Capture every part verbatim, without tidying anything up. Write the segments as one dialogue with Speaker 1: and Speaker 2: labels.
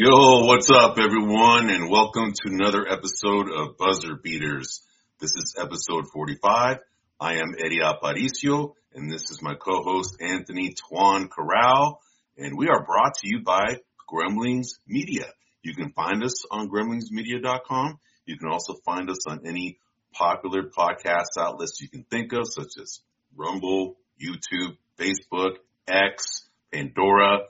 Speaker 1: Yo, what's up, everyone, and welcome to another episode of Buzzer Beaters. This is episode forty-five. I am Eddie Aparicio, and this is my co-host, Anthony Tuan Corral, and we are brought to you by Gremlings Media. You can find us on gremlings media dot com. You can also find us on any popular podcast outlets you can think of, such as Rumble, YouTube, Facebook, X, Pandora,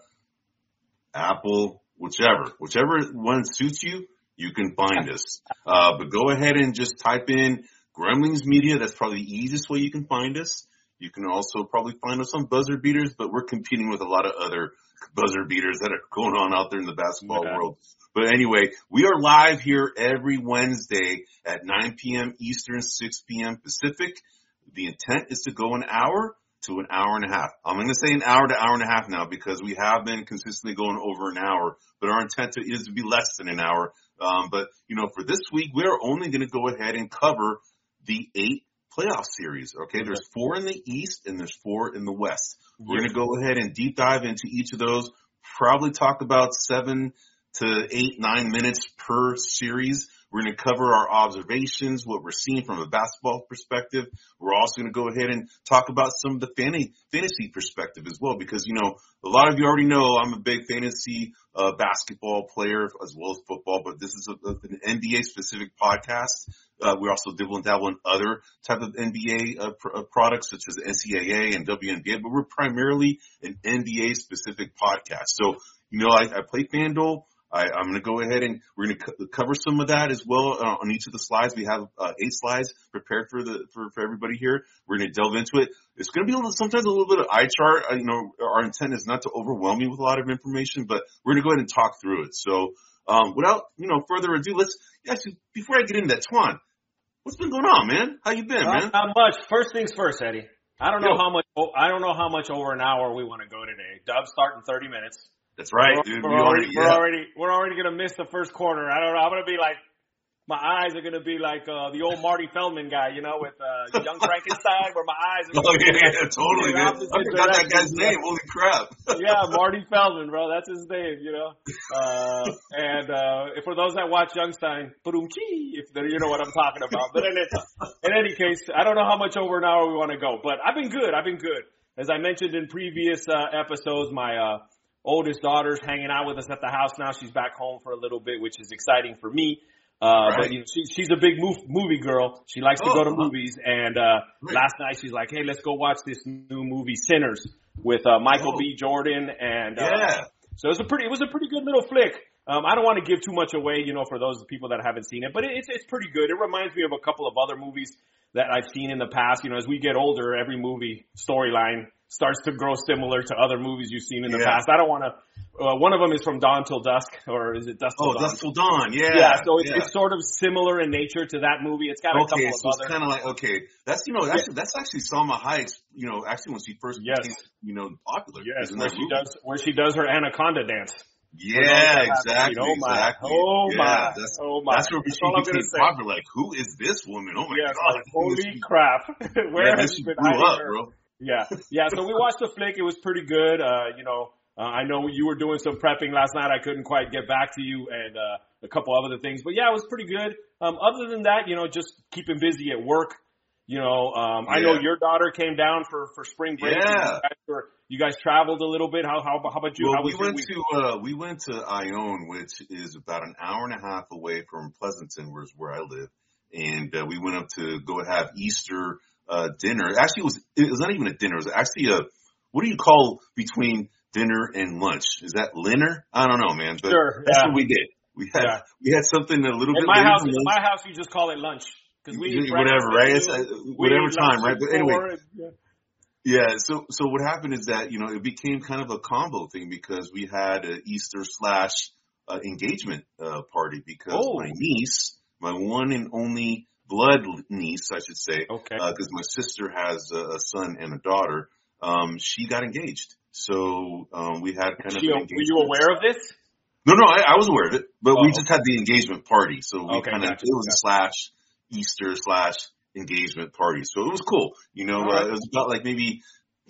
Speaker 1: Apple, whichever. Whichever one suits you, you can find us. Uh, but go ahead and just type in Gremlings Media. That's probably the easiest way you can find us. You can also probably find us on Buzzer Beaters, but we're competing with a lot of other buzzer beaters that are going on out there in the basketball
Speaker 2: Okay.
Speaker 1: world. But anyway, we are live here every Wednesday at nine p.m. Eastern, six p.m. Pacific. The intent is to go an hour to an hour and a half. I'm going to say an hour to hour and a half now because we have been consistently going over an hour, but our intent is to be less than an hour. Um, but, you know, for this week, we're only going to go ahead and cover the eight playoff series. Okay, there's four in the East and there's four in the West. We're going to go ahead and deep dive into each of those, probably talk about seven to eight, nine minutes per series. We're going to cover our observations, what we're seeing from a basketball perspective. We're also going to go ahead and talk about some of the fantasy, fantasy perspective as well, because, you know, a lot of you already know I'm a big fantasy uh, basketball player as well as football, but this is a, a, an N B A specific podcast. Uh, we also dibble and dabble in other type of N B A uh, pr- uh, products such as N C double A and W N B A, but we're primarily an N B A specific podcast. So, you know, I, I play FanDuel. I, I'm going to go ahead and we're going to co- cover some of that as well uh, on each of the slides. We have uh, eight slides prepared for the for, for everybody here. We're going to delve into it. It's going to be a little, sometimes a little bit of eye chart. Uh, you know, our intent is not to overwhelm you with a lot of information, but we're going to go ahead and talk through it. So, um, without you know further ado, let's actually before I get into that, Tuan, what's been going on, man? How you been, man?
Speaker 2: Not much. First things first, Eddie. I don't know
Speaker 1: Yo.
Speaker 2: how much. oh, I don't know how much over an hour we want to go today. Dub's starting thirty minutes.
Speaker 1: That's right,
Speaker 2: We're,
Speaker 1: dude.
Speaker 2: we're
Speaker 1: We
Speaker 2: already,
Speaker 1: already,
Speaker 2: we're
Speaker 1: yeah.
Speaker 2: already, we're already gonna miss the first quarter. I don't know. I'm gonna be like, my eyes are gonna be like uh, the old Marty Feldman guy, you know, with uh, Young Frankenstein, where my eyes are.
Speaker 1: Oh
Speaker 2: Gonna
Speaker 1: yeah,
Speaker 2: be
Speaker 1: yeah, totally,
Speaker 2: in
Speaker 1: man.
Speaker 2: opposite
Speaker 1: I forgot that guy's
Speaker 2: directions.
Speaker 1: name. Holy crap.
Speaker 2: Yeah, Marty Feldman, bro. That's his name, you know. Uh, and uh, for those that watch Youngstein, boom-chee, if they- you know what I'm talking about. But in, it, in any case, I don't know how much over an hour we want to go. But I've been good. I've been good. As I mentioned in previous uh, episodes, my uh, oldest daughter's hanging out with us at the house now. She's back home for a little bit, which is exciting for me. Uh,
Speaker 1: Right.
Speaker 2: but you know, she, she's a big move, movie girl. She likes to
Speaker 1: Oh,
Speaker 2: go to
Speaker 1: uh-huh.
Speaker 2: movies. And uh,
Speaker 1: Right.
Speaker 2: last night she's like, hey, let's go watch this new movie, Sinners, with uh, Michael
Speaker 1: Oh.
Speaker 2: B. Jordan. And uh,
Speaker 1: Yeah.
Speaker 2: so it was a pretty, it was a pretty good little flick. Um, I don't want to give too much away, you know, for those people that haven't seen it, but it, it's it's pretty good. It reminds me of a couple of other movies that I've seen in the past. You know, as we get older, every movie storyline starts to grow similar to other movies you've seen in the
Speaker 1: Yeah.
Speaker 2: past. I don't want to. Uh, one of them is from Dawn Till Dusk, or is it Dusk Till
Speaker 1: Oh,
Speaker 2: Dawn?
Speaker 1: Dusk Till Dawn. Yeah.
Speaker 2: Yeah, so it's,
Speaker 1: yeah.
Speaker 2: it's sort of similar in nature to that movie. It's got a
Speaker 1: Okay,
Speaker 2: couple
Speaker 1: so
Speaker 2: of
Speaker 1: it's
Speaker 2: other.
Speaker 1: kind of like, okay, that's, you know, that's, that's actually Salma Hayek's, you know, actually when she first
Speaker 2: Yes.
Speaker 1: became, you know, popular.
Speaker 2: Yes,
Speaker 1: in
Speaker 2: where
Speaker 1: that
Speaker 2: she
Speaker 1: movie.
Speaker 2: does where she does her anaconda dance.
Speaker 1: Yeah,
Speaker 2: that haven't
Speaker 1: exactly,
Speaker 2: seen. Oh my.
Speaker 1: exactly.
Speaker 2: Oh
Speaker 1: yeah,
Speaker 2: my.
Speaker 1: That's,
Speaker 2: Oh my.
Speaker 1: that's where
Speaker 2: That's
Speaker 1: she
Speaker 2: all I'm
Speaker 1: became
Speaker 2: gonna say.
Speaker 1: popular. Like, who is this woman? Oh my
Speaker 2: Yes,
Speaker 1: God.
Speaker 2: like, holy crap. Where
Speaker 1: Yeah, then
Speaker 2: has
Speaker 1: she
Speaker 2: she been
Speaker 1: blew
Speaker 2: hiding
Speaker 1: up,
Speaker 2: her?
Speaker 1: bro.
Speaker 2: Yeah. Yeah, so we watched the flick. It was pretty good. Uh, you know, uh, I know you were doing some prepping last night. I couldn't quite get back to you and, uh, a couple of other things, but yeah, it was pretty good. Um, other than that, you know, just keeping busy at work. You know, um, I know
Speaker 1: Yeah.
Speaker 2: your daughter came down for, for spring break. and
Speaker 1: Yeah.
Speaker 2: You guys, were, you guys traveled a little bit. How, how, how about you?
Speaker 1: Well,
Speaker 2: how
Speaker 1: we
Speaker 2: was your
Speaker 1: went
Speaker 2: week?
Speaker 1: to, uh, we went to Ione, which is about an hour and a half away from Pleasanton, where's where I live. And, uh, we went up to go have Easter, uh, dinner. Actually, it was, it was not even a dinner. It was actually a, what do you call between dinner and lunch? Is that dinner? I don't know, man, but
Speaker 2: Sure,
Speaker 1: that's
Speaker 2: yeah.
Speaker 1: what we did. We had,
Speaker 2: Yeah.
Speaker 1: we had something a little
Speaker 2: In
Speaker 1: bit
Speaker 2: my
Speaker 1: later
Speaker 2: house,
Speaker 1: than
Speaker 2: in
Speaker 1: lunch.
Speaker 2: my house, you just call it lunch. Cause we eat
Speaker 1: Whatever,
Speaker 2: breakfast
Speaker 1: right?
Speaker 2: at
Speaker 1: It's, uh,
Speaker 2: noon, we
Speaker 1: whatever
Speaker 2: eat
Speaker 1: time,
Speaker 2: lunch
Speaker 1: right?
Speaker 2: at
Speaker 1: But anyway,
Speaker 2: four, and- yeah.
Speaker 1: yeah. So, so what happened is that, you know, it became kind of a combo thing because we had an Easter slash uh, engagement uh, party because
Speaker 2: Oh.
Speaker 1: my niece, my one and only blood niece, I should say,
Speaker 2: Okay.
Speaker 1: because my sister has a, a son and a daughter, um, she got engaged. So um, we had kind of
Speaker 2: She-
Speaker 1: an
Speaker 2: were
Speaker 1: engagement.
Speaker 2: you aware of this?
Speaker 1: No, no, I, I was aware of it, but
Speaker 2: Oh,
Speaker 1: we just had the engagement party. So we
Speaker 2: Okay,
Speaker 1: kind of,
Speaker 2: gotcha,
Speaker 1: it was a slash Easter slash engagement party. So it was cool. You know,
Speaker 2: All
Speaker 1: uh,
Speaker 2: right.
Speaker 1: it was about like maybe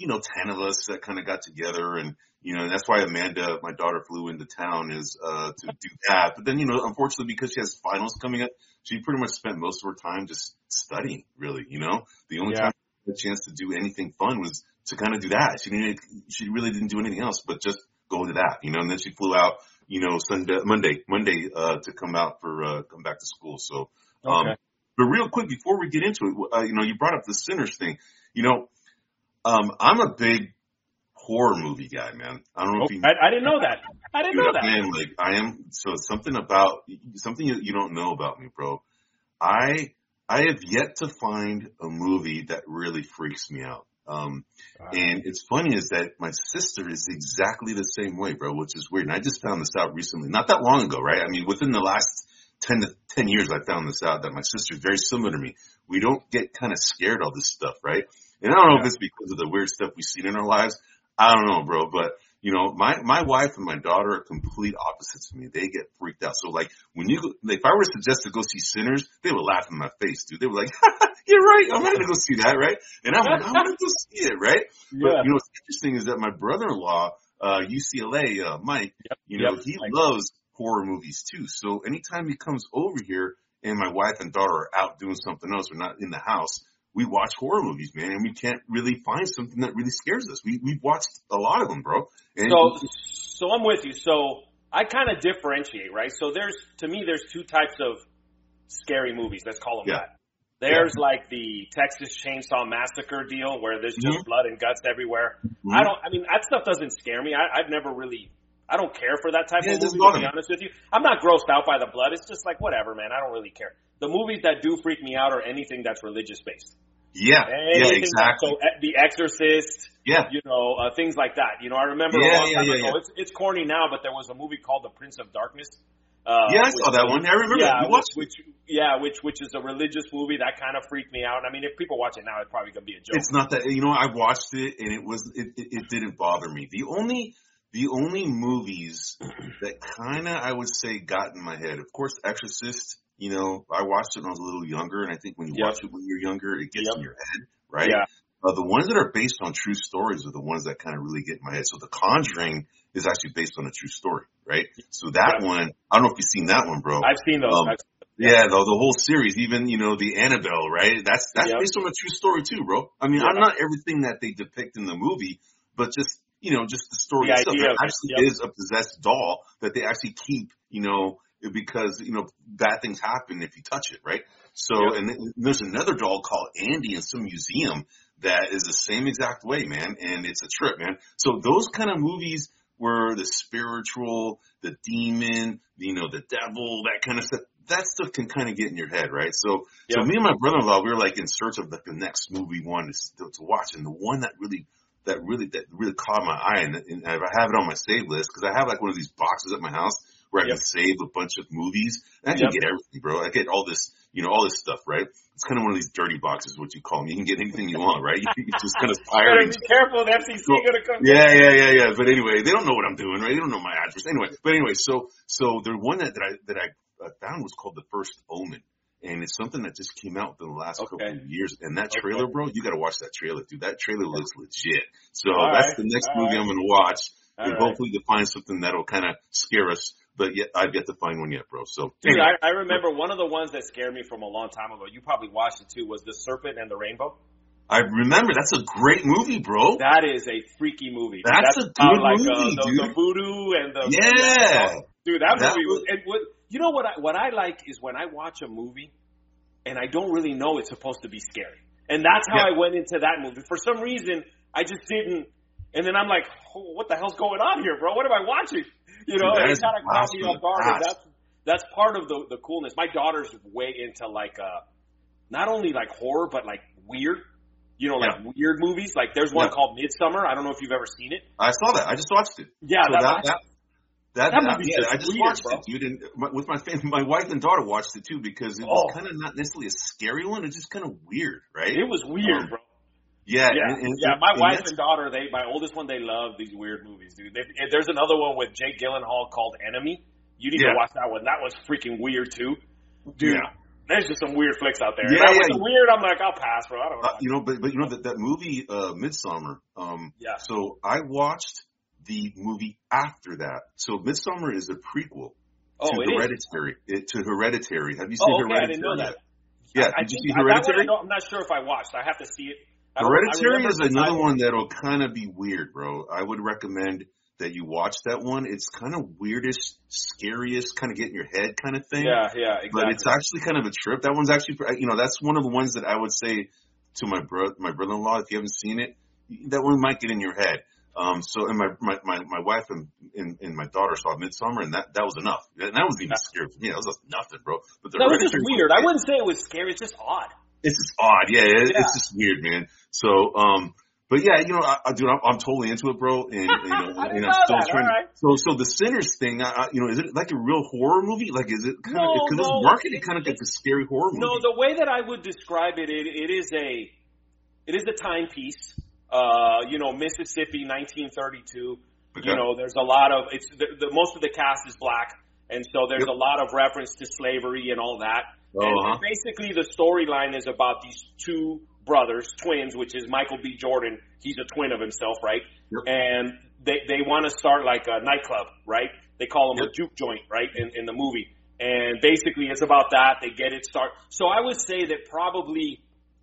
Speaker 1: you know, ten of us that kind of got together, and you know, and that's why Amanda, my daughter, flew into town is uh to do that. But then, you know, unfortunately, because she has finals coming up, she pretty much spent most of her time just studying. Really, you know, the only
Speaker 2: Yeah.
Speaker 1: time she had a chance to do anything fun was to kind of do that. She didn't. She really didn't do anything else but just go to that, you know. And then she flew out, you know, Sunday, Monday, Monday uh to come out for uh come back to school. So, um,
Speaker 2: Okay.
Speaker 1: but real quick before we get into it, uh, you know, you brought up the Sinners thing. You know, um, I'm a big horror movie guy, man. I don't know
Speaker 2: Oh,
Speaker 1: if you,
Speaker 2: I, I didn't know that. I didn't
Speaker 1: dude,
Speaker 2: know that.
Speaker 1: I am like, I am, so something about, something that you don't know about me, bro. I, I have yet to find a movie that really freaks me out. Um,
Speaker 2: Wow.
Speaker 1: and it's funny is that my sister is exactly the same way, bro, which is weird. And I just found this out recently, not that long ago, right? I mean, within the last ten to ten years, I found this out that my sister's very similar to me. We don't get kind of scared of this stuff, right? And I don't know
Speaker 2: Yeah.
Speaker 1: if it's because of the weird stuff we've seen in our lives. I don't know, bro, but you know, my, my wife and my daughter are complete opposites to me. They get freaked out. So like when you, go, if I were to suggest to go see Sinners, they would laugh in my face, dude. They were like, you're right. I'm not going to go see that, right? And I'm like, I'm going to go see it, right? But
Speaker 2: Yeah.
Speaker 1: you know, what's interesting is that my brother-in-law, uh, U C L A, uh, Mike,
Speaker 2: Yep.
Speaker 1: you know,
Speaker 2: Yep.
Speaker 1: he
Speaker 2: Like,
Speaker 1: loves horror movies too. So anytime he comes over here and my wife and daughter are out doing something else or not in the house, we watch horror movies, man, and we can't really find something that really scares us. We, we've watched a lot of them, bro. And
Speaker 2: so, so I'm with you. So I kind of differentiate, right? So there's, to me, there's two types of scary movies. Let's call them
Speaker 1: yeah,
Speaker 2: that. There's like the Texas Chainsaw Massacre deal where there's just
Speaker 1: Mhm.
Speaker 2: blood and guts everywhere.
Speaker 1: Mhm.
Speaker 2: I don't, I mean, that stuff doesn't scare me. I, I've never really, I don't care for that type
Speaker 1: Yeah, it
Speaker 2: of
Speaker 1: doesn't
Speaker 2: movie, to
Speaker 1: bother
Speaker 2: be
Speaker 1: me.
Speaker 2: honest with you. I'm not grossed out by the blood. It's just like, whatever, man. I don't really care. The movies that do freak me out are anything that's religious based.
Speaker 1: Yeah, yeah,
Speaker 2: Anything that,
Speaker 1: exactly.
Speaker 2: so eh, The Exorcist,
Speaker 1: Yeah,
Speaker 2: you know, uh, things like that. You know, I remember a
Speaker 1: yeah,
Speaker 2: long
Speaker 1: yeah,
Speaker 2: time
Speaker 1: yeah,
Speaker 2: ago.
Speaker 1: yeah.
Speaker 2: It's it's corny now, but there was a movie called The Prince of Darkness. Uh,
Speaker 1: Yeah, I
Speaker 2: which,
Speaker 1: saw that one. I remember
Speaker 2: yeah,
Speaker 1: that. We watched
Speaker 2: which,
Speaker 1: it.
Speaker 2: which yeah, which which is a religious movie that kind of freaked me out. I mean, if people watch it now, it's probably gonna be a joke.
Speaker 1: It's not that, you know, I watched it and it was, it, it, it didn't bother me. The only, the only movies that kind of, I would say, got in my head, of course, Exorcist, you know, I watched it when I was a little younger, and I think when you
Speaker 2: Yep.
Speaker 1: watch it when you're younger, it gets
Speaker 2: Yep.
Speaker 1: in your head, right?
Speaker 2: Yeah.
Speaker 1: Uh, the ones that are based on true stories are the ones that kind of really get in my head. So The Conjuring is actually based on a true story, right? So that
Speaker 2: Yep.
Speaker 1: one, I don't know if you've seen that one, bro.
Speaker 2: I've seen those.
Speaker 1: Um,
Speaker 2: I've,
Speaker 1: Yeah, the, the whole series, even, you know, the Annabelle, right? That's, that's
Speaker 2: Yep.
Speaker 1: based on a true story too, bro. I mean,
Speaker 2: Yeah.
Speaker 1: I'm not everything that they depict in the movie, but just, you know, just the story
Speaker 2: The
Speaker 1: itself.
Speaker 2: idea
Speaker 1: There
Speaker 2: of it,
Speaker 1: actually
Speaker 2: yep.
Speaker 1: is a possessed doll that they actually keep, you know, because, you know, bad things happen if you touch it, right? So,
Speaker 2: Yep.
Speaker 1: and then there's another doll called Andy in some museum that is the same exact way, man. And it's a trip, man. So those kind of movies where the spiritual, the demon, you know, the devil, that kind of stuff, that stuff can kind of get in your head, right? So,
Speaker 2: Yep.
Speaker 1: so me and my brother-in-law, we were like in search of like the next movie one to, to watch, and the one that really, that really, that really caught my eye, and, and I have it on my save list because I have like one of these boxes at my house where I
Speaker 2: Yep.
Speaker 1: can save a bunch of movies. And I can
Speaker 2: Yep.
Speaker 1: get everything, bro. I get all this, you know, all this stuff, right? It's kind of one of these dirty boxes, what you call them. You can get anything you want, right? It's just kind of
Speaker 2: Better
Speaker 1: pirating.
Speaker 2: be careful. The F C C
Speaker 1: So-
Speaker 2: gonna come.
Speaker 1: Yeah, yeah, yeah, yeah. But anyway, they don't know what I'm doing, right? They don't know my address. Anyway, but anyway, so so the one that, that I that I uh, found was called The First Omen, and it's something that just came out within the last
Speaker 2: Okay.
Speaker 1: couple of years. And that
Speaker 2: Okay.
Speaker 1: trailer, bro, you got to watch that trailer, dude. That trailer looks legit. So
Speaker 2: All
Speaker 1: that's
Speaker 2: right,
Speaker 1: the next
Speaker 2: all
Speaker 1: movie
Speaker 2: right.
Speaker 1: I'm going to watch,
Speaker 2: All
Speaker 1: and
Speaker 2: right.
Speaker 1: hopefully to find something that'll kind of scare us. But yet, I've yet to find one yet, bro. So
Speaker 2: Dude,
Speaker 1: anyway.
Speaker 2: I, I remember one of the ones that scared me from a long time ago. You probably watched it too. Was The Serpent and the Rainbow?
Speaker 1: I remember that's a great movie, bro.
Speaker 2: That is a freaky movie.
Speaker 1: That's a
Speaker 2: how,
Speaker 1: good
Speaker 2: like,
Speaker 1: movie,
Speaker 2: uh, the,
Speaker 1: dude.
Speaker 2: the voodoo and the
Speaker 1: Yeah.
Speaker 2: dude. That,
Speaker 1: That
Speaker 2: movie was.
Speaker 1: was-
Speaker 2: And what you know what I what I like is when I watch a movie and I don't really know it's supposed to be scary, and that's how
Speaker 1: Yeah.
Speaker 2: I went into that movie. For some reason, I just didn't. And then I'm like, oh, what the hell's going on here, bro? What am I watching? You know,
Speaker 1: Dude, that
Speaker 2: and
Speaker 1: is
Speaker 2: it kind of caught
Speaker 1: blast
Speaker 2: me
Speaker 1: from
Speaker 2: off
Speaker 1: the
Speaker 2: guard. And
Speaker 1: past.
Speaker 2: that's that's part of the the coolness. My daughter's way into like uh, not only like horror but like weird. You know, like
Speaker 1: Yeah.
Speaker 2: weird movies. Like there's one
Speaker 1: Yeah.
Speaker 2: called Midsummer. I don't know if you've ever seen it.
Speaker 1: I saw that. I just watched it.
Speaker 2: Yeah,
Speaker 1: So
Speaker 2: that,
Speaker 1: that, that, that,
Speaker 2: That
Speaker 1: that-
Speaker 2: movie's
Speaker 1: yeah,
Speaker 2: just
Speaker 1: I just
Speaker 2: weird,
Speaker 1: watched
Speaker 2: bro.
Speaker 1: it, dude. And my, with my family, my wife and daughter watched it too because it was
Speaker 2: Oh.
Speaker 1: kind of not necessarily a scary one. It's just kind of weird, right?
Speaker 2: it was weird,
Speaker 1: Um,
Speaker 2: bro.
Speaker 1: Yeah,
Speaker 2: Yeah,
Speaker 1: and, and,
Speaker 2: yeah. My
Speaker 1: and
Speaker 2: wife
Speaker 1: that's-
Speaker 2: and daughter, they, my oldest one, they love these weird movies, dude. They, and there's another one with Jake Gyllenhaal called Enemy. You need
Speaker 1: Yeah.
Speaker 2: to watch that one. That was freaking weird too, dude.
Speaker 1: Yeah.
Speaker 2: there's just some weird flicks out there.
Speaker 1: Yeah,
Speaker 2: and I
Speaker 1: yeah.
Speaker 2: was weird. I'm like, I'll pass, bro. I don't know.
Speaker 1: Uh, you know, but but you know that that movie, uh, Midsommar. Um,
Speaker 2: Yeah.
Speaker 1: So I watched the movie after that. So Midsommar is a prequel
Speaker 2: Oh,
Speaker 1: to
Speaker 2: it is.
Speaker 1: Hereditary. It, to Hereditary. Have you seen
Speaker 2: Oh, okay.
Speaker 1: Hereditary
Speaker 2: I didn't know that.
Speaker 1: yet? Yeah.
Speaker 2: I, I
Speaker 1: Did you
Speaker 2: think
Speaker 1: see
Speaker 2: I, that one
Speaker 1: Hereditary?
Speaker 2: I don't, I'm not sure if I watched. I have to see it. I don't-
Speaker 1: Hereditary
Speaker 2: I
Speaker 1: is
Speaker 2: remember
Speaker 1: another
Speaker 2: the
Speaker 1: one that'll kind of be weird, bro. I would recommend that you watch that one. It's kind of weirdest, scariest, kind of get in your head kind of thing.
Speaker 2: Yeah, yeah, exactly.
Speaker 1: But it's actually kind of a trip. That one's actually, you know, that's one of the ones that I would say to my bro, my brother-in-law, if you haven't seen it, that one might get in your head. Um, so, and my, my, my, my wife and, and, and my daughter saw Midsommar, and that, that was enough. And that wasn't even scary for me. That was just nothing, bro. But the
Speaker 2: no, it's just
Speaker 1: Hereditary
Speaker 2: weird.
Speaker 1: one,
Speaker 2: I wouldn't say it was scary. It's just odd.
Speaker 1: It's just odd. Yeah, it,
Speaker 2: Yeah.
Speaker 1: it's just weird, man. So, um, but yeah, you know, I, I dude, I'm, I'm totally into it, bro. And, and, you know,
Speaker 2: I didn't
Speaker 1: and I'm
Speaker 2: know
Speaker 1: still
Speaker 2: that.
Speaker 1: trying.
Speaker 2: All right.
Speaker 1: So, so the Sinners thing, I, I, you know, is it like a real horror movie? Like, is it kind of
Speaker 2: No,
Speaker 1: because
Speaker 2: no,
Speaker 1: it's marketed
Speaker 2: it-
Speaker 1: kind of like
Speaker 2: it-
Speaker 1: a scary horror movie?
Speaker 2: No, the way that I would describe it, it, it is a, it is a timepiece. Uh, you know, Mississippi, nineteen thirty-two.
Speaker 1: Okay.
Speaker 2: You know, there's a lot of it's the, the most of the cast is black, and so there's
Speaker 1: Yep.
Speaker 2: a lot of reference to slavery and all that.
Speaker 1: Uh-huh.
Speaker 2: And basically, the storyline is about these two brothers, twins, which is Michael B. Jordan. He's a twin of himself, right?
Speaker 1: Yep.
Speaker 2: And they they want to start like a nightclub, right? They call them
Speaker 1: Yep.
Speaker 2: a juke joint, right? In in the movie, and basically it's about that. They get it start. So I would say that probably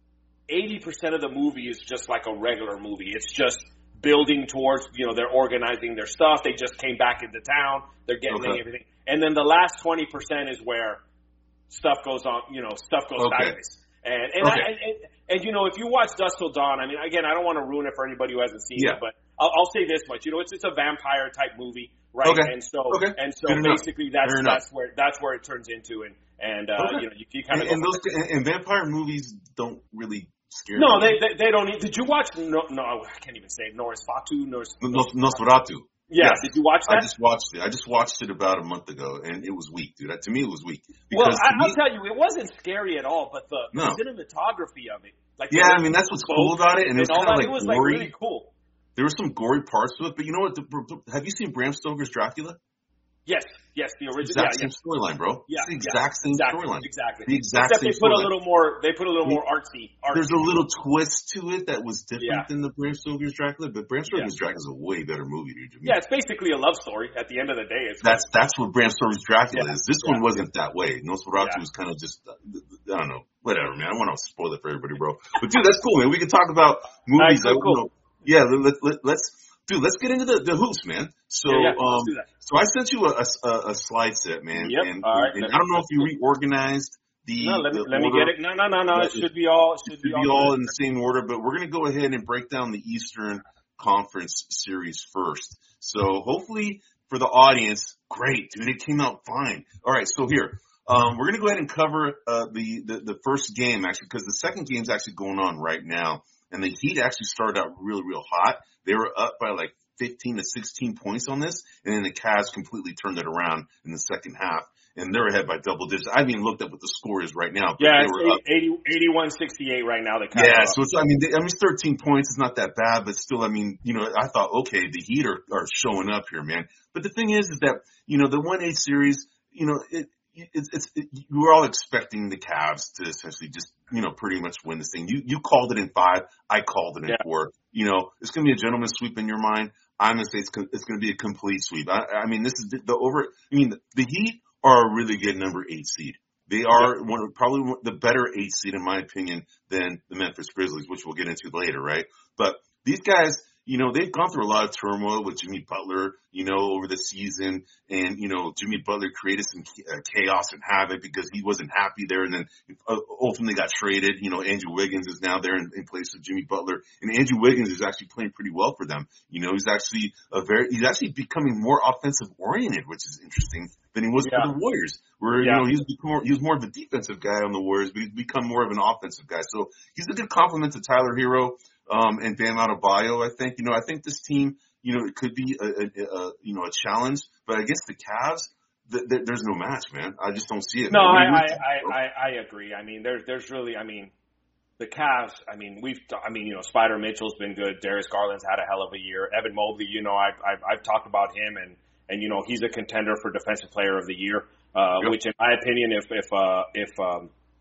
Speaker 2: eighty percent of the movie is just like a regular movie. It's just building towards, you know, they're organizing their stuff. They just came back into town. They're getting
Speaker 1: Okay.
Speaker 2: everything. And then the last twenty percent is where stuff goes on, you know, stuff goes
Speaker 1: Okay.
Speaker 2: sideways. And, and, I,
Speaker 1: Okay.
Speaker 2: and, and, and, you know, if you watch Dusk Till Dawn, I mean, again, I don't want to ruin it for anybody who hasn't seen
Speaker 1: Yeah.
Speaker 2: it, but I'll, I'll say this much. You know, it's, it's a vampire type movie, right?
Speaker 1: Okay.
Speaker 2: And so,
Speaker 1: Okay.
Speaker 2: and so
Speaker 1: Fair enough.
Speaker 2: basically that's,
Speaker 1: Fair enough.
Speaker 2: that's where, that's where it turns into. And, and, uh,
Speaker 1: Okay.
Speaker 2: you know, you, you kind
Speaker 1: And,
Speaker 2: of
Speaker 1: and those and, and vampire movies don't really scare
Speaker 2: No,
Speaker 1: me.
Speaker 2: they, they they don't need. Did you watch? No, no, I can't even say it. Nosferatu. Nos,
Speaker 1: Nos- Nosferatu.
Speaker 2: yeah,
Speaker 1: Yes.
Speaker 2: did you watch
Speaker 1: I
Speaker 2: that?
Speaker 1: just watched it. I just watched it about a month ago, and it was weak, dude. To me, it was weak.
Speaker 2: Well,
Speaker 1: Because
Speaker 2: I,
Speaker 1: to
Speaker 2: I'll
Speaker 1: me-
Speaker 2: tell you, it wasn't scary at all. But the,
Speaker 1: No.
Speaker 2: the cinematography of it, like
Speaker 1: Yeah,
Speaker 2: the
Speaker 1: I mean, that's what's cool about it, and it was
Speaker 2: all
Speaker 1: kind of
Speaker 2: that,
Speaker 1: like
Speaker 2: it was
Speaker 1: gory.
Speaker 2: like really cool.
Speaker 1: There were some gory parts to it, but you know what? The, the, have you seen Bram Stoker's Dracula?
Speaker 2: Yes, yes, the original.
Speaker 1: Exact
Speaker 2: Yeah,
Speaker 1: same storyline, bro.
Speaker 2: yeah,
Speaker 1: It's the
Speaker 2: yeah,
Speaker 1: exact same
Speaker 2: exactly,
Speaker 1: storyline.
Speaker 2: exactly.
Speaker 1: The exact
Speaker 2: Except
Speaker 1: same
Speaker 2: they put a
Speaker 1: storyline.
Speaker 2: little more. They put a little more artsy. artsy.
Speaker 1: There's a little twist to it that was different
Speaker 2: Yeah.
Speaker 1: than the Bram Stoker's Dracula, but Bram Stoker's Dracula is a way better movie, dude. to me.
Speaker 2: Yeah, it's basically a love story. At the end of the day, it's
Speaker 1: That's that's what Bram Stoker's Dracula
Speaker 2: Yeah.
Speaker 1: is. This
Speaker 2: Yeah.
Speaker 1: one wasn't that way. Nosferatu
Speaker 2: Yeah.
Speaker 1: was kind of just, uh, I don't know, whatever, man. I don't want to spoil it for everybody, bro. But dude, that's cool, man. We can talk about movies.
Speaker 2: All right, cool,
Speaker 1: that, you know, yeah, let, let, let's, dude, let's get into the, the hoops, man. So,
Speaker 2: Yeah, yeah,
Speaker 1: um,
Speaker 2: let's do that.
Speaker 1: so I sent you a, a, a slide set, man.
Speaker 2: Yep.
Speaker 1: And,
Speaker 2: All right,
Speaker 1: and
Speaker 2: let
Speaker 1: I don't
Speaker 2: me-
Speaker 1: know if you reorganized the,
Speaker 2: No, let me
Speaker 1: the
Speaker 2: let me
Speaker 1: order.
Speaker 2: get it. No, no, no, no. It
Speaker 1: Yeah,
Speaker 2: should be all. Should
Speaker 1: Should
Speaker 2: be
Speaker 1: be
Speaker 2: all.
Speaker 1: all in the same order, but we're going to go ahead and break down the Eastern Conference series first. So hopefully for the audience, great, dude, it came out fine. All right, so here, um, we're going to go ahead and cover uh, the, the the first game actually, because the second game's actually going on right now, and the Heat actually started out really, real hot. They were up by like fifteen to sixteen points on this, and then the Cavs completely turned it around in the second half, and they're ahead by double digits. I haven't even looked up what the score is right now, but
Speaker 2: Yeah,
Speaker 1: they were up.
Speaker 2: it's eighty, eighty-one sixty-eight right now. The Cavs
Speaker 1: Yeah,
Speaker 2: are up.
Speaker 1: so it's, I mean, they, I mean, it's thirteen points. It's not that bad, but still, I mean, you know, I thought, okay, the Heat are, are showing up here, man. But the thing is, is that, you know, the one eight series, you know, it, it's, it's, it, you were all expecting the Cavs to essentially just, you know, pretty much win this thing. You, you called it in five. I called it in
Speaker 2: Yeah.
Speaker 1: four. You know, it's going to be a gentleman's sweep in your mind. I'm going to say it's, it's going to be a complete sweep. I, I mean, this is the, the over, I mean, the, the Heat are a really good number eight seed. They are one of, probably one, the better eight seed, in my opinion, than the Memphis Grizzlies, which we'll get into later, right? But these guys, you know, they've gone through a lot of turmoil with Jimmy Butler, you know, over the season. And, you know, Jimmy Butler created some uh, chaos and havoc because he wasn't happy there. And then uh, ultimately got traded. You know, Andrew Wiggins is now there in, in place of Jimmy Butler. And Andrew Wiggins is actually playing pretty well for them. You know, he's actually a very, he's actually becoming more offensive oriented, which is interesting than he was
Speaker 2: Yeah.
Speaker 1: for the Warriors, where,
Speaker 2: Yeah.
Speaker 1: you know, he's become more, he was more of a defensive guy on the Warriors, but he's become more of an offensive guy. So he's a good compliment to Tyler Hero. Um, and Bam Adebayo, I think, you know, I think this team, you know, it could be a, a, a you know, a challenge, but I guess the Cavs, th- th- there's no match, man. I just don't see it.
Speaker 2: No,
Speaker 1: man. What do
Speaker 2: I,
Speaker 1: you
Speaker 2: I,
Speaker 1: think, bro?
Speaker 2: I, I, I agree. I mean, there's, there's really, I mean, the Cavs, I mean, we've, I mean, you know, Spider Mitchell's been good. Darius Garland's had a hell of a year. Evan Mobley, you know, I've, I've, I've talked about him and, and, you know, he's a contender for Defensive Player of the Year, uh,
Speaker 1: Yep.
Speaker 2: which in my opinion, if, if, uh, if, um,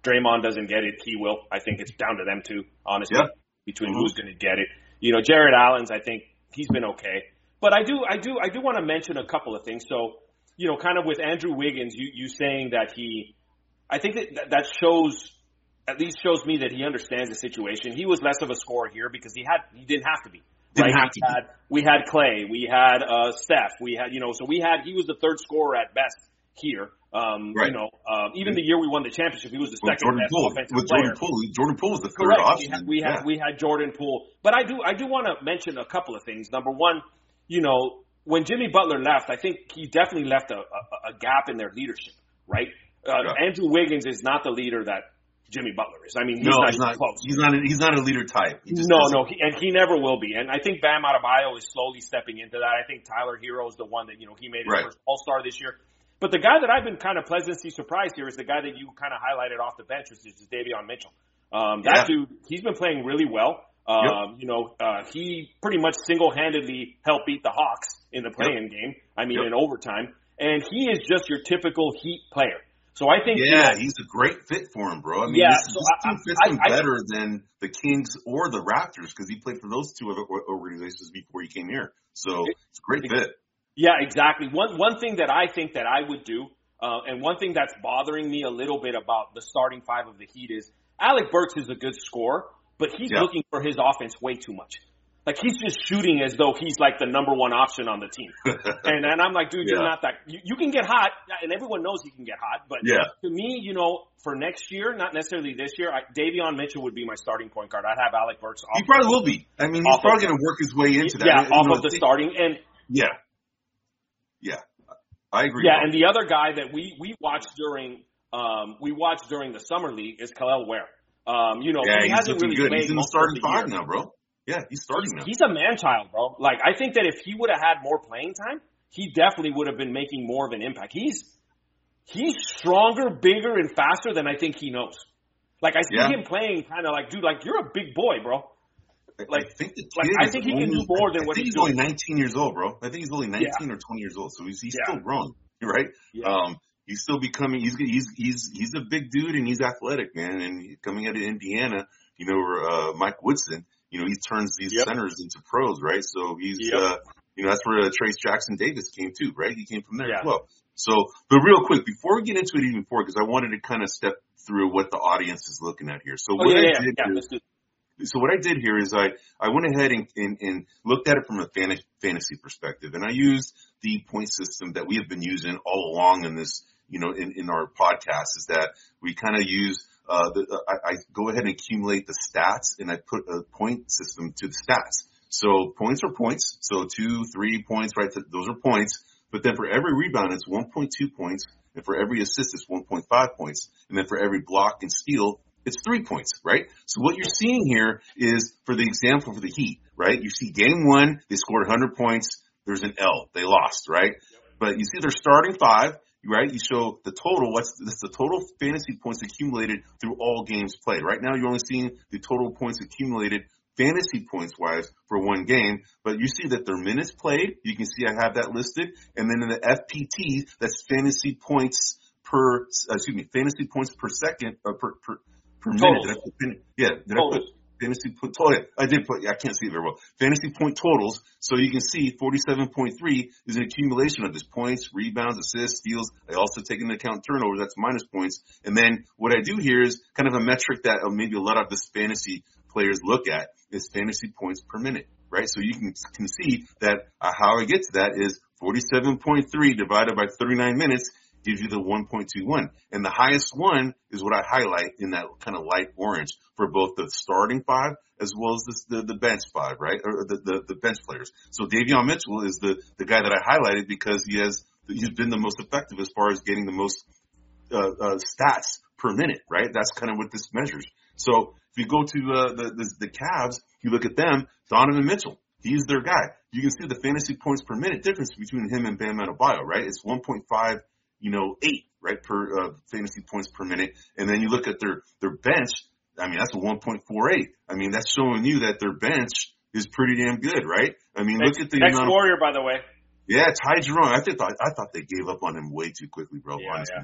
Speaker 2: Draymond doesn't get it, he will. I think it's down to them two, honestly,
Speaker 1: yeah.
Speaker 2: between
Speaker 1: mm-hmm.
Speaker 2: who's going to get it. You know, Jared Allen's, I think he's been okay. But I do, I do, I do want to mention a couple of things. So, you know, kind of with Andrew Wiggins, you, you saying that he, I think that that shows, at least shows me that he understands the situation. He was less of a scorer here because he had, he didn't have to be.
Speaker 1: Didn't
Speaker 2: right?
Speaker 1: have
Speaker 2: we
Speaker 1: to
Speaker 2: had, we had Clay, we had, uh, Steph, we had, you know, so we had, he was the third scorer at best here. Um,
Speaker 1: right.
Speaker 2: you know, um, even the year we won the championship, he was the
Speaker 1: with
Speaker 2: second
Speaker 1: Jordan
Speaker 2: best
Speaker 1: Poole.
Speaker 2: offensive
Speaker 1: with
Speaker 2: player.
Speaker 1: Jordan Poole. Jordan Poole was the third
Speaker 2: Correct.
Speaker 1: option.
Speaker 2: We had, we had,
Speaker 1: yeah.
Speaker 2: we had Jordan Poole. But I do, I do want to mention a couple of things. Number one, you know, when Jimmy Butler left, I think he definitely left a, a, a gap in their leadership, right? Uh, yeah. Andrew Wiggins is not the leader that Jimmy Butler is. I mean, he's
Speaker 1: no,
Speaker 2: not,
Speaker 1: he's not
Speaker 2: close.
Speaker 1: He's not. A, he's not a leader type.
Speaker 2: No, no, he, and he never will be. And I think Bam Adebayo is slowly stepping into that. I think Tyler Hero is the one that, you know, he made his
Speaker 1: right.
Speaker 2: first All-Star this year. But the guy that I've been kind of pleasantly surprised here is the guy that you kind of highlighted off the bench, which is Davion Mitchell. Um, that
Speaker 1: yeah.
Speaker 2: dude, he's been playing really well. Um,
Speaker 1: yep.
Speaker 2: you know, uh, he pretty much single-handedly helped beat the Hawks in the play-in yep. game. I mean, yep. in overtime. And he is just your typical Heat player. So I think,
Speaker 1: yeah,
Speaker 2: you know,
Speaker 1: he's a great fit for him, bro. I mean,
Speaker 2: yeah,
Speaker 1: this,
Speaker 2: so
Speaker 1: this
Speaker 2: I,
Speaker 1: team fits
Speaker 2: I,
Speaker 1: him
Speaker 2: I,
Speaker 1: better I, than the Kings or the Raptors because he played for those two other organizations before he came here. So it's a great
Speaker 2: it,
Speaker 1: fit.
Speaker 2: Yeah, exactly. One one thing that I think that I would do, uh, and one thing that's bothering me a little bit about the starting five of the Heat is Alec Burks is a good scorer, but he's yeah. looking for his offense way too much. Like, he's just shooting as though he's, like, the number one option on the team. and and I'm like, dude, yeah. you're not that you, – you can get hot, and everyone knows he can get hot. But
Speaker 1: yeah.
Speaker 2: to me, you know, for next year, not necessarily this year, I, Davion Mitchell would be my starting point guard. I'd have Alec Burks off.
Speaker 1: He probably will be. I mean, he's probably going to work his way into that.
Speaker 2: Yeah,
Speaker 1: I,
Speaker 2: off
Speaker 1: know,
Speaker 2: of the starting. And
Speaker 1: Yeah. Yeah. I agree.
Speaker 2: Yeah, and the other guy that we, we watched during um, we watched during the Summer League is Kel'el Ware. Um, you know,
Speaker 1: yeah,
Speaker 2: he
Speaker 1: he's
Speaker 2: hasn't really
Speaker 1: good.
Speaker 2: played
Speaker 1: He's in the starting five now, bro. Yeah, he's starting
Speaker 2: he's,
Speaker 1: now.
Speaker 2: He's a man-child, bro. Like, I think that if he would have had more playing time, he definitely would have been making more of an impact. He's he's stronger, bigger, and faster than I think he knows. Like, I see
Speaker 1: yeah.
Speaker 2: him playing kind of like, dude, like, you're a big boy, bro.
Speaker 1: Like, I think the kid
Speaker 2: like, I think he
Speaker 1: only,
Speaker 2: can do more than
Speaker 1: I
Speaker 2: what
Speaker 1: think
Speaker 2: he's,
Speaker 1: he's
Speaker 2: doing.
Speaker 1: only nineteen years old, bro. I think he's only nineteen
Speaker 2: yeah.
Speaker 1: or twenty years old, so he's, he's
Speaker 2: yeah.
Speaker 1: still growing, right?
Speaker 2: Yeah.
Speaker 1: Um, he's still becoming. He's he's he's he's a big dude and he's athletic, man. And coming out of Indiana, you know, where uh, Mike Woodson, you know, he turns these
Speaker 2: yep.
Speaker 1: centers into pros, right? So he's,
Speaker 2: yep.
Speaker 1: uh, you know, that's where uh, Trace Jackson Davis came too, right? He came from there
Speaker 2: yeah.
Speaker 1: as well. So, but real quick, before we get into it even more, because I wanted to kind of step through what the audience is looking at here. So
Speaker 2: oh,
Speaker 1: what
Speaker 2: yeah,
Speaker 1: I
Speaker 2: yeah,
Speaker 1: did
Speaker 2: yeah.
Speaker 1: here,
Speaker 2: Yeah,
Speaker 1: so what I did here is I, I went ahead and, and, and looked at it from a fan, fantasy perspective, and I used the point system that we have been using all along in this, you know, in, in our podcast, is that we kind of use, uh, the, uh, I, I go ahead and accumulate the stats, and I put a point system to the stats. So points are points. So two, three points, right? Those are points. But then for every rebound, it's one point two points. And for every assist, it's one point five points. And then for every block and steal, it's three points, right? So what you're seeing here is, for the example for the Heat, right? You see game one, they scored one hundred points. There's an L. They lost, right? But you see their starting five, right? You show the total. What's that's the total fantasy points accumulated through all games played. Right now, you're only seeing the total points accumulated fantasy points wise for one game, but you see that their minutes played. You can see I have that listed. And then in the F P T, that's fantasy points per, uh, excuse me, fantasy points per second, or per, per, per minute. Did I put, yeah, did
Speaker 2: totals.
Speaker 1: I put fantasy point total? I did put, I can't see it very well. Fantasy point totals. So you can see forty-seven point three is an accumulation of this points, rebounds, assists, steals. I also take into account turnovers. That's minus points. And then what I do here is kind of a metric that uh, maybe a lot of this fantasy players look at is fantasy points per minute, right? So you can, can see that uh, how I get to that is forty-seven point three divided by thirty-nine minutes gives you the one point two one. And the highest one is what I highlight in that kind of light orange for both the starting five as well as this, the, the bench five, right? Or the, the, the bench players. So Davion Mitchell is the, the guy that I highlighted because he has, he's been the most effective as far as getting the most uh, uh, stats per minute, right? That's kind of what this measures. So if you go to uh, the, the the Cavs, you look at them, Donovan Mitchell, he's their guy. You can see the fantasy points per minute difference between him and Bam Adebayo, right? It's one point five, you know, eight, right, per uh, fantasy points per minute. And then you look at their their bench. I mean, that's a one point four eight. I mean, that's showing you that their bench is pretty damn good, right? I mean,
Speaker 2: Ex-
Speaker 1: look at the
Speaker 2: ex-Warrior, by the way.
Speaker 1: Yeah, Ty Jerome. I thought I thought they gave up on him way too quickly, bro.
Speaker 2: Yeah,
Speaker 1: honestly,
Speaker 2: yeah.
Speaker 1: man.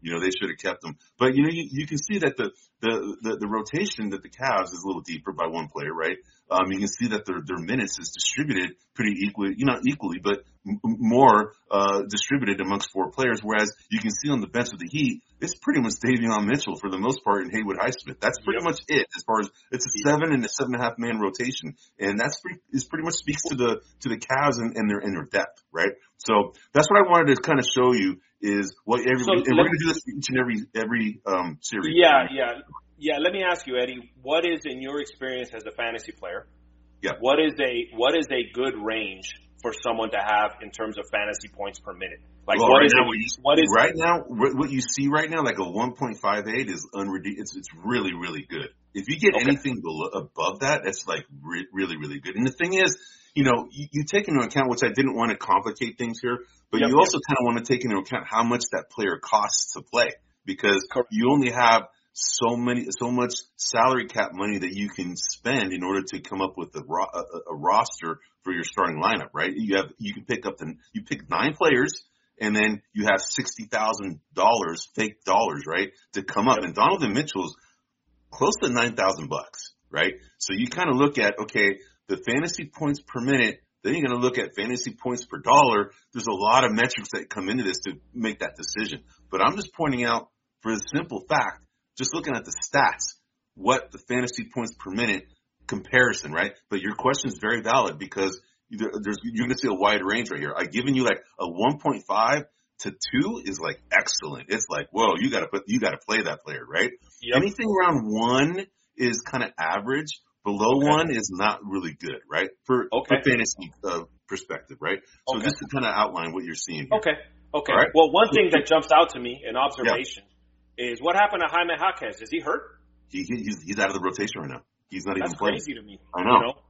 Speaker 1: You know, they should have kept him. But, you know, you, you can see that the, the, the, the rotation that the Cavs is a little deeper by one player, right? Um, you can see that their, their minutes is distributed pretty equally, you know, not equally, but m- more, uh, distributed amongst four players. Whereas you can see on the bench of the Heat, it's pretty much Davion Mitchell for the most part and Haywood Highsmith. That's pretty
Speaker 2: Yep.
Speaker 1: much it as far as it's a seven and a seven and a half man rotation. And that's pretty, is pretty much speaks to the, to the Cavs and, and their, and their depth, right? So that's what I wanted to kind of show you is what every,
Speaker 2: So
Speaker 1: and
Speaker 2: let-
Speaker 1: we're going to do this for each and every, every, um, series.
Speaker 2: Yeah, yeah. Yeah, let me ask you, Eddie, what is in your experience as a fantasy player?
Speaker 1: Yeah.
Speaker 2: What is a what is a good range for someone to have in terms of fantasy points per minute? Like
Speaker 1: Well,
Speaker 2: what
Speaker 1: right
Speaker 2: is
Speaker 1: now,
Speaker 2: it,
Speaker 1: what you-
Speaker 2: what is
Speaker 1: right now, what what you see right now, like a one point five eight is unridiculous. It's, it's really, really good. If you get
Speaker 2: Okay.
Speaker 1: anything below, above that, that's like re- really, really good. And the thing is, you know, you, you take into account, which I didn't want to complicate things here, but
Speaker 2: Yep,
Speaker 1: you
Speaker 2: yep.
Speaker 1: also kind of want to take into account how much that player costs to play because
Speaker 2: Correct.
Speaker 1: you only have so many, so much salary cap money that you can spend in order to come up with a, ro- a, a roster for your starting lineup, right? You have, you can pick up the, you pick nine players and then you have sixty thousand dollars, fake dollars, right? To come up.
Speaker 2: Yep.
Speaker 1: And Donovan Mitchell's close to nine thousand bucks, right? So you kind of look at, okay, the fantasy points per minute, then you're going to look at fantasy points per dollar. There's a lot of metrics that come into this to make that decision. But I'm just pointing out for the simple fact, just looking at the stats, what the fantasy points per minute comparison, right? But your question is very valid because there, there's, you're going to see a wide range right here. I've given you like a one point five to two is like excellent. It's like, whoa, you got to put, you got to play that player, right?
Speaker 2: Yep.
Speaker 1: Anything around one is kind of average. Below
Speaker 2: Okay.
Speaker 1: one is not really good, right? For,
Speaker 2: Okay.
Speaker 1: for fantasy uh, perspective, right? So
Speaker 2: Okay.
Speaker 1: just to kind of outline what you're seeing here.
Speaker 2: Okay. Okay.
Speaker 1: All right.
Speaker 2: Well, one thing that jumps out to me, an observation, is what happened to Jaime Jaquez? Is he hurt?
Speaker 1: He, he- he's, he's out of the rotation right now. He's not
Speaker 2: That's
Speaker 1: even playing.
Speaker 2: crazy to me.
Speaker 1: I know.
Speaker 2: You know?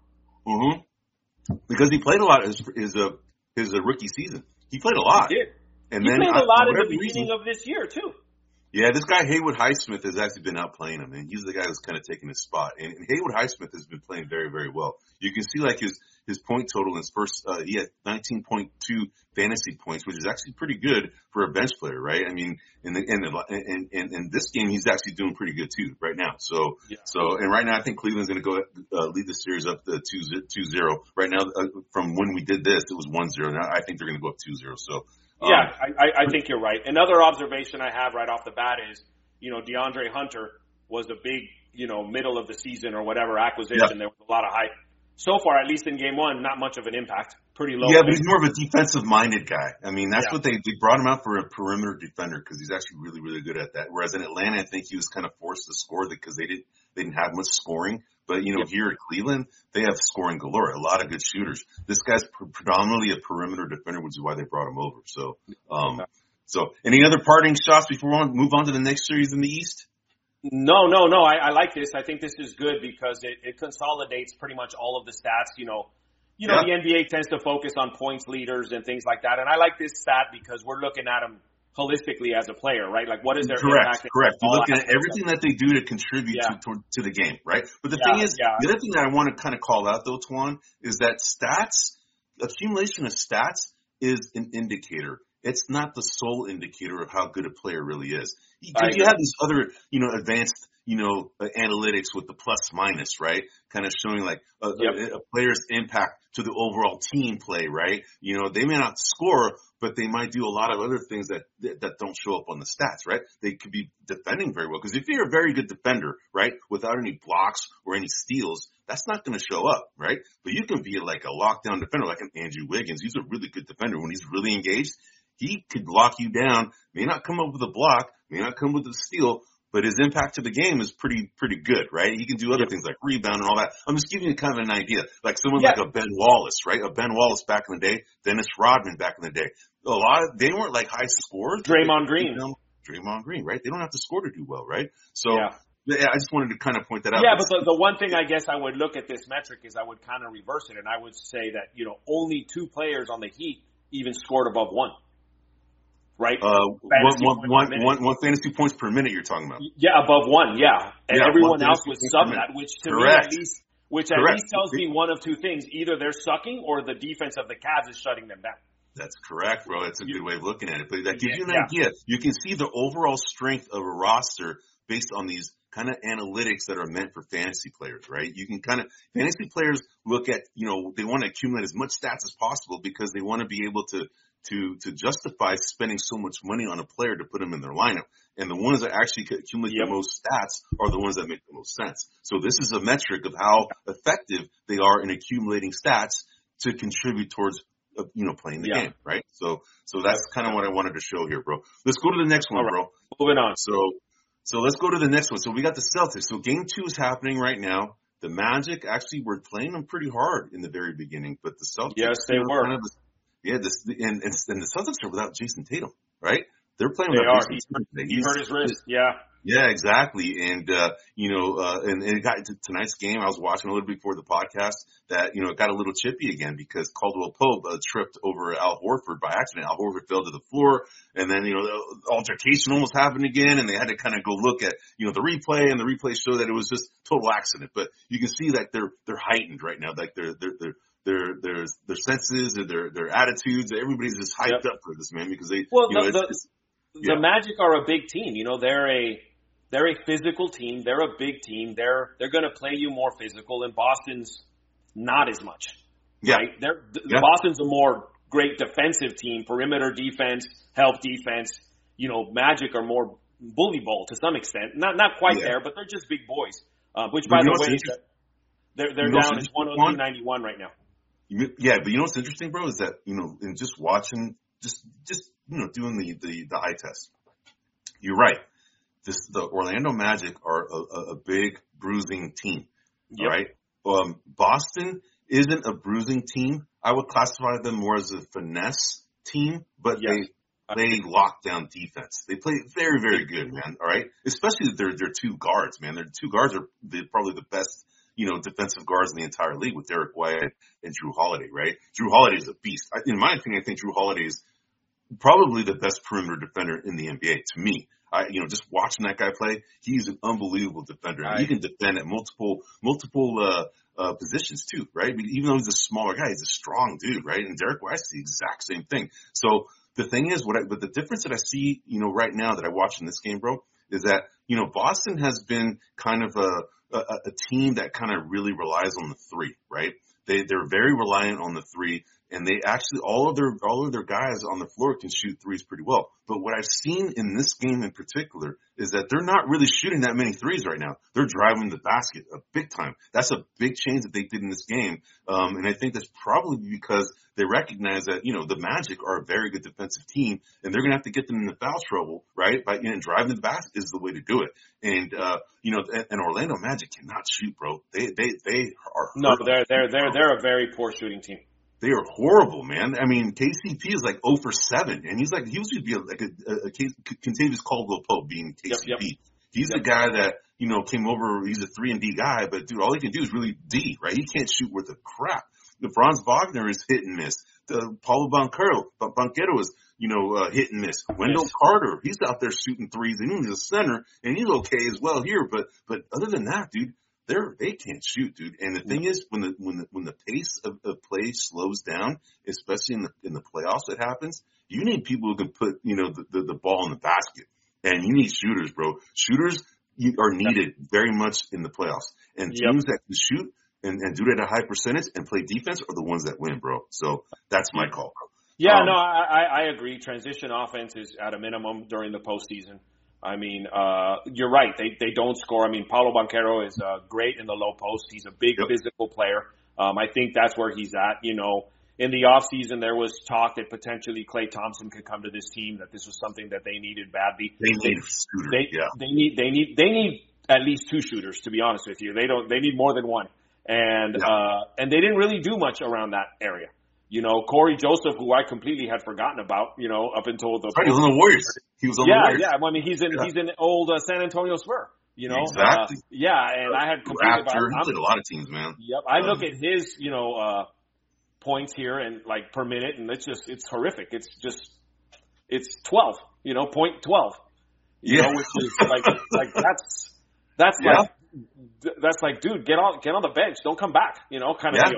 Speaker 1: Mm-hmm. Because he played a lot his his uh, his uh, rookie season. He played a lot.
Speaker 2: He did.
Speaker 1: And
Speaker 2: He
Speaker 1: then
Speaker 2: played
Speaker 1: I-
Speaker 2: a lot
Speaker 1: for
Speaker 2: in the
Speaker 1: whatever
Speaker 2: beginning
Speaker 1: reason-
Speaker 2: of this year too.
Speaker 1: Yeah, this guy Haywood Highsmith has actually been out playing him, and he's the guy that's kind of taking his spot. And, and Haywood Highsmith has been playing very, very well. You can see like his his point total in his first, uh, he had nineteen point two fantasy points, which is actually pretty good for a bench player, right? I mean, in the in the in, in, in this game, he's actually doing pretty good too right now. So
Speaker 2: Yeah.
Speaker 1: so and right now, I think Cleveland's going to go uh, lead the series up to two zero. Right now, uh, from when we did this, it was one zero. Now I think they're going to go up two zero. So. Um,
Speaker 2: Yeah, I, I- I think you're right. Another observation I have right off the bat is, you know, DeAndre Hunter was a big, you know, middle of the season or whatever acquisition.
Speaker 1: Yeah.
Speaker 2: There was a lot of hype. So far, at least in game one, not much of an impact. Pretty low.
Speaker 1: Yeah, but he's more of a defensive-minded guy. I mean, that's
Speaker 2: Yeah.
Speaker 1: what they, they brought him out for a perimeter defender because he's actually really, really good at that. Whereas in Atlanta, I think he was kind of forced to score because they didn't they didn't have much scoring. But you know,
Speaker 2: Yep.
Speaker 1: here at Cleveland, they have scoring galore. A lot of good shooters. This guy's pre- predominantly a perimeter defender, which is why they brought him over. So, um, so any other parting shots before we move on to the next series in the East?
Speaker 2: No, no, no. I, I like this. I think this is good because it, it consolidates pretty much all of the stats. You know, you know,
Speaker 1: Yeah.
Speaker 2: the N B A tends to focus on points leaders and things like that. And I like this stat because we're looking at them holistically as a player, right? Like, what is their
Speaker 1: Correct,
Speaker 2: impact?
Speaker 1: correct. You're
Speaker 2: All
Speaker 1: looking at
Speaker 2: aspects of
Speaker 1: everything that they do to contribute
Speaker 2: Yeah.
Speaker 1: to, to to the game, right? But the
Speaker 2: Yeah,
Speaker 1: thing is,
Speaker 2: yeah.
Speaker 1: the other thing that I want to kind of call out though, Tuan, is that stats, accumulation of stats is an indicator. It's not the sole indicator of how good a player really is. You,
Speaker 2: I
Speaker 1: you
Speaker 2: agree.
Speaker 1: have these other, you know, advanced, you know, uh, analytics with the plus minus, right? Kind of showing like a,
Speaker 2: Yep.
Speaker 1: a, a player's impact to the overall team play, right? You know, they may not score, but they might do a lot of other things that that, that don't show up on the stats, right? They could be defending very well. Because if you're a very good defender, right, without any blocks or any steals, that's not going to show up, right? But you can be like a lockdown defender, like an Andrew Wiggins. He's a really good defender. When he's really engaged, he could lock you down, may not come up with a block, may not come with a steal, but his impact to the game is pretty, pretty good, right? He can do other
Speaker 2: Yep.
Speaker 1: things like rebound and all that. I'm just giving you kind of an idea. Like someone
Speaker 2: Yeah.
Speaker 1: like a Ben Wallace, right? A Ben Wallace back in the day, Dennis Rodman back in the day. A lot of, they weren't like high scorers.
Speaker 2: Draymond Green.
Speaker 1: You know, Draymond Green, right? They don't have to score to do well, right? So
Speaker 2: Yeah.
Speaker 1: yeah, I just wanted to kind of point that out.
Speaker 2: Yeah, but the, the one thing I guess I would look at this metric is I would kind of reverse it, and I would say that, you know, only two players on the Heat even scored above one. Right?
Speaker 1: Uh, one,
Speaker 2: Fantasy
Speaker 1: one,
Speaker 2: points per
Speaker 1: one,
Speaker 2: minute.
Speaker 1: one, one fantasy points per minute you're talking about.
Speaker 2: Yeah, above one, yeah. And
Speaker 1: Yeah,
Speaker 2: everyone
Speaker 1: one
Speaker 2: else
Speaker 1: fantasy
Speaker 2: was
Speaker 1: points
Speaker 2: sub
Speaker 1: per
Speaker 2: that,
Speaker 1: minute.
Speaker 2: which to
Speaker 1: Correct.
Speaker 2: me at least, which at
Speaker 1: Correct.
Speaker 2: least tells me one of two things. Either they're sucking or the defense of the Cavs is shutting them down.
Speaker 1: That's correct, bro. That's a good way of looking at it. But that gives
Speaker 2: Yeah,
Speaker 1: you an
Speaker 2: yeah.
Speaker 1: idea. You can see the overall strength of a roster based on these kind of analytics that are meant for fantasy players, right? You can kind of, fantasy players look at, you know, they want to accumulate as much stats as possible because they want to be able to, to, to justify spending so much money on a player to put them in their lineup. And the ones that actually accumulate
Speaker 2: Yep.
Speaker 1: the most stats are the ones that make the most sense. So this is a metric of how effective they are in accumulating stats to contribute towards, uh, you know, playing the
Speaker 2: Yeah.
Speaker 1: game, right? So, so that's kind of what I wanted to show here, bro. Let's go to the next one,
Speaker 2: All right.
Speaker 1: bro.
Speaker 2: Moving on.
Speaker 1: So, so let's go to the next one. So we got the Celtics. So game two is happening right now. The Magic actually were playing them pretty hard in the very beginning, but the Celtics,
Speaker 2: Yes, they
Speaker 1: you know,
Speaker 2: were.
Speaker 1: kind of, yeah, this, and, and, and the Celtics are without Jason Tatum, right? They're playing
Speaker 2: They
Speaker 1: without
Speaker 2: are.
Speaker 1: Jason
Speaker 2: He,
Speaker 1: Tatum.
Speaker 2: he
Speaker 1: He's-
Speaker 2: hurt his wrist. Yeah.
Speaker 1: Yeah, exactly. And, uh, you know, uh, and, and it got to tonight's game. I was watching a little bit before the podcast that, you know, it got a little chippy again because Caldwell Pope uh, tripped over Al Horford by accident. Al Horford fell to the floor and then, you know, the altercation almost happened again and they had to kind of go look at, you know, the replay and the replay showed that it was just total accident. But you can see that they're, they're heightened right now. Like they're, they're, they're, their their their senses or their their attitudes. Everybody's just hyped
Speaker 2: Yep.
Speaker 1: up for this, man, because they
Speaker 2: Well,
Speaker 1: you know
Speaker 2: the,
Speaker 1: it's,
Speaker 2: the,
Speaker 1: it's, yeah.
Speaker 2: the Magic are a big team. You know, they're a they're a physical team. They're a big team. They're they're going to play you more physical, and Boston's not as much.
Speaker 1: Yeah.
Speaker 2: Right? They're th-
Speaker 1: Yeah.
Speaker 2: Boston's a more great defensive team, perimeter defense, help defense. You know, Magic are more bully ball to some extent. Not not quite
Speaker 1: Yeah.
Speaker 2: there, but they're just big boys. Uh, which,
Speaker 1: But
Speaker 2: by
Speaker 1: you know
Speaker 2: the
Speaker 1: what's
Speaker 2: way,
Speaker 1: interesting?
Speaker 2: they're they're
Speaker 1: You know what's
Speaker 2: down in
Speaker 1: interesting,
Speaker 2: one oh
Speaker 1: Juan?
Speaker 2: two ninety-one right now.
Speaker 1: You- Yeah, but you know what's interesting, bro, is that, you know, in just watching, just, just, you know, doing the, the, the eye test. You're right. This, the Orlando Magic are a, a, a big bruising team.
Speaker 2: Yep.
Speaker 1: All right. Um, Boston isn't a bruising team. I would classify them more as a finesse team, but
Speaker 2: Yes.
Speaker 1: they, they lock down defense. They play very, very good, man. All right. Especially their, their two guards, man. Their two guards are the, probably the best, you know, defensive guards in the entire league with Derek White and Drew Holiday, right? Drew Holiday is a beast. I, in my opinion, I think Drew Holiday is probably the best perimeter defender in the N B A to me. I, you know, just watching that guy play, he's an unbelievable defender. And he can defend at multiple, multiple, uh, uh, positions too, right? Even though he's a smaller guy, he's a strong dude, right? And Derek White's the exact same thing. So the thing is, what I, but the difference that I see, you know, right now that I watch in this game, bro, is that, you know, Boston has been kind of a, a, a team that kind of really relies on the three, right? They, they're very reliant on the three, and they actually, all of their, all of their guys on the floor can shoot threes pretty well. But what I've seen in this game in particular is that they're not really shooting that many threes right now. They're driving the basket a big time. That's a big change that they did in this game. Um, and I think that's probably because they recognize that, you know, the Magic are a very good defensive team, and they're going to have to get them into foul trouble, right? By, you know, driving the basket is the way to do it. And, uh, you know, and, and Orlando Magic cannot shoot, bro. They, they, they are
Speaker 2: No, they're they're they're they're a very poor shooting team.
Speaker 1: They are horrible, man. I mean, K C P is like zero for seven, and he's like, he was going to be like a, a, a Contavious Caldwell Pope being K C P.
Speaker 2: Yep, yep.
Speaker 1: He's
Speaker 2: Yep.
Speaker 1: the guy that, you know, came over, he's a three and D guy, but dude, all he can do is really D, right? He can't shoot worth a crap. The Franz Wagner is hit and miss. The Paulo Banchero, Banchero is, you know, uh, hit and miss. Wendell
Speaker 2: Yes.
Speaker 1: Carter, he's out there shooting threes, and he's a center, and he's okay as well here, but, but other than that, dude, They're, they can't shoot, dude. And the thing is, when the, when the, when the pace of, of play slows down, especially in the, in the playoffs that happens, you need people who can put, you know, the, the, the ball in the basket. And you need shooters, bro. Shooters you- are needed very much in the playoffs. And
Speaker 2: Yep.
Speaker 1: teams that can shoot and, and do it at a high percentage and play defense are the ones that win, bro. So that's my call, bro.
Speaker 2: Yeah,
Speaker 1: Um,
Speaker 2: no, I, I I agree. Transition offense is at a minimum during the postseason. I mean, uh, you're right. They they don't score. I mean, Paulo Banchero is uh, great in the low post. He's a big
Speaker 1: Yep.
Speaker 2: physical player. Um, I think that's where he's at. You know, in the off season, there was talk that potentially Klay Thompson could come to this team. That this was something that they needed badly.
Speaker 1: They need shooters,
Speaker 2: They
Speaker 1: yeah.
Speaker 2: they need they need they need at least two shooters. To be honest with you, they don't. They need more than one. And
Speaker 1: Yeah.
Speaker 2: uh, and they didn't really do much around that area. You know, Corey Joseph, who I completely had forgotten about, you know, up until the
Speaker 1: Right, he was on the Warriors. He was on
Speaker 2: yeah,
Speaker 1: the Warriors.
Speaker 2: yeah. I mean, he's in
Speaker 1: Yeah.
Speaker 2: he's an old uh, San Antonio Spur. You know,
Speaker 1: Exactly.
Speaker 2: Uh, yeah, and I had completely
Speaker 1: After,
Speaker 2: about.
Speaker 1: he played a lot of teams, man.
Speaker 2: Yep, I
Speaker 1: Um,
Speaker 2: look at his, you know, uh, points here and like per minute, and it's just it's horrific. It's just it's twelve, you know, point twelve. You
Speaker 1: Yeah.
Speaker 2: know, which is like like that's that's
Speaker 1: Yeah.
Speaker 2: like that's like, dude, get on get on the bench, don't come back, you know, kind of
Speaker 1: Yeah.
Speaker 2: deal.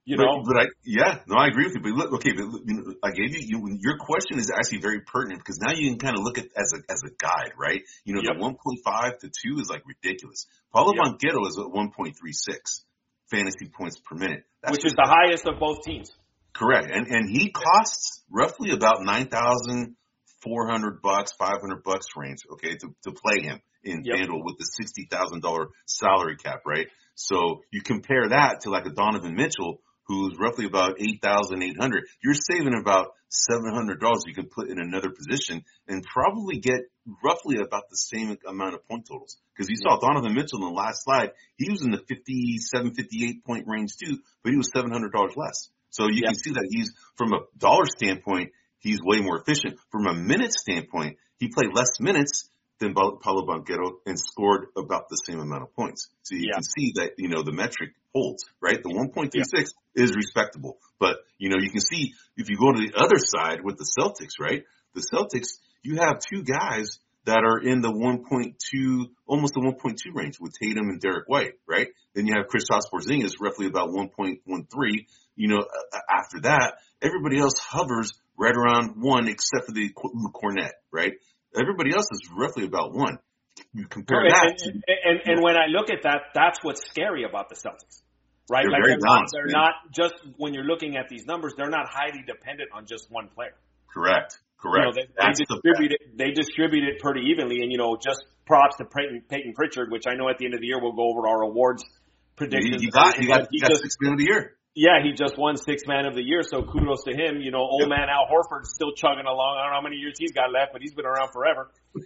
Speaker 2: You
Speaker 1: But,
Speaker 2: know,
Speaker 1: but I, yeah, no, I agree with you. But look, okay, but look, you know, I gave you, you, your question is actually very pertinent because now you can kind of look at as a, as a guide, right? You know,
Speaker 2: yep,
Speaker 1: the one point five to two is like ridiculous. Paulo
Speaker 2: yep,
Speaker 1: Banchero is at one point three six fantasy points per minute. That's
Speaker 2: which is the highest of both teams.
Speaker 1: correct. And, and he costs roughly about nine thousand four hundred bucks, five hundred bucks range, okay, to, to play him in
Speaker 2: Yep.
Speaker 1: FanDuel with the sixty thousand dollars salary cap, right? So you compare that to like a Donovan Mitchell, who's roughly about eight thousand eight hundred. You're saving about seven hundred dollars you can put in another position and probably get roughly about the same amount of point totals. Because you saw Donovan Mitchell in the last slide, he was in the fifty-seven, fifty-eight point range too, but he was seven hundred dollars less. So you
Speaker 2: Yep.
Speaker 1: can see that he's, from a dollar standpoint, he's way more efficient. From a minute standpoint, he played less minutes than Paulo Banchero and scored about the same amount of points. So you
Speaker 2: Yeah.
Speaker 1: can see that, you know, the metric holds, right? The one point three six yeah. is respectable. But, you know, you can see if you go to the other side with the Celtics, right? The Celtics, you have two guys that are in the one point two, almost the one point two range with Tatum and Derek White, right? Then you have Kristaps Porzingis roughly about one point one three. You know, after that, everybody else hovers right around one except for the Cornet, right? Everybody else is roughly about one. You compare
Speaker 2: and,
Speaker 1: that
Speaker 2: and,
Speaker 1: to,
Speaker 2: and, and, and when I look at that, that's what's scary about the Celtics, right?
Speaker 1: They're
Speaker 2: like
Speaker 1: very
Speaker 2: they're,
Speaker 1: balanced,
Speaker 2: not, they're
Speaker 1: man.
Speaker 2: not just, when you're looking at these numbers, they're not highly dependent on just one player.
Speaker 1: Correct. Correct.
Speaker 2: You know, they, they distribute it. They distribute it pretty evenly, and you know, just props to Peyton, Peyton Pritchard, which I know at the end of the year we'll go over our awards predictions.
Speaker 1: You, you got, you got,
Speaker 2: he
Speaker 1: you got
Speaker 2: just,
Speaker 1: six man of the year.
Speaker 2: Yeah, he just won six man of the year, so kudos to him. You know, old man Al Horford's still chugging along. I don't know how many years he's got left, but he's been around forever.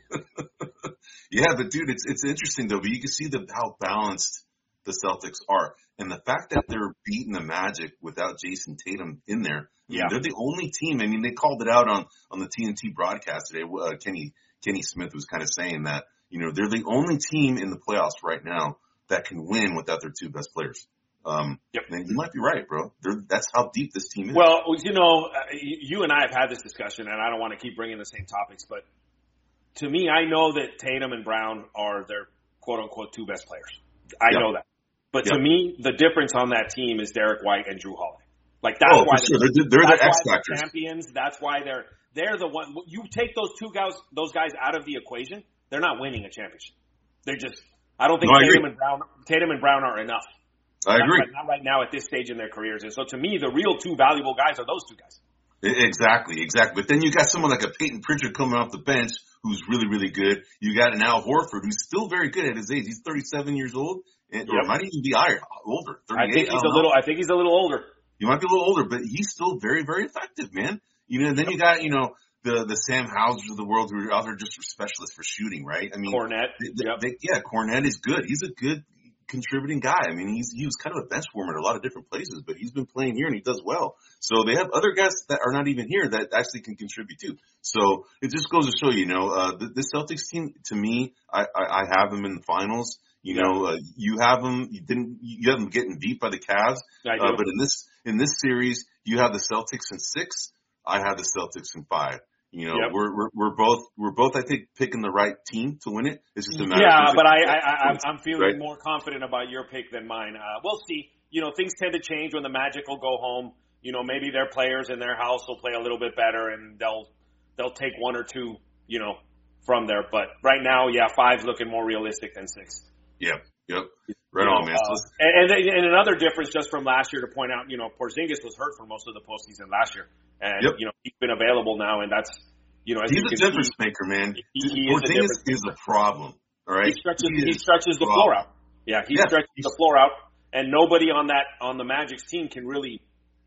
Speaker 1: Yeah, but dude, it's it's interesting though. But you can see the how balanced the Celtics are, and the fact that they're beating the Magic without Jason Tatum in there. I mean,
Speaker 2: Yeah,
Speaker 1: they're the only team. I mean, they called it out on on the T N T broadcast today. Uh, Kenny Kenny Smith was kind of saying that, you know, they're the only team in the playoffs right now that can win without their two best players. Um,
Speaker 2: yep.
Speaker 1: And you might be right, bro. They're, that's how deep this team is.
Speaker 2: Well, you know, you and I have had this discussion, and I don't want to keep bringing the same topics, but to me, I know that Tatum and Brown are their quote-unquote two best players. I
Speaker 1: yep.
Speaker 2: know that. But
Speaker 1: yep.
Speaker 2: to me, the difference on that team is Derek White and Drew Holiday. Like, that's
Speaker 1: oh,
Speaker 2: why
Speaker 1: for sure. They're, they're the X factors.
Speaker 2: Champions. That's why they're they're the one. You take those two guys, those guys out of the equation, they're not winning a championship. They're just. I don't think
Speaker 1: no,
Speaker 2: Tatum and Brown, Tatum and Brown are enough.
Speaker 1: I agree.
Speaker 2: Not, not right now at this stage in their careers. And so to me, the real two valuable guys are those two guys.
Speaker 1: Exactly, exactly. But then you got someone like a Peyton Pritchard coming off the bench who's really, really good. You got an Al Horford who's still very good at his age. He's thirty-seven years old, and, or
Speaker 2: yep.
Speaker 1: might even be higher, older.
Speaker 2: I think he's
Speaker 1: I
Speaker 2: a little. I think he's a little older.
Speaker 1: He might be a little older, but he's still very, very effective, man. You know, and then you got, you know, the the Sam Hausers of the world who are out there just specialists for shooting, right? I mean,
Speaker 2: Cornet.
Speaker 1: They, they,
Speaker 2: yep.
Speaker 1: they, yeah, Cornet is good. He's a good contributing guy. I mean, he's he was kind of a bench warmer at a lot of different places, but he's been playing here and he does well. So they have other guys that are not even here that actually can contribute too. So it just goes to show, you know, uh, the, the Celtics team, to me, I, I, I have them in the finals. You
Speaker 2: yeah.
Speaker 1: know, uh, you have them, you didn't, you have them getting beat by the Cavs.
Speaker 2: I do.
Speaker 1: Uh, but in this, in this series, you have the Celtics in six. I have the Celtics in five. You know,
Speaker 2: yep.
Speaker 1: we're, we're, we're both, we're both, I think, picking the right team to win it. It's just a matter
Speaker 2: yeah,
Speaker 1: of
Speaker 2: but I, I, I, I'm feeling
Speaker 1: right?
Speaker 2: more confident about your pick than mine. Uh, we'll see. You know, things tend to change when the Magic will go home. You know, maybe their players in their house will play a little bit better and they'll, they'll take one or two, you know, from there. But right now, yeah, five's looking more realistic than six.
Speaker 1: Yep. Yep. Right
Speaker 2: you
Speaker 1: on,
Speaker 2: know,
Speaker 1: man.
Speaker 2: Uh, and, and, and another difference just from last year to point out, you know, Porzingis was hurt for most of the postseason last year. And,
Speaker 1: yep.
Speaker 2: you know, he's been available now and that's, you know,
Speaker 1: he's a difference see, maker, man.
Speaker 2: He, he
Speaker 1: Porzingis
Speaker 2: is,
Speaker 1: is a problem. All right,
Speaker 2: he stretches,
Speaker 1: he,
Speaker 2: he stretches the floor out. Yeah, he
Speaker 1: yeah,
Speaker 2: stretches the floor out, and nobody on that on the Magic's team can really.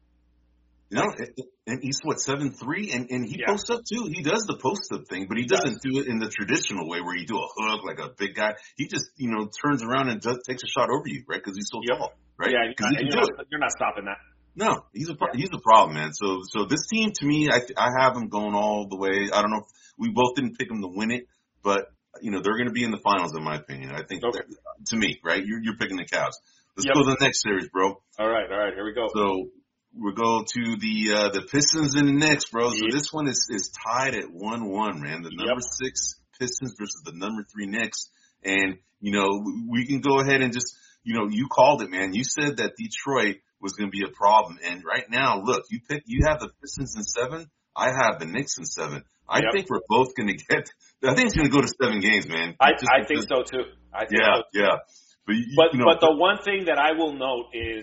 Speaker 1: You know, and he's what seven three, and and he
Speaker 2: yeah.
Speaker 1: posts up too. He does the post up thing, but he doesn't do it in the traditional way where you do a hook like a big guy. He just you know turns around and does, takes a shot over you, right? Because he's so
Speaker 2: yep.
Speaker 1: tall, right?
Speaker 2: Yeah,
Speaker 1: because he can
Speaker 2: you're,
Speaker 1: do
Speaker 2: not,
Speaker 1: it.
Speaker 2: you're not stopping that.
Speaker 1: No, he's a
Speaker 2: yeah.
Speaker 1: he's a problem, man. So so this team to me, I I have them going all the way. I don't know if we both didn't pick them to win it, but you know they're going to be in the finals in my opinion. I think
Speaker 2: okay.
Speaker 1: that, to me, right? You're you're picking the Cavs. Let's
Speaker 2: yep.
Speaker 1: go to the next series, bro.
Speaker 2: All right, all right, here we go.
Speaker 1: So we'll go to the uh, the Pistons and the Knicks, bro. So
Speaker 2: yep.
Speaker 1: this one is is tied at one one, man. The number
Speaker 2: yep.
Speaker 1: six Pistons versus the number three Knicks, and you know we can go ahead and just you know you called it, man. You said that Detroit was going to be a problem. And right now, look, you pick, you have the Pistons in seven. I have the Knicks in seven. I
Speaker 2: Yep.
Speaker 1: think we're both going to get. I think it's going to go to seven games, man.
Speaker 2: I,
Speaker 1: Just
Speaker 2: I think
Speaker 1: because-
Speaker 2: so too. I think
Speaker 1: Yeah,
Speaker 2: so too.
Speaker 1: yeah. But you,
Speaker 2: But
Speaker 1: you know,
Speaker 2: but the one thing that I will note is,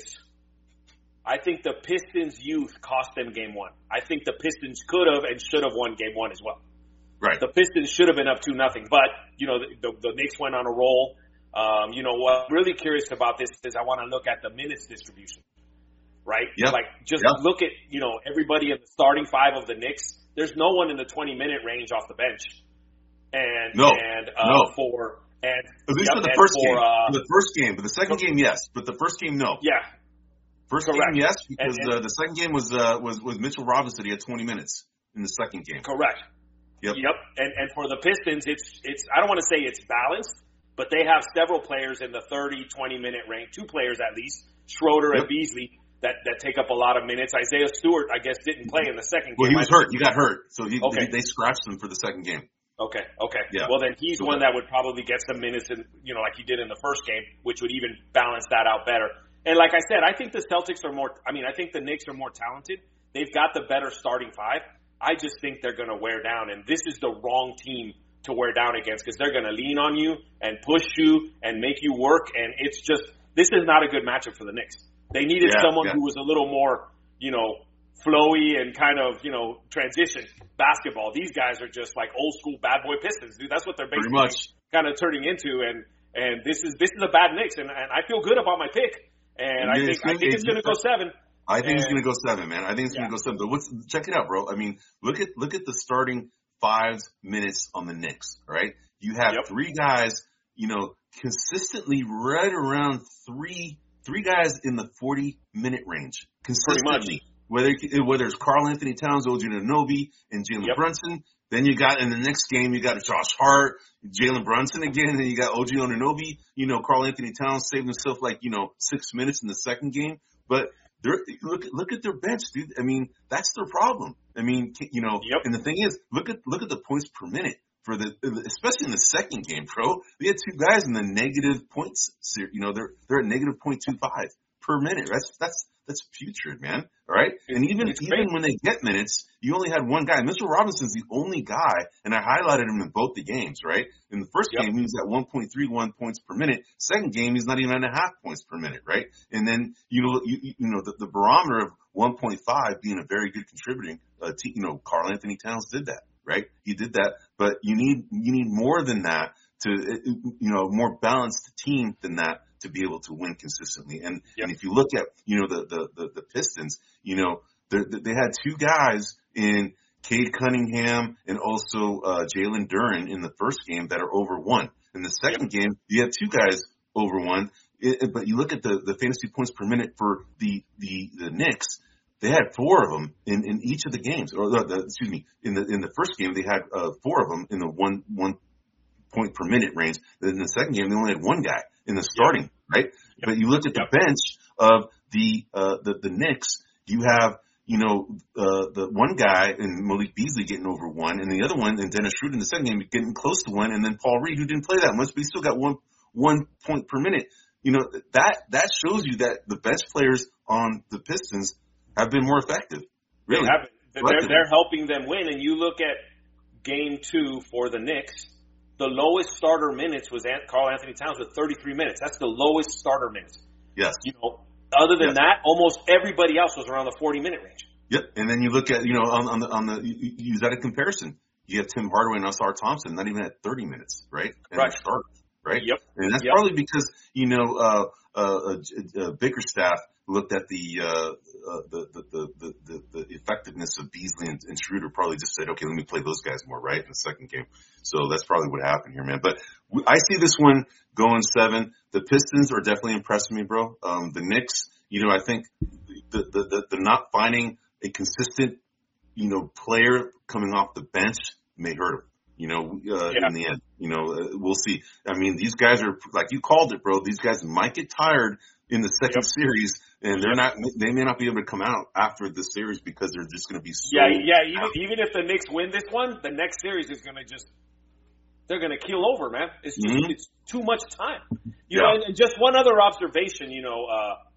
Speaker 2: I think the Pistons' youth cost them game one. I think the Pistons could have and should have won game one as well.
Speaker 1: right.
Speaker 2: The Pistons should have been up two nothing, but you know the, the, the Knicks went on a roll. Um, you know what I'm really curious about this is I want to look at the minutes distribution, right?
Speaker 1: Yep.
Speaker 2: Like just
Speaker 1: Yep.
Speaker 2: look at you know everybody in the starting five of the Knicks. There's no one in the twenty minute range off the bench, and
Speaker 1: No.
Speaker 2: and uh,
Speaker 1: No.
Speaker 2: for and
Speaker 1: At least
Speaker 2: yep,
Speaker 1: for the
Speaker 2: and
Speaker 1: first
Speaker 2: for,
Speaker 1: game.
Speaker 2: uh,
Speaker 1: For the first game, but the second game, yes. But the first game, no.
Speaker 2: yeah,
Speaker 1: First
Speaker 2: correct.
Speaker 1: game, yes, because
Speaker 2: And- and-
Speaker 1: uh, the second game was uh, was was Mitchell Robinson. He had twenty minutes in the second game.
Speaker 2: correct.
Speaker 1: Yep.
Speaker 2: Yep. And and for the Pistons, it's it's I don't want to say it's balanced, but they have several players in the thirty, twenty minute range, two players at least, Schroeder
Speaker 1: Yep.
Speaker 2: and Beasley, that, that take up a lot of minutes. Isaiah Stewart, I guess, didn't play in the second
Speaker 1: Well,
Speaker 2: game.
Speaker 1: he was
Speaker 2: I-
Speaker 1: hurt. He got hurt, so he,
Speaker 2: Okay.
Speaker 1: he they scratched him for the second game.
Speaker 2: Okay, okay.
Speaker 1: Yeah.
Speaker 2: Well, then he's
Speaker 1: So
Speaker 2: one
Speaker 1: that-
Speaker 2: that would probably get some minutes, in, you know, like he did in the first game, which would even balance that out better. And like I said, I think the Celtics are more. I mean, I think the Knicks are more talented. They've got the better starting five. I just think they're going to wear down, and this is the wrong team to wear down against because they're going to lean on you and push you and make you work. And it's just this is not a good matchup for the Knicks. They needed
Speaker 1: Yeah,
Speaker 2: someone
Speaker 1: yeah.
Speaker 2: who was a little more, you know, flowy and kind of, you know, transition basketball. These guys are just like old school bad boy Pistons, dude. That's what they're
Speaker 1: Pretty
Speaker 2: basically
Speaker 1: much.
Speaker 2: kind of turning into. And and this is this is a bad Knicks, and, and I feel good about my pick. And I
Speaker 1: Yeah,
Speaker 2: think
Speaker 1: it's
Speaker 2: I
Speaker 1: gonna-
Speaker 2: think it's going to go seven.
Speaker 1: I think it's
Speaker 2: And-
Speaker 1: going to go seven, man. I think it's
Speaker 2: Yeah.
Speaker 1: going to go seven. But what's check it out, bro. I mean, look at look at the starting five minutes on the Knicks. All right, you have
Speaker 2: Yep.
Speaker 1: three guys, you know, consistently right around three three guys in the forty minute range consistently. Whether whether it's Karl Anthony Towns, O G Anunoby, and Jalen
Speaker 2: Yep.
Speaker 1: Brunson. Then you got in the next game, you got Josh Hart, Jalen Brunson again, and then you got O G Anunoby. You know, Karl Anthony Towns saved himself like, you know, six minutes in the second game. But they're, look, look at their bench, dude. I mean, that's their problem. I mean, you know,
Speaker 2: Yep.
Speaker 1: and the thing is, look at, look at the points per minute for the, especially in the second game, bro. We had two guys in the negative points, you know, they're, they're at negative point two five per minute. That's, that's, that's putrid, man. All right. And even,
Speaker 2: it's
Speaker 1: even
Speaker 2: great.
Speaker 1: when they get minutes, you only had one guy. Mitchell Robinson's the only guy, and I highlighted him in both the games, right? In the first
Speaker 2: Yep.
Speaker 1: game, he was at one point three one points per minute. Second game, he's not even at a half points per minute, right? And then, you know, you, you know, the, the barometer of one point five being a very good contributing, uh, team, you know, Karl Anthony Towns did that, right? He did that, but you need, you need more than that to, you know, more balanced team than that to be able to win consistently. And,
Speaker 2: Yep.
Speaker 1: and if you look at, you know, the, the, the, the Pistons, you know, they, they had two guys in Cade Cunningham and also uh, Jalen Duren in the first game that are over one. In the second game, you have two guys over one. It, but you look at the, the fantasy points per minute for the, the, the Knicks, they had four of them in, in each of the games. Or the, the, excuse me, in the in the first game they had uh, four of them in the one one point per minute range. Then in the second game they only had one guy in the starting,
Speaker 2: Yep.
Speaker 1: right? Yep. But you look at
Speaker 2: Yep.
Speaker 1: the bench of the uh, the the Knicks, you have, you know, uh, the one guy in Malik Beasley getting over one, and the other one, and Dennis Schroeder in the second game getting close to one, and then Paul Reed, who didn't play that much, but he still got one one point per minute. You know, that that shows you that the bench players on the Pistons have been more effective. Really,
Speaker 2: They haven't. They're, they're helping them win. And you look at game two for the Knicks, the lowest starter minutes was Karl Anthony Towns with thirty-three minutes. That's the lowest starter minutes.
Speaker 1: Yes.
Speaker 2: You know, other than
Speaker 1: Yes.
Speaker 2: that, almost everybody else was around the forty minute range.
Speaker 1: Yep. And then you look at, you know, on, on the, on the, you, you use that a comparison. You have Tim Hardaway and Ausar Thompson, not even at thirty minutes, right? And
Speaker 2: Right.
Speaker 1: they're starters, right?
Speaker 2: Yep.
Speaker 1: And that's
Speaker 2: Yep.
Speaker 1: probably because, you know, uh, uh, uh, uh Bickerstaff looked at the, uh, uh, the, the, the, the, the effectiveness of Beasley and, and Schroeder, probably just said, okay, let me play those guys more, right? In the second game. So that's probably what happened here, man. But I see this one going seven. The Pistons are definitely impressing me, bro. Um, the Knicks, you know, I think the, the, the, the not finding a consistent, you know, player coming off the bench may hurt them. You know, uh,
Speaker 2: Yeah.
Speaker 1: in the end, you know, uh, we'll see. I mean, these guys are, like you called it, bro. These guys might get tired in the second
Speaker 2: Yep.
Speaker 1: series, and they're not, they may not be able to come out after the series because they're just going to be so.
Speaker 2: Yeah, yeah. Even, even if the Knicks win this one, the next series is going to just, they're going to keel over, man. It's just,
Speaker 1: Mhm.
Speaker 2: it's too much time. You
Speaker 1: Yeah.
Speaker 2: know, and, and just one other observation, you know, uh,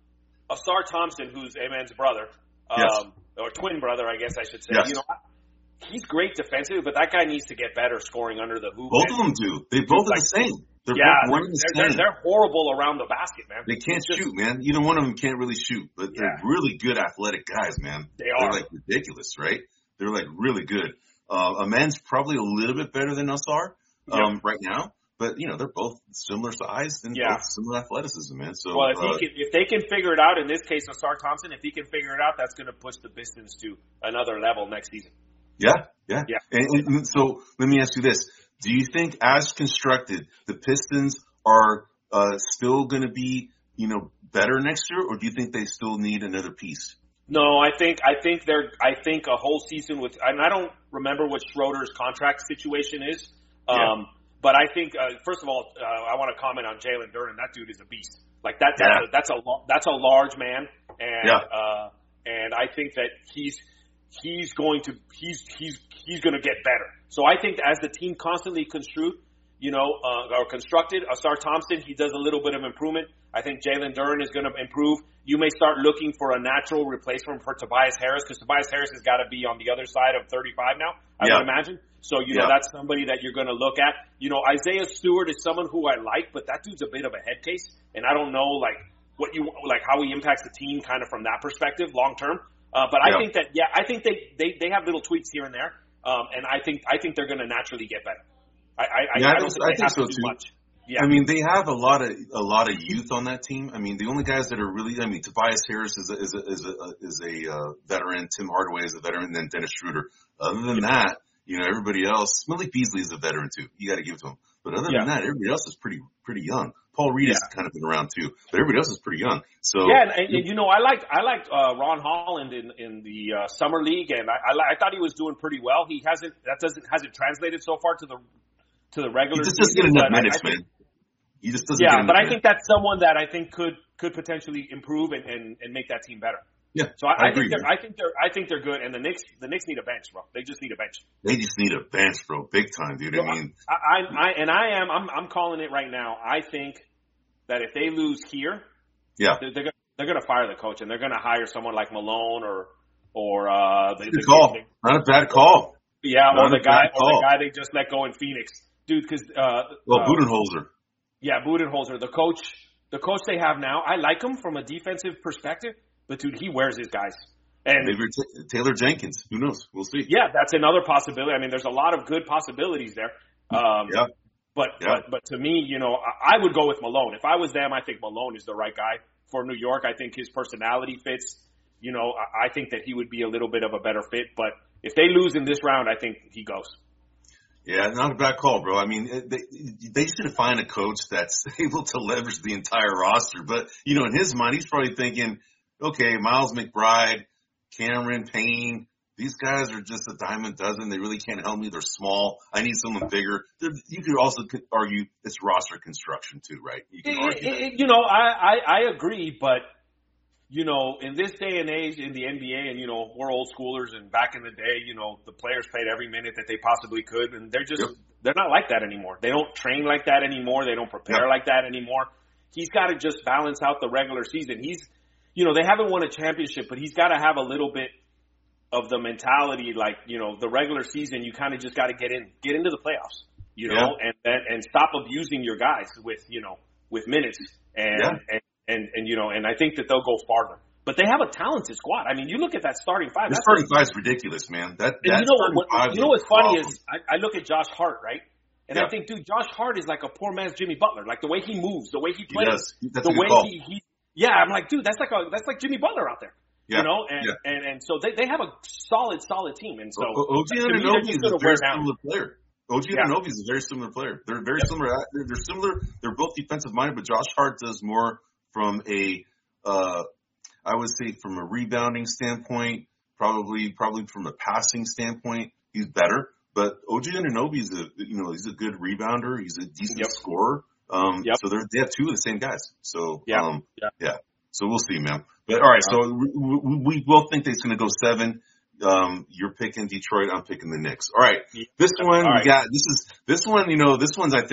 Speaker 2: Ausar Thompson, who's Amen's brother, um,
Speaker 1: yes.
Speaker 2: or twin brother, I guess I should say.
Speaker 1: Yes.
Speaker 2: You know, he's great defensively, but that guy needs to get better scoring under the hoop.
Speaker 1: Both of them do. They both are
Speaker 2: like,
Speaker 1: the same. They're
Speaker 2: yeah,
Speaker 1: both one and the
Speaker 2: they're,
Speaker 1: same.
Speaker 2: they're, they're horrible around the basket, man.
Speaker 1: They can't
Speaker 2: just,
Speaker 1: shoot, man. Either one of them can't really shoot, but they're
Speaker 2: yeah.
Speaker 1: really good athletic guys, man.
Speaker 2: They are.
Speaker 1: They're like ridiculous, right? They're like really good. Uh, Amen's probably a little bit better than Ausar um,
Speaker 2: yep.
Speaker 1: right now, but you know they're both similar size and
Speaker 2: yeah.
Speaker 1: both similar athleticism, man. So
Speaker 2: well, if,
Speaker 1: uh,
Speaker 2: he can, if they can figure it out, in this case, Ausar Thompson, if he can figure it out, that's going to push the Pistons to another level next season.
Speaker 1: Yeah, yeah,
Speaker 2: yeah.
Speaker 1: And, and so let me ask you this: do you think, as constructed, the Pistons are uh, still going to be, you know, better next year, or do you think they still need another piece?
Speaker 2: No, I think I think they're I think a whole season with, and I don't remember what Schroeder's contract situation is, um,
Speaker 1: yeah.
Speaker 2: but I think uh, first of all, uh, I want to comment on Jalen Duren. That dude is a beast. Like that, that's,
Speaker 1: yeah.
Speaker 2: a, that's a that's a large man, and
Speaker 1: yeah.
Speaker 2: uh, and I think that he's he's going to he's he's he's going to get better. So I think as the team constantly construed, you know, uh, or constructed, Ausar Thompson, he does a little bit of improvement. I think Jalen Duren is going to improve. You may start looking for a natural replacement for Tobias Harris, because Tobias Harris has got to be on the other side of thirty-five now, I
Speaker 1: yeah.
Speaker 2: would imagine. So, you know,
Speaker 1: yeah.
Speaker 2: that's somebody that you're going to look at. You know, Isaiah Stewart is someone who I like, but that dude's a bit of a head case, and I don't know, like, what you like how he impacts the team kind of from that perspective long term. Uh, but I
Speaker 1: yeah.
Speaker 2: think that, yeah, I think they, they, they have little tweaks here and there, um, and I think I think they're going to naturally get better. I, I,
Speaker 1: yeah,
Speaker 2: I don't think
Speaker 1: I
Speaker 2: they
Speaker 1: think
Speaker 2: have
Speaker 1: so
Speaker 2: to do
Speaker 1: too.
Speaker 2: much. Yeah.
Speaker 1: I mean, they have a lot of a lot of youth on that team. I mean, the only guys that are really, I mean, Tobias Harris is a, is a, is a, is a uh, veteran. Tim Hardaway is a veteran, and then Dennis Schroeder. Other than
Speaker 2: yeah.
Speaker 1: that, you know, everybody else. Malik Beasley is a veteran too. You got to give it to him. But other
Speaker 2: yeah.
Speaker 1: than that, everybody else is pretty pretty young. Paul Reed
Speaker 2: yeah.
Speaker 1: has kind of been around too, but everybody else is pretty young. So
Speaker 2: yeah, and, and you know, I liked I liked uh, Ron Holland in in the uh, summer league, and I, I I thought he was doing pretty well. He hasn't that doesn't hasn't translated so far to the to the regular.
Speaker 1: He just doesn't get enough minutes,
Speaker 2: I, I
Speaker 1: man. He just doesn't.
Speaker 2: Yeah,
Speaker 1: get
Speaker 2: but I
Speaker 1: minutes.
Speaker 2: think that's someone that I think could could potentially improve and, and, and make that team better.
Speaker 1: Yeah,
Speaker 2: so I, I,
Speaker 1: I agree.
Speaker 2: think they're I think they're I think they're good, and the Knicks the Knicks need a bench, bro. They just need a bench.
Speaker 1: They just need a bench, bro, big time, dude.
Speaker 2: So
Speaker 1: I mean,
Speaker 2: I, I, I and I am I'm I'm calling it right now. I think that if they lose here,
Speaker 1: yeah,
Speaker 2: they're they're, they're going to fire the coach, and they're going to hire someone like Malone or or uh, the,
Speaker 1: good
Speaker 2: the,
Speaker 1: call.
Speaker 2: the,
Speaker 1: Not a bad call.
Speaker 2: Yeah,
Speaker 1: Not
Speaker 2: or the guy
Speaker 1: call.
Speaker 2: or the guy they just let go in Phoenix, dude. Because uh,
Speaker 1: well,
Speaker 2: uh,
Speaker 1: Budenholzer.
Speaker 2: Yeah, Budenholzer, the coach, the coach they have now. I like him from a defensive perspective, but dude, he wears his guys. And
Speaker 1: maybe t- Taylor Jenkins. Who knows? We'll see.
Speaker 2: Yeah, that's another possibility. I mean, there's a lot of good possibilities there. Um,
Speaker 1: yeah.
Speaker 2: But
Speaker 1: yeah.
Speaker 2: but but to me, you know, I, I would go with Malone. If I was them, I think Malone is the right guy for New York. I think his personality fits. You know, I, I think that he would be a little bit of a better fit. But if they lose in this round, I think he goes.
Speaker 1: Yeah, not a bad call, bro. I mean, they they should find a coach that's able to leverage the entire roster. But, you know, in his mind, he's probably thinking, okay, Miles McBride, Cameron Payne, these guys are just a dime a dozen. They really can't help me. They're small. I need someone bigger. They're, you could also argue it's roster construction too, right? You can argue
Speaker 2: it, it, you know, I, I, I agree, but, you know, in this day and age in the N B A, and, you know, we're old schoolers, and back in the day, you know, the players played every minute that they possibly could, and they're just, yep. they're not like that anymore. They don't train like that anymore. They don't prepare yep. like that anymore. He's got to just balance out the regular season. He's, you know, they haven't won a championship, but he's got to have a little bit of the mentality, like, you know, the regular season, you kind of just got to get in, get into the playoffs, you know, yeah. and, and, and stop abusing your guys with, you know, with minutes and,
Speaker 1: yeah.
Speaker 2: and, and, and, you know, and I think that they'll go farther. But they have a talented squad. I mean, you look at that starting five.
Speaker 1: The starting five is ridiculous, man. That,
Speaker 2: and
Speaker 1: that
Speaker 2: you know what,
Speaker 1: what
Speaker 2: you know what's funny
Speaker 1: problem.
Speaker 2: is I, I look at Josh Hart, right? And
Speaker 1: yeah.
Speaker 2: I think, dude, Josh Hart is like a poor man's Jimmy Butler. Like the way he moves, the way he plays,
Speaker 1: he that's
Speaker 2: the way
Speaker 1: call.
Speaker 2: he, he, yeah, I'm like, dude, that's like a, that's like Jimmy Butler out there.
Speaker 1: Yeah.
Speaker 2: You know, and,
Speaker 1: yeah.
Speaker 2: and, and so they, they have a solid, solid team. And so
Speaker 1: O G Anunoby is a very similar player. O G Anunoby is a very similar player. They're very yep. similar. They're, they're similar. They're both defensive minded, but Josh Hart does more from a, uh, I would say from a rebounding standpoint, probably, probably from a passing standpoint, he's better. But O G Anunoby is a, you know, he's a good rebounder. He's a decent
Speaker 2: yep.
Speaker 1: scorer. Um,
Speaker 2: yep.
Speaker 1: so they're, they have two of the same guys. So,
Speaker 2: yeah.
Speaker 1: um,
Speaker 2: yeah.
Speaker 1: yeah. So we'll see, man. But all right, so we, we, we both think that it's going to go seven. Um, you're picking Detroit. I'm picking the Knicks. All right, this one
Speaker 2: all
Speaker 1: we
Speaker 2: right.
Speaker 1: got. This is this one. You know, this one's I think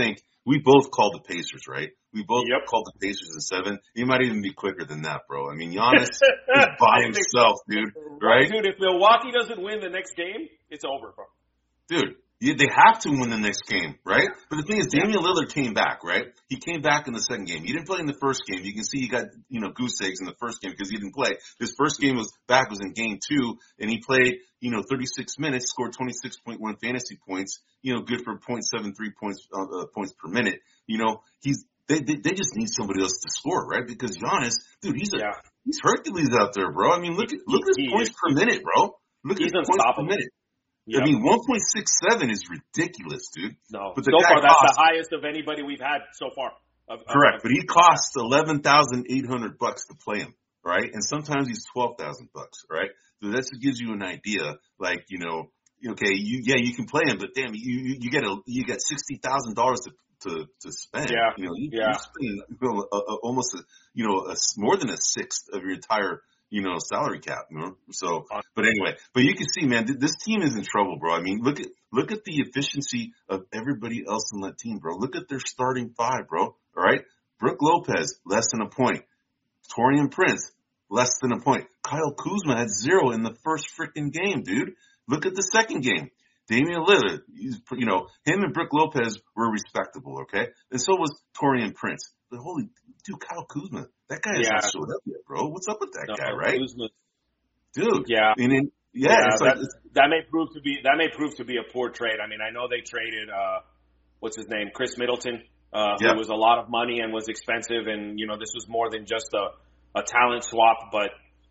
Speaker 1: we both called the Pacers, right? We both
Speaker 2: Yep.
Speaker 1: called the Pacers in seven. He might even be quicker than that, bro. I mean, Giannis is by himself, dude, right?
Speaker 2: Dude, if Milwaukee doesn't win the next game, it's over, bro.
Speaker 1: Dude, yeah, they have to win the next game, right? But the thing is, Damian Lillard came back, right? He came back in the second game. He didn't play in the first game. You can see he got, you know, goose eggs in the first game because he didn't play. His first game was back was in game two, and he played, you know, thirty-six minutes, scored twenty-six point one fantasy points, you know, good for zero point seven three points, uh, uh, points per minute. You know, he's, they, they, they just need somebody else to score, right? Because Giannis, dude, he's a,
Speaker 2: Yeah.
Speaker 1: he's Hercules out there, bro. I mean, look at, look at his
Speaker 2: He
Speaker 1: points
Speaker 2: is.
Speaker 1: per minute, bro. Look
Speaker 2: He's
Speaker 1: at his points per
Speaker 2: unstoppable.
Speaker 1: minute.
Speaker 2: Yep.
Speaker 1: I mean, one point six seven is ridiculous, dude.
Speaker 2: No,
Speaker 1: But the
Speaker 2: so
Speaker 1: guy
Speaker 2: far that's
Speaker 1: costs-
Speaker 2: the highest of anybody we've had so far. Of, of-
Speaker 1: Correct,
Speaker 2: of-
Speaker 1: but he costs eleven thousand eight hundred bucks to play him, right? And sometimes he's twelve thousand bucks, right? So that just gives you an idea, like, you know, okay, you yeah, you can play him, but damn, you you, you get a you get sixty thousand dollars to to to spend.
Speaker 2: Yeah,
Speaker 1: you know, you,
Speaker 2: yeah.
Speaker 1: you're spending you know, a, a, almost a, you know a, more than a sixth of your entire you know salary cap. You know, so but anyway, but you can see, man, th- this team is in trouble, bro. I mean, look at look at the efficiency of everybody else on that team, bro. Look at their starting five, bro. All right, Brook Lopez less than a point, Taurean Prince less than a point, Kyle Kuzma had zero in the first freaking game, dude. Look at the second game. Damian Lillard, he's, you know, him and Brook Lopez were respectable, okay? And so was Taurean Prince. But holy, dude, Kyle Kuzma, that guy has
Speaker 2: Yeah.
Speaker 1: not showed up yet, bro. What's up with that
Speaker 2: no,
Speaker 1: guy, right?
Speaker 2: Kuzma-
Speaker 1: Dude.
Speaker 2: Yeah.
Speaker 1: And then, yeah,
Speaker 2: Yeah,
Speaker 1: it's like,
Speaker 2: that,
Speaker 1: it's,
Speaker 2: that may prove to be that may prove to be a poor trade. I mean, I know they traded uh, what's his name, Chris Middleton, uh, who
Speaker 1: Yeah.
Speaker 2: was a lot of money and was expensive, and you know this was more than just a, a talent swap. But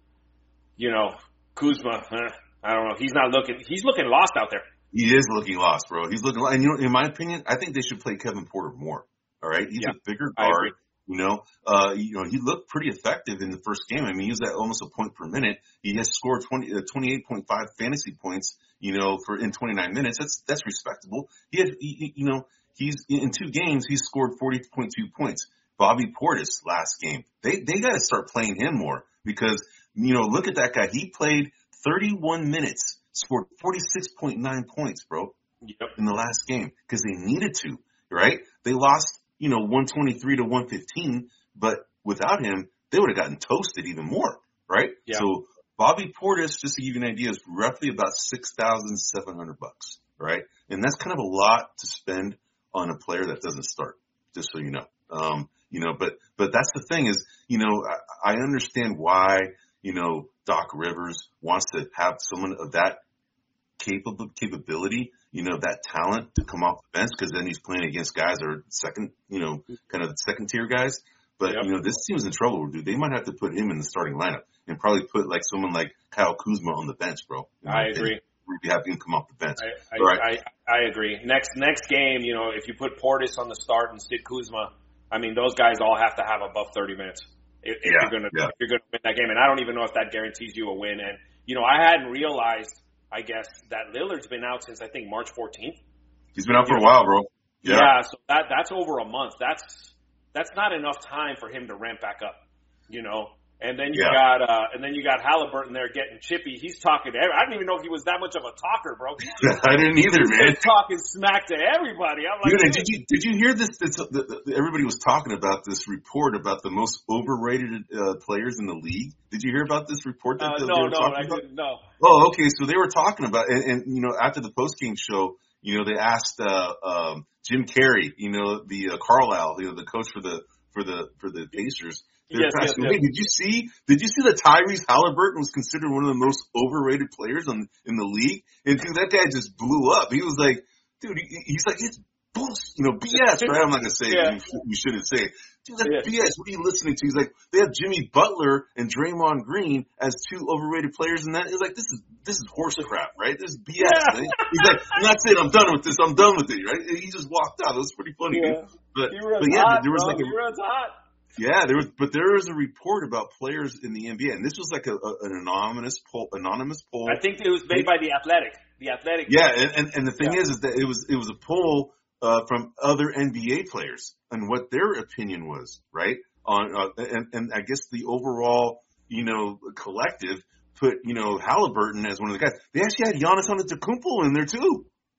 Speaker 2: you know, Kuzma, eh, I don't know, he's not looking, he's looking lost out there.
Speaker 1: he is looking lost, bro. He's looking, and you know, in my opinion, I think they should play Kevin Porter more. All right, he's
Speaker 2: Yeah,
Speaker 1: a bigger
Speaker 2: I agree.
Speaker 1: guard. You know, uh, you know, he looked pretty effective in the first game. I mean, he was at almost a point per minute. He has scored twenty, uh, twenty-eight point five fantasy points, you know, for in twenty-nine minutes. That's, that's respectable. He had, he, you know, he's in two games, he's scored forty point two points. Bobby Portis last game. They, they got to start playing him more because, you know, look at that guy. He played thirty-one minutes, scored forty-six point nine points, bro,
Speaker 2: Yep.
Speaker 1: in the last game because they needed to, right? They lost, you know, one twenty-three to one fifteen, but without him, they would have gotten toasted even more, right?
Speaker 2: Yeah.
Speaker 1: So Bobby Portis, just to give you an idea, is roughly about six thousand seven hundred bucks, right? And that's kind of a lot to spend on a player that doesn't start, just so you know. Um, you know, but, but that's the thing is, you know, I, I understand why, you know, Doc Rivers wants to have someone of that capable capability, you know, that talent to come off the bench because then he's playing against guys that are second, you know, kind of second tier guys. But,
Speaker 2: Yep.
Speaker 1: you know, this team's in trouble, dude. They might have to put him in the starting lineup and probably put like someone like Kyle Kuzma on the bench, bro. in my
Speaker 2: I
Speaker 1: opinion.
Speaker 2: agree.
Speaker 1: We'd be happy to come off the bench.
Speaker 2: I, I,
Speaker 1: All right.
Speaker 2: I, I agree. Next next game, you know, if you put Portis on the start and sit Kuzma, I mean, those guys all have to have above thirty minutes if, if
Speaker 1: Yeah,
Speaker 2: you're gonna
Speaker 1: yeah.
Speaker 2: if you're gonna win that game. And I don't even know if that guarantees you a win. And you know, I hadn't realized, I guess, that Lillard's been out since I think March fourteenth.
Speaker 1: He's been out for a while, bro.
Speaker 2: Yeah.
Speaker 1: Yeah.
Speaker 2: so that that's over a month. That's that's not enough time for him to ramp back up, you know. And then you
Speaker 1: Yeah.
Speaker 2: got uh, and then you got Halliburton there getting chippy. He's talking to every, I didn't even know if he was that much of a talker, bro. He's just
Speaker 1: I didn't either, man.
Speaker 2: talking smack to everybody. I'm like,
Speaker 1: Dude,
Speaker 2: hey,
Speaker 1: did you did you hear this? this the, the, everybody was talking about this report about the most overrated uh, players in the league. Did you hear about this report that
Speaker 2: uh,
Speaker 1: they
Speaker 2: no,
Speaker 1: were
Speaker 2: no,
Speaker 1: talking
Speaker 2: I
Speaker 1: about?
Speaker 2: didn't know.
Speaker 1: Oh, okay. So they were talking about, and, and you know, after the post game show, you know, they asked uh, um, Jim Carrey, you know, the uh, Carlisle, you know, the coach for the for the for the Pacers. They were
Speaker 2: Yes, yes,
Speaker 1: asking,
Speaker 2: yes.
Speaker 1: hey, did you see? Did you see that Tyrese Halliburton was considered one of the most overrated players on in the league? And dude, that guy just blew up. He was like, dude, he, he's like, it's bullshit, you know, B S, right? I'm not gonna say it.
Speaker 2: Yeah.
Speaker 1: You, should, you shouldn't say it. Dude, that's
Speaker 2: Yeah.
Speaker 1: B S. What are you listening to? He's like, they have Jimmy Butler and Draymond Green as two overrated players, and that he's like, this is this is horse crap, right? This is B S.
Speaker 2: Yeah.
Speaker 1: Right? He's like, I'm not saying I'm done with this. I'm done with it, right? And he just walked out. It was pretty funny,
Speaker 2: Yeah.
Speaker 1: dude. But,
Speaker 2: He runs
Speaker 1: but yeah,
Speaker 2: hot,
Speaker 1: there was
Speaker 2: bro.
Speaker 1: like a,
Speaker 2: he runs hot.
Speaker 1: yeah, there was, but there was a report about players in the N B A, and this was like a, a, an anonymous poll. Anonymous poll.
Speaker 2: I think it was made by the Athletic. The Athletic.
Speaker 1: Yeah, and, and, and the thing
Speaker 2: Yeah.
Speaker 1: is, is that it was it was a poll uh, from other N B A players and what their opinion was, right? On uh, and and I guess the overall, you know, collective put, you know, Halliburton as one of the guys. They actually had Giannis Antetokounmpo in there too.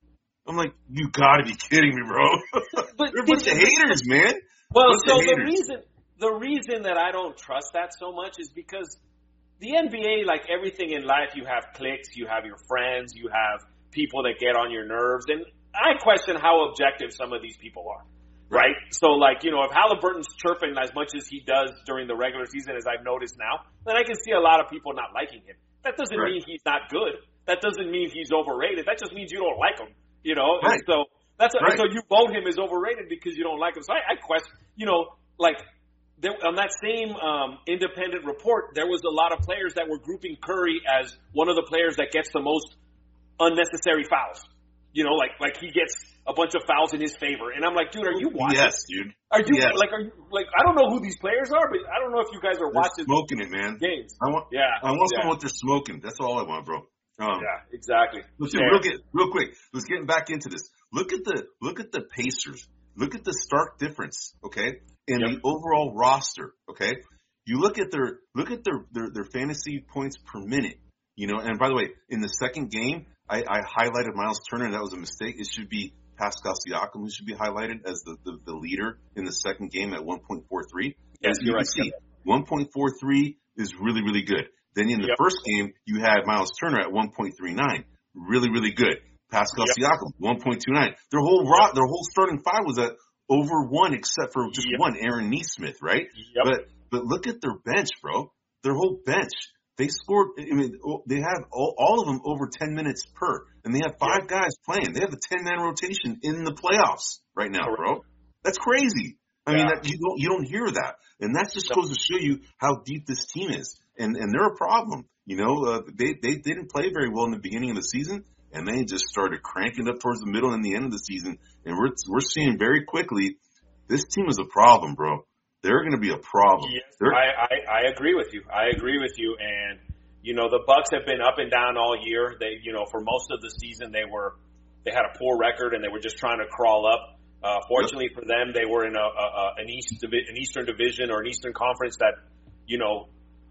Speaker 1: I'm like, you gotta be kidding me, bro.
Speaker 2: But
Speaker 1: They're a bunch of haters, man.
Speaker 2: Well, so the
Speaker 1: haters.
Speaker 2: reason the reason that I don't trust that so much is because the N B A, like everything in life, you have cliques, you have your friends, you have people that get on your nerves, and I question how objective some of these people are. Right? So, like, you know, if Halliburton's chirping as much as he does during the regular season, as I've noticed now, then I can see a lot of people not liking him. That doesn't
Speaker 1: right.
Speaker 2: mean he's not good. That doesn't mean he's overrated. That just means you don't like him, you know?
Speaker 1: Right.
Speaker 2: And so, that's a,
Speaker 1: right.
Speaker 2: so you vote him as overrated because you don't like him. So I, I question, you know, like, there, on that same um, independent report, there was a lot of players that were grouping Curry as one of the players that gets the most unnecessary fouls. You know, like like he gets a bunch of fouls in his favor, and I'm like, dude, are you watching?
Speaker 1: Yes, dude.
Speaker 2: Are you
Speaker 1: yes.
Speaker 2: like are you like I don't know who these players are, but I don't know if you guys are
Speaker 1: they're
Speaker 2: watching
Speaker 1: smoking it, man.
Speaker 2: Games.
Speaker 1: I want,
Speaker 2: yeah,
Speaker 1: I want
Speaker 2: yeah.
Speaker 1: to know what they're smoking. That's all I want, bro. Um,
Speaker 2: yeah, exactly.
Speaker 1: Let's
Speaker 2: yeah.
Speaker 1: real, get, real quick. Let's get back into this. Look at the look at the Pacers. Look at the stark difference, okay, in yep. the overall roster. Okay, you look at their look at their, their their fantasy points per minute. You know, and by the way, in the second game, I, I highlighted Miles Turner, and that was a mistake. It should be Pascal Siakam who should be highlighted as the, the, the leader in the second game at one point four three.
Speaker 2: Yes,
Speaker 1: you
Speaker 2: you're right.
Speaker 1: See, one point four three is really, really good. Then in the
Speaker 2: yep.
Speaker 1: first game, you had Miles Turner at one point three nine. Really, really good. Pascal yep. Siakam, one point two nine. Their whole rock, their whole starting five was at over one except for just
Speaker 2: yep.
Speaker 1: one, Aaron Nesmith, right?
Speaker 2: Yep.
Speaker 1: But but look at their bench, bro. Their whole bench. They scored, I mean, they have all, all of them over ten minutes per. And they have five yeah. guys playing. They have a ten-man rotation in the playoffs right now, bro. That's crazy. I yeah. mean, that, you don't you don't hear that. And that just goes to show you how deep this team is. And and they're a problem. You know, uh, they, they didn't play very well in the beginning of the season, and they just started cranking up towards the middle and the end of the season. And we're we're seeing very quickly, this team is a problem, bro. They're going to be a problem.
Speaker 2: Yes, I, I, I agree with you. I agree with you. And, you know, the Bucks have been up and down all year. They, you know, for most of the season, they were, they had a poor record and they were just trying to crawl up. Uh, fortunately yep. for them, they were in a, a, an East, an Eastern division or an Eastern conference that, you know,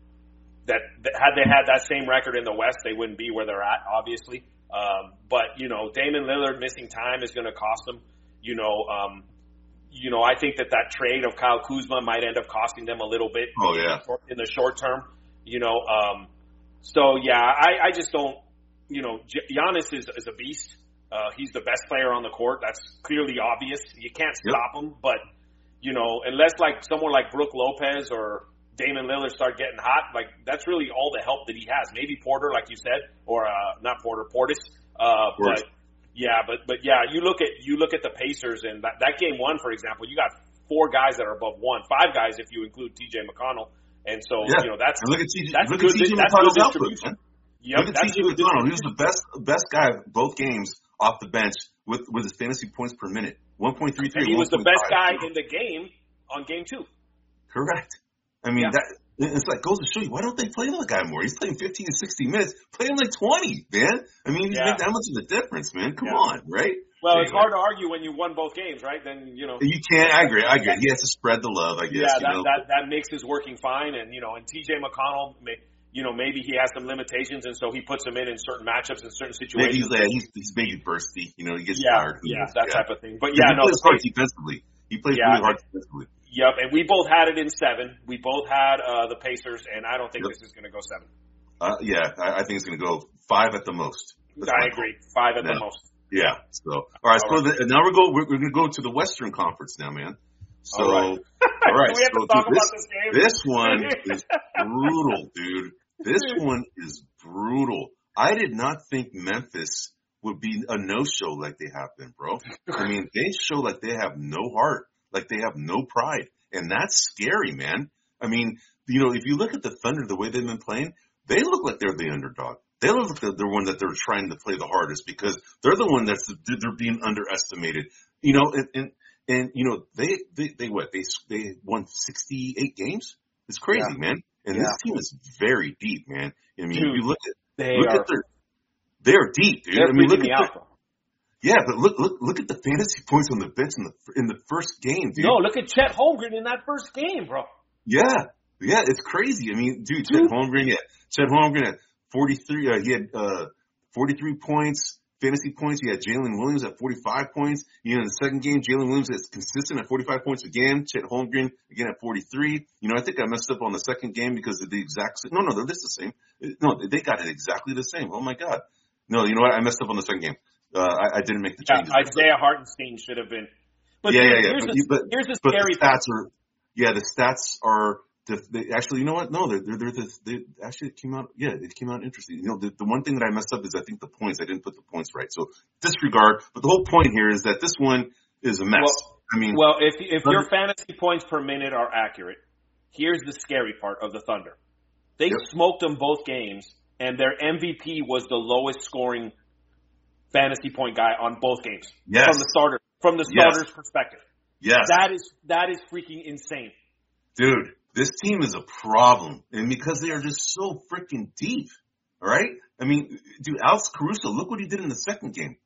Speaker 2: that, that had they had that same record in the West, they wouldn't be where they're at, obviously. Um, but, you know, Damian Lillard missing time is going to cost them, you know, um, You know, I think that that trade of Kyle Kuzma might end up costing them a little bit
Speaker 1: oh, yeah.
Speaker 2: in the short term. You know, um, so, yeah, I, I just don't, you know, Giannis is, is a beast. Uh, he's the best player on the court. That's clearly obvious. You can't stop yep. him. But, you know, unless like someone like Brook Lopez or Damian Lillard start getting hot, like that's really all the help that he has. Maybe Porter, like you said, or uh, not Porter, Portis. Uh,
Speaker 1: Portis.
Speaker 2: But. Yeah, but but yeah, you look at you look at the Pacers and that, that game one, for example, you got four guys that are above one, five guys if you include T J McConnell, and so
Speaker 1: yeah.
Speaker 2: you know that's
Speaker 1: and look at T J,
Speaker 2: that's
Speaker 1: look
Speaker 2: good.
Speaker 1: At T J
Speaker 2: that's good
Speaker 1: output,
Speaker 2: distribution.
Speaker 1: Yep, look at T J McConnell. He was the best best guy both games off the bench with with his fantasy points per minute, one point three three.
Speaker 2: He was the best guy in the game on game two.
Speaker 1: Correct. I mean
Speaker 2: yeah.
Speaker 1: that. It's like goes to show you, why don't they play that guy more? He's playing fifteen to sixty minutes. Play him like twenty, man. I mean, he's yeah. making that much of a difference, man. Come
Speaker 2: yeah.
Speaker 1: on, right?
Speaker 2: Well, it's hard to argue when you won both games, right? Then, you know.
Speaker 1: You can't. I agree. I agree. He has to spread the love, I guess.
Speaker 2: Yeah, that,
Speaker 1: you know?
Speaker 2: that, that mix is working fine. And, you know, and T J McConnell, may, you know, maybe he has some limitations, and so he puts him in in certain matchups in certain situations.
Speaker 1: Maybe he's, uh, he's, he's maybe bursty. You know, he gets
Speaker 2: yeah,
Speaker 1: tired.
Speaker 2: Yeah, that yeah. type of thing. But,
Speaker 1: he
Speaker 2: yeah, no.
Speaker 1: plays hard defensively. He plays
Speaker 2: yeah,
Speaker 1: really hard defensively.
Speaker 2: Yep, and we both had it in seven. We both had uh, the Pacers, and I don't think yep. this is going to go seven.
Speaker 1: Uh, yeah, I, I think it's going to go five at the most. That's
Speaker 2: I agree, five at
Speaker 1: yeah.
Speaker 2: the most.
Speaker 1: Yeah. So, all right. All so right. The, now we're go. We're, we're going to go to the Western Conference now, man. So, all right. All right.
Speaker 2: we have
Speaker 1: so,
Speaker 2: to talk
Speaker 1: dude,
Speaker 2: about
Speaker 1: this,
Speaker 2: this game.
Speaker 1: This one is brutal, dude. This one is brutal. I did not think Memphis would be a no-show like they have been, bro. I mean, they show like they have no heart. Like they have no pride. And that's scary, man. I mean, you know, if you look at the Thunder, the way they've been playing, they look like they're the underdog. They look like they're the one that they're trying to play the hardest because they're the one that's, they're being underestimated. You know, and, and, and you know, they, they, they what? They, they won sixty-eight games? It's crazy, yeah. man. And yeah. this team is very deep, man. I mean, dude, if you look at,
Speaker 2: they
Speaker 1: look
Speaker 2: are,
Speaker 1: at their, they're deep, dude.
Speaker 2: They're
Speaker 1: I mean, look
Speaker 2: the
Speaker 1: at
Speaker 2: alpha.
Speaker 1: Yeah, but look, look, look at the fantasy points on the bench in the in the first game, dude.
Speaker 2: No, look at Chet Holmgren in that first game, bro.
Speaker 1: Yeah, yeah, it's crazy. I mean, dude, Chet Holmgren, yeah, Chet Holmgren at forty-three. Uh, he had uh, forty-three points, fantasy points. You had Jalen Williams at forty-five points. You know, in the second game, Jalen Williams is consistent at forty-five points again. Chet Holmgren again at forty-three. You know, I think I messed up on the second game because of the exact same. No, no, they're just the same. No, they got it exactly the same. Oh my God. No, you know what? I messed up on the second game. Uh, I, I didn't make the changes.
Speaker 2: Yeah, Isaiah Hartenstein should have been. But
Speaker 1: yeah,
Speaker 2: here's,
Speaker 1: yeah, yeah.
Speaker 2: Here's,
Speaker 1: but,
Speaker 2: the,
Speaker 1: but,
Speaker 2: here's the
Speaker 1: but
Speaker 2: scary
Speaker 1: the stats part. are, yeah, the stats are, they, actually, you know what? No, they're, they're, they're, the, they actually it came out, yeah, it came out interesting. You know, the, the one thing that I messed up is I think the points, I didn't put the points right. So disregard, but the whole point here is that this one is a mess.
Speaker 2: Well,
Speaker 1: I mean,
Speaker 2: well, if, if your fantasy points per minute are accurate, here's the scary part of the Thunder. They yep. smoked them both games, and their M V P was the lowest scoring fantasy point guy on both games.
Speaker 1: Yes.
Speaker 2: From the starter, from the starter's
Speaker 1: yes.
Speaker 2: perspective.
Speaker 1: Yes.
Speaker 2: That is, that is freaking insane.
Speaker 1: Dude, this team is a problem. And because they are just so freaking deep. All right? I mean, dude, Alex Caruso, look what he did in the second game.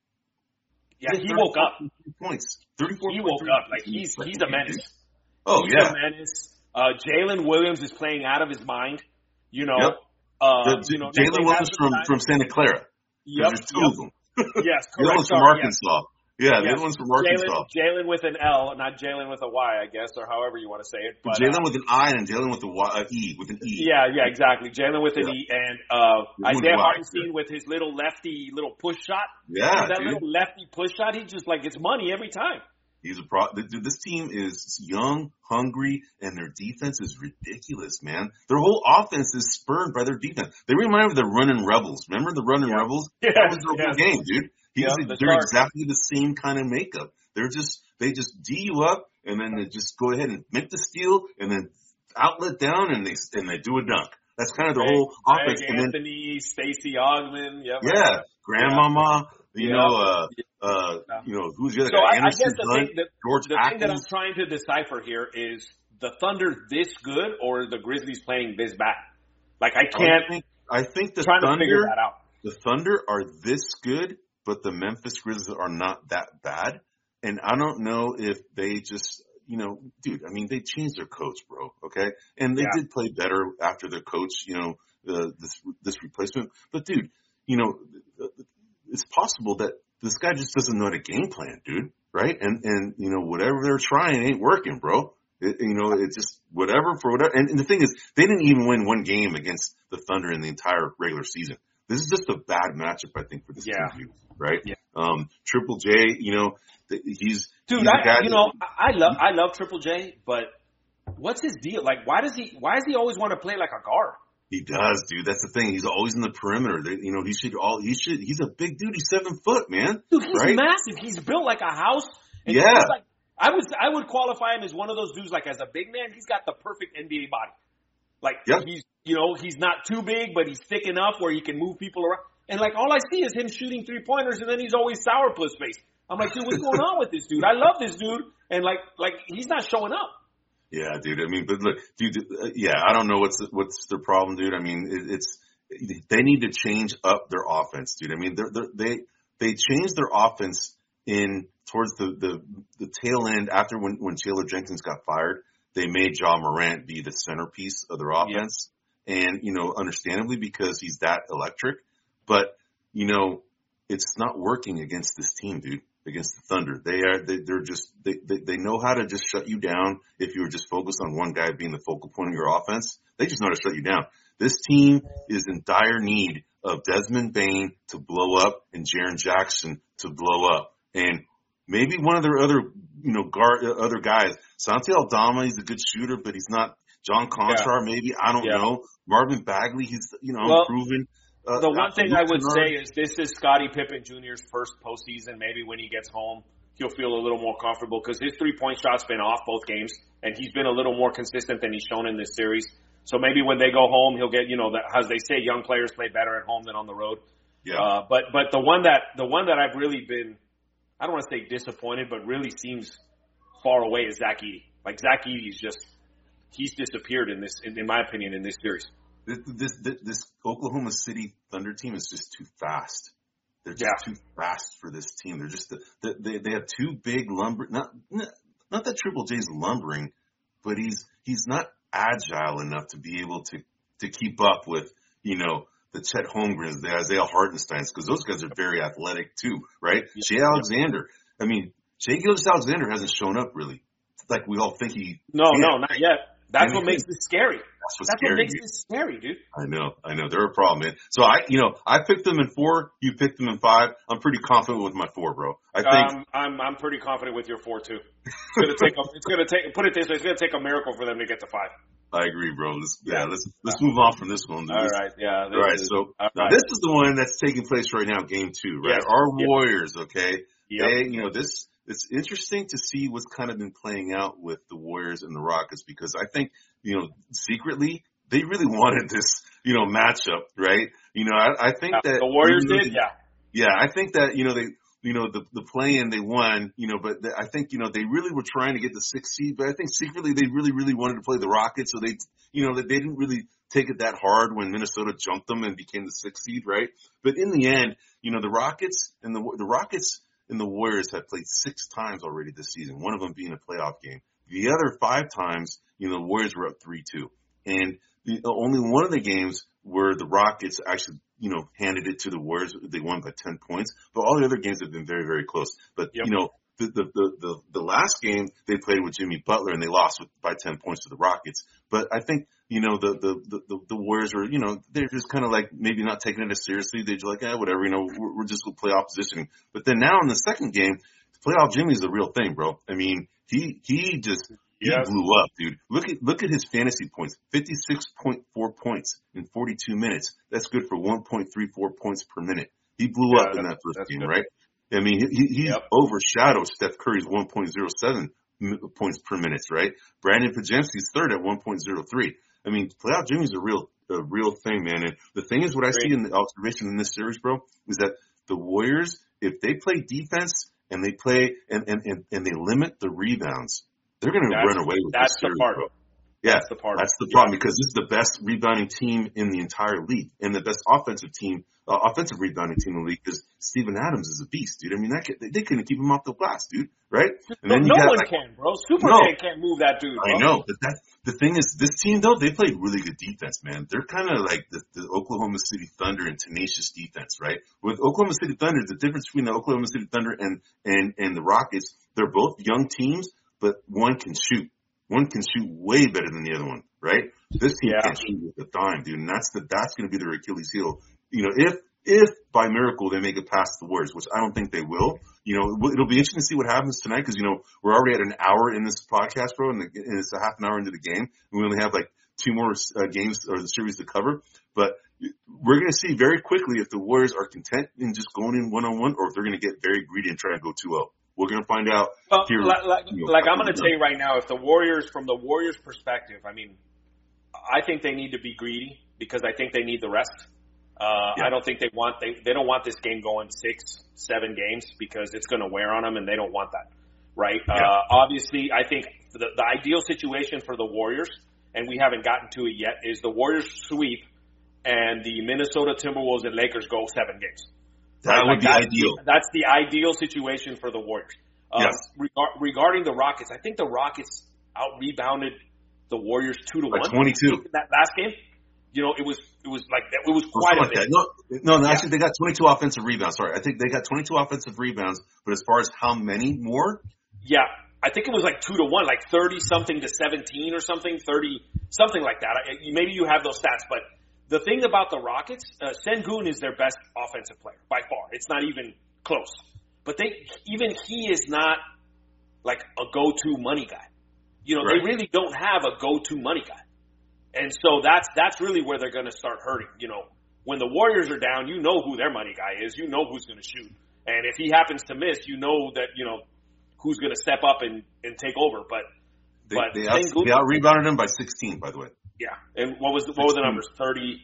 Speaker 2: Yeah, he woke up.
Speaker 1: Points. thirty-four
Speaker 2: He woke up. Like, he's, he's a menace.
Speaker 1: Oh,
Speaker 2: he's
Speaker 1: yeah.
Speaker 2: a menace. Uh, Jalen Williams is playing out of his mind. You know,
Speaker 1: yep.
Speaker 2: uh,
Speaker 1: the,
Speaker 2: you know,
Speaker 1: Jalen Williams from, from Santa Clara.
Speaker 2: Yep.
Speaker 1: There's two
Speaker 2: yep.
Speaker 1: of them.
Speaker 2: Yes, correct.
Speaker 1: The other one's from
Speaker 2: Sorry,
Speaker 1: Arkansas.
Speaker 2: Yes.
Speaker 1: Yeah, the
Speaker 2: yes.
Speaker 1: other one's from Arkansas.
Speaker 2: Jalen with an L, not Jalen with a Y, I guess, or however you want to say it. But
Speaker 1: Jalen
Speaker 2: uh,
Speaker 1: with an I and Jalen with a y, uh, E, with an E.
Speaker 2: Yeah, yeah, exactly. Jalen with an
Speaker 1: yeah.
Speaker 2: E, and uh, Isaiah Hartenstein
Speaker 1: yeah.
Speaker 2: with his little lefty little push shot.
Speaker 1: Yeah,
Speaker 2: that
Speaker 1: dude.
Speaker 2: little lefty push shot, he just like it's money every time.
Speaker 1: He's a pro. Dude, this team is young, hungry, and their defense is ridiculous, man. Their whole offense is spurred by their defense. They remind me of the running Rebels. Remember the running
Speaker 2: yeah.
Speaker 1: Rebels?
Speaker 2: Yes,
Speaker 1: that was their
Speaker 2: yes.
Speaker 1: whole game, dude. He's,
Speaker 2: yeah,
Speaker 1: they're
Speaker 2: start.
Speaker 1: exactly the same kind of makeup. They're just, they just D you up and then they just go ahead and make the steal and then outlet down and they, and they do a dunk. That's kind of their
Speaker 2: Greg,
Speaker 1: whole offense.
Speaker 2: Greg
Speaker 1: and then,
Speaker 2: Anthony, Stacey Ogman. Yep.
Speaker 1: Yeah. Grandmama,
Speaker 2: yeah.
Speaker 1: you know, uh, uh, you know, who's the other
Speaker 2: so
Speaker 1: guy?
Speaker 2: I,
Speaker 1: Anderson,
Speaker 2: I guess the,
Speaker 1: Dunn,
Speaker 2: thing that,
Speaker 1: George
Speaker 2: the thing that I'm
Speaker 1: Atkins.
Speaker 2: trying to decipher here is the Thunder this good or the Grizzlies playing this bad? Like I can't.
Speaker 1: I think, I think the
Speaker 2: trying
Speaker 1: Thunder,
Speaker 2: to figure that out.
Speaker 1: The Thunder are this good, but the Memphis Grizzlies are not that bad. And I don't know if they just, you know, dude, I mean, they changed their coach, bro. Okay. And they
Speaker 2: yeah.
Speaker 1: did play better after their coach, you know, uh, this, this replacement. But dude, you know, it's possible that this guy just doesn't know how to game plan, dude. Right. And, and, you know, whatever they're trying ain't working, bro. It, you know, it's just whatever for whatever. And, and the thing is, they didn't even win one game against the Thunder in the entire regular season. This is just a bad matchup, I think, for this
Speaker 2: yeah.
Speaker 1: team, right?
Speaker 2: Yeah.
Speaker 1: Um, Triple J, you know, he's
Speaker 2: dude.
Speaker 1: he's
Speaker 2: I, you know, I love I love Triple J, but what's his deal? Like, why does he why does he always want to play like a guard?
Speaker 1: He does, dude. That's the thing. He's always in the perimeter. They, you know, he should all he should. He's a big dude. He's seven foot, man.
Speaker 2: Dude, he's
Speaker 1: right?
Speaker 2: massive. He's built like a house. And
Speaker 1: yeah.
Speaker 2: He's like, I was I would qualify him as one of those dudes. Like as a big man, he's got the perfect N B A body. Like
Speaker 1: yep.
Speaker 2: he's you know he's not too big, but he's thick enough where he can move people around. And like all I see is him shooting three pointers, and then he's always sourpuss face. I'm like, dude, what's going on with this dude? I love this dude, and like, like he's not showing up.
Speaker 1: Yeah, dude. I mean, but look, dude. Uh, yeah, I don't know what's what's their problem, dude. I mean, it, it's they need to change up their offense, dude. I mean, they're, they're, they they changed their offense in towards the the, the tail end after when when Taylor Jenkins got fired. They made Ja Morant be the centerpiece of their offense, yeah. and you know, understandably because he's that electric. But, you know, it's not working against this team, dude, against the Thunder. They are, they, they're just, they, they, they know how to just shut you down if you were just focused on one guy being the focal point of your offense. They just know how to shut you down. This team is in dire need of Desmond Bane to blow up and Jaren Jackson to blow up. And maybe one of their other, you know, guard, uh, other guys. Santi Aldama, he's a good shooter, but he's not. John Conchar, yeah. maybe. I don't yeah. know. Marvin Bagley, he's, you know,
Speaker 2: well,
Speaker 1: improving. Uh,
Speaker 2: the one thing I would say is this is Scottie Pippen Junior's first postseason. Maybe when he gets home, he'll feel a little more comfortable because his three-point shot's been off both games, and he's been a little more consistent than he's shown in this series. So maybe when they go home, he'll get, you know, the, as they say, young players play better at home than on the road.
Speaker 1: Yeah.
Speaker 2: Uh, but but the one that the one that I've really been, I don't want to say disappointed, but really seems far away is Zach Edey. Like Zach Edey is just, he's disappeared in this, in, in my opinion, in this series.
Speaker 1: This, this this Oklahoma City Thunder team is just too fast. They're just
Speaker 2: yeah.
Speaker 1: too fast for this team. They're just the, they they have two big lumber. Not not that Triple J's lumbering, but he's he's not agile enough to be able to to keep up with you know the Chet Holmgrens, the Isaiah Hartensteins, because those guys are very athletic too, right?
Speaker 2: Yep.
Speaker 1: Shea Alexander. I mean, Shea Gilgeous-Alexander hasn't shown up really, like we all think he.
Speaker 2: No,
Speaker 1: can.
Speaker 2: no, not yet. That's
Speaker 1: And
Speaker 2: what
Speaker 1: he
Speaker 2: makes
Speaker 1: can.
Speaker 2: this scary.
Speaker 1: That's what's
Speaker 2: That's
Speaker 1: scary.
Speaker 2: what makes
Speaker 1: dude.
Speaker 2: this scary, dude.
Speaker 1: I know, I know. They're a problem, man. So I, you know, I picked them in four. You picked them in five. I'm pretty confident with my four, bro. I think.
Speaker 2: Um, I'm I'm pretty confident with your four too. It's gonna take a, it's gonna take put it this way. It's gonna take a miracle for them to get to five.
Speaker 1: I agree, bro. Let's, yeah,
Speaker 2: Yeah.
Speaker 1: let's let's move on from this one.
Speaker 2: All
Speaker 1: Let's-
Speaker 2: right, yeah.
Speaker 1: All right,
Speaker 2: is-
Speaker 1: so
Speaker 2: all
Speaker 1: now
Speaker 2: right.
Speaker 1: this is the one that's taking place right now, game two, right?
Speaker 2: Yes.
Speaker 1: Our
Speaker 2: Yep.
Speaker 1: Warriors, okay?
Speaker 2: Yep.
Speaker 1: They, you know, this, it's interesting to see what's kind of been playing out with the Warriors and the Rockets because I think, you know, secretly, they really wanted this, you know, matchup, right? You know, I, I think
Speaker 2: Yeah,
Speaker 1: that.
Speaker 2: the Warriors
Speaker 1: you know,
Speaker 2: did, yeah.
Speaker 1: Yeah, I think that, you know, they, you know, the, the play-in, they won, you know, but the, I think, you know, they really were trying to get the sixth seed, but I think secretly they really, really wanted to play the Rockets, so they, you know, they didn't really take it that hard when Minnesota jumped them and became the sixth seed, right? But in the end, you know, the Rockets and the, the Rockets and the Warriors have played six times already this season, one of them being a playoff game. The other five times, you know, the Warriors were up three two. And the, only one of the games where the Rockets actually, you know, handed it to the Warriors, they won by ten points, but all the other games have been very, very close. But,
Speaker 2: Yep.
Speaker 1: you know, the, the, the, the, the last game they played with Jimmy Butler and they lost with, by ten points to the Rockets. But I think, you know, the, the, the, the Warriors were, you know, they're just kind of like maybe not taking it as seriously. They're just like, eh, whatever, you know, we're, we're just going to play opposition. But then now in the second game, playoff Jimmy's a real thing, bro. I mean, he, he just, he
Speaker 2: Yes.
Speaker 1: blew up, dude. Look at, look at his fantasy points. fifty-six point four points in forty-two minutes. That's good for one point three four points per minute. He blew
Speaker 2: Yeah,
Speaker 1: up in
Speaker 2: that's-
Speaker 1: that first
Speaker 2: that's
Speaker 1: game,
Speaker 2: good.
Speaker 1: right? I mean, he, he
Speaker 2: Yep.
Speaker 1: overshadowed Steph Curry's one point oh seven m- points per minute, right? Brandon Pajemski's third at one point oh three. I mean, playoff Jimmy's a real, a real thing, man. And the thing is, what I
Speaker 2: Great.
Speaker 1: see in the observation in this series, bro, is that the Warriors, if they play defense and they play and, and, and, and they limit the rebounds, they're going to
Speaker 2: That's-
Speaker 1: run away with
Speaker 2: that's
Speaker 1: this
Speaker 2: the
Speaker 1: series,
Speaker 2: part.
Speaker 1: bro. Yeah,
Speaker 2: That's the part.
Speaker 1: that's the
Speaker 2: Yeah.
Speaker 1: problem because this is the best rebounding team in the entire league and the best offensive team, uh, offensive rebounding team in the league because Steven Adams is a beast, dude. I mean, that kid, they, they couldn't keep him off the glass, dude, right? And
Speaker 2: No,
Speaker 1: then you
Speaker 2: no
Speaker 1: got,
Speaker 2: one
Speaker 1: like,
Speaker 2: can, bro. Superman
Speaker 1: No.
Speaker 2: can't move that dude, bro.
Speaker 1: I know, but that the thing is, this team though they played really good defense, man. They're kind of like the, the Oklahoma City Thunder in tenacious defense, right? With Oklahoma City Thunder, the difference between the Oklahoma City Thunder and and and the Rockets, they're both young teams, but one can shoot. One can shoot way better than the other one, right? This team
Speaker 2: Yeah.
Speaker 1: can't shoot with a dime, dude, and that's the that's going to be their Achilles heel. You know, if if by miracle they make it past the Warriors, which I don't think they will. You know, it'll be interesting to see what happens tonight because you know we're already at an hour in this podcast, bro, and it's a half an hour into the game. We only have like two more uh, games or the series to cover, but we're going to see very quickly if the Warriors are content in just going in one on one, or if they're going to get very greedy and try to go two oh. We're going to find out.
Speaker 2: Well,
Speaker 1: here,
Speaker 2: like, like,
Speaker 1: you know,
Speaker 2: like I'm going to tell you right now, if the Warriors, from the Warriors' perspective, I mean, I think they need to be greedy because I think they need the rest. Uh,
Speaker 1: Yeah.
Speaker 2: I don't think they want they they don't want this game going six, seven games because it's going to wear on them, and they don't want that, right?
Speaker 1: Yeah.
Speaker 2: Uh, obviously, I think the, the ideal situation for the Warriors, and we haven't gotten to it yet, is the Warriors sweep and the Minnesota Timberwolves and Lakers go seven games.
Speaker 1: That
Speaker 2: Right?
Speaker 1: would
Speaker 2: Like,
Speaker 1: be
Speaker 2: that's
Speaker 1: ideal.
Speaker 2: The, that's the ideal situation for the Warriors. Uh,
Speaker 1: Yes.
Speaker 2: regar- regarding the Rockets, I think the Rockets out rebounded the Warriors two to
Speaker 1: By
Speaker 2: one.
Speaker 1: twenty-two.
Speaker 2: That last game, you know, it was it was like it was
Speaker 1: Or
Speaker 2: quite
Speaker 1: something
Speaker 2: a
Speaker 1: like
Speaker 2: bit.
Speaker 1: that. No, no, no, actually they got twenty-two offensive rebounds. Sorry, I think they got twenty-two offensive rebounds. But as far as how many more,
Speaker 2: Yeah, I think it was like two to one, like thirty something to seventeen or something, thirty something like that. I, maybe you have those stats, but the thing about the Rockets, uh, Sengun is their best offensive player by far. It's not even close. But they even he is not like a go-to money guy. You know,
Speaker 1: Right.
Speaker 2: they really don't have a go-to money guy. And so that's that's really where they're going to start hurting. You know, when the Warriors are down, you know who their money guy is. You know who's going to shoot. And if he happens to miss, you know that, you know, who's going to step up and, and take over. But
Speaker 1: they
Speaker 2: but
Speaker 1: they, out,
Speaker 2: Sengun-
Speaker 1: they out rebounded them by sixteen. By the way,
Speaker 2: yeah. And what was the, what were the numbers? thirty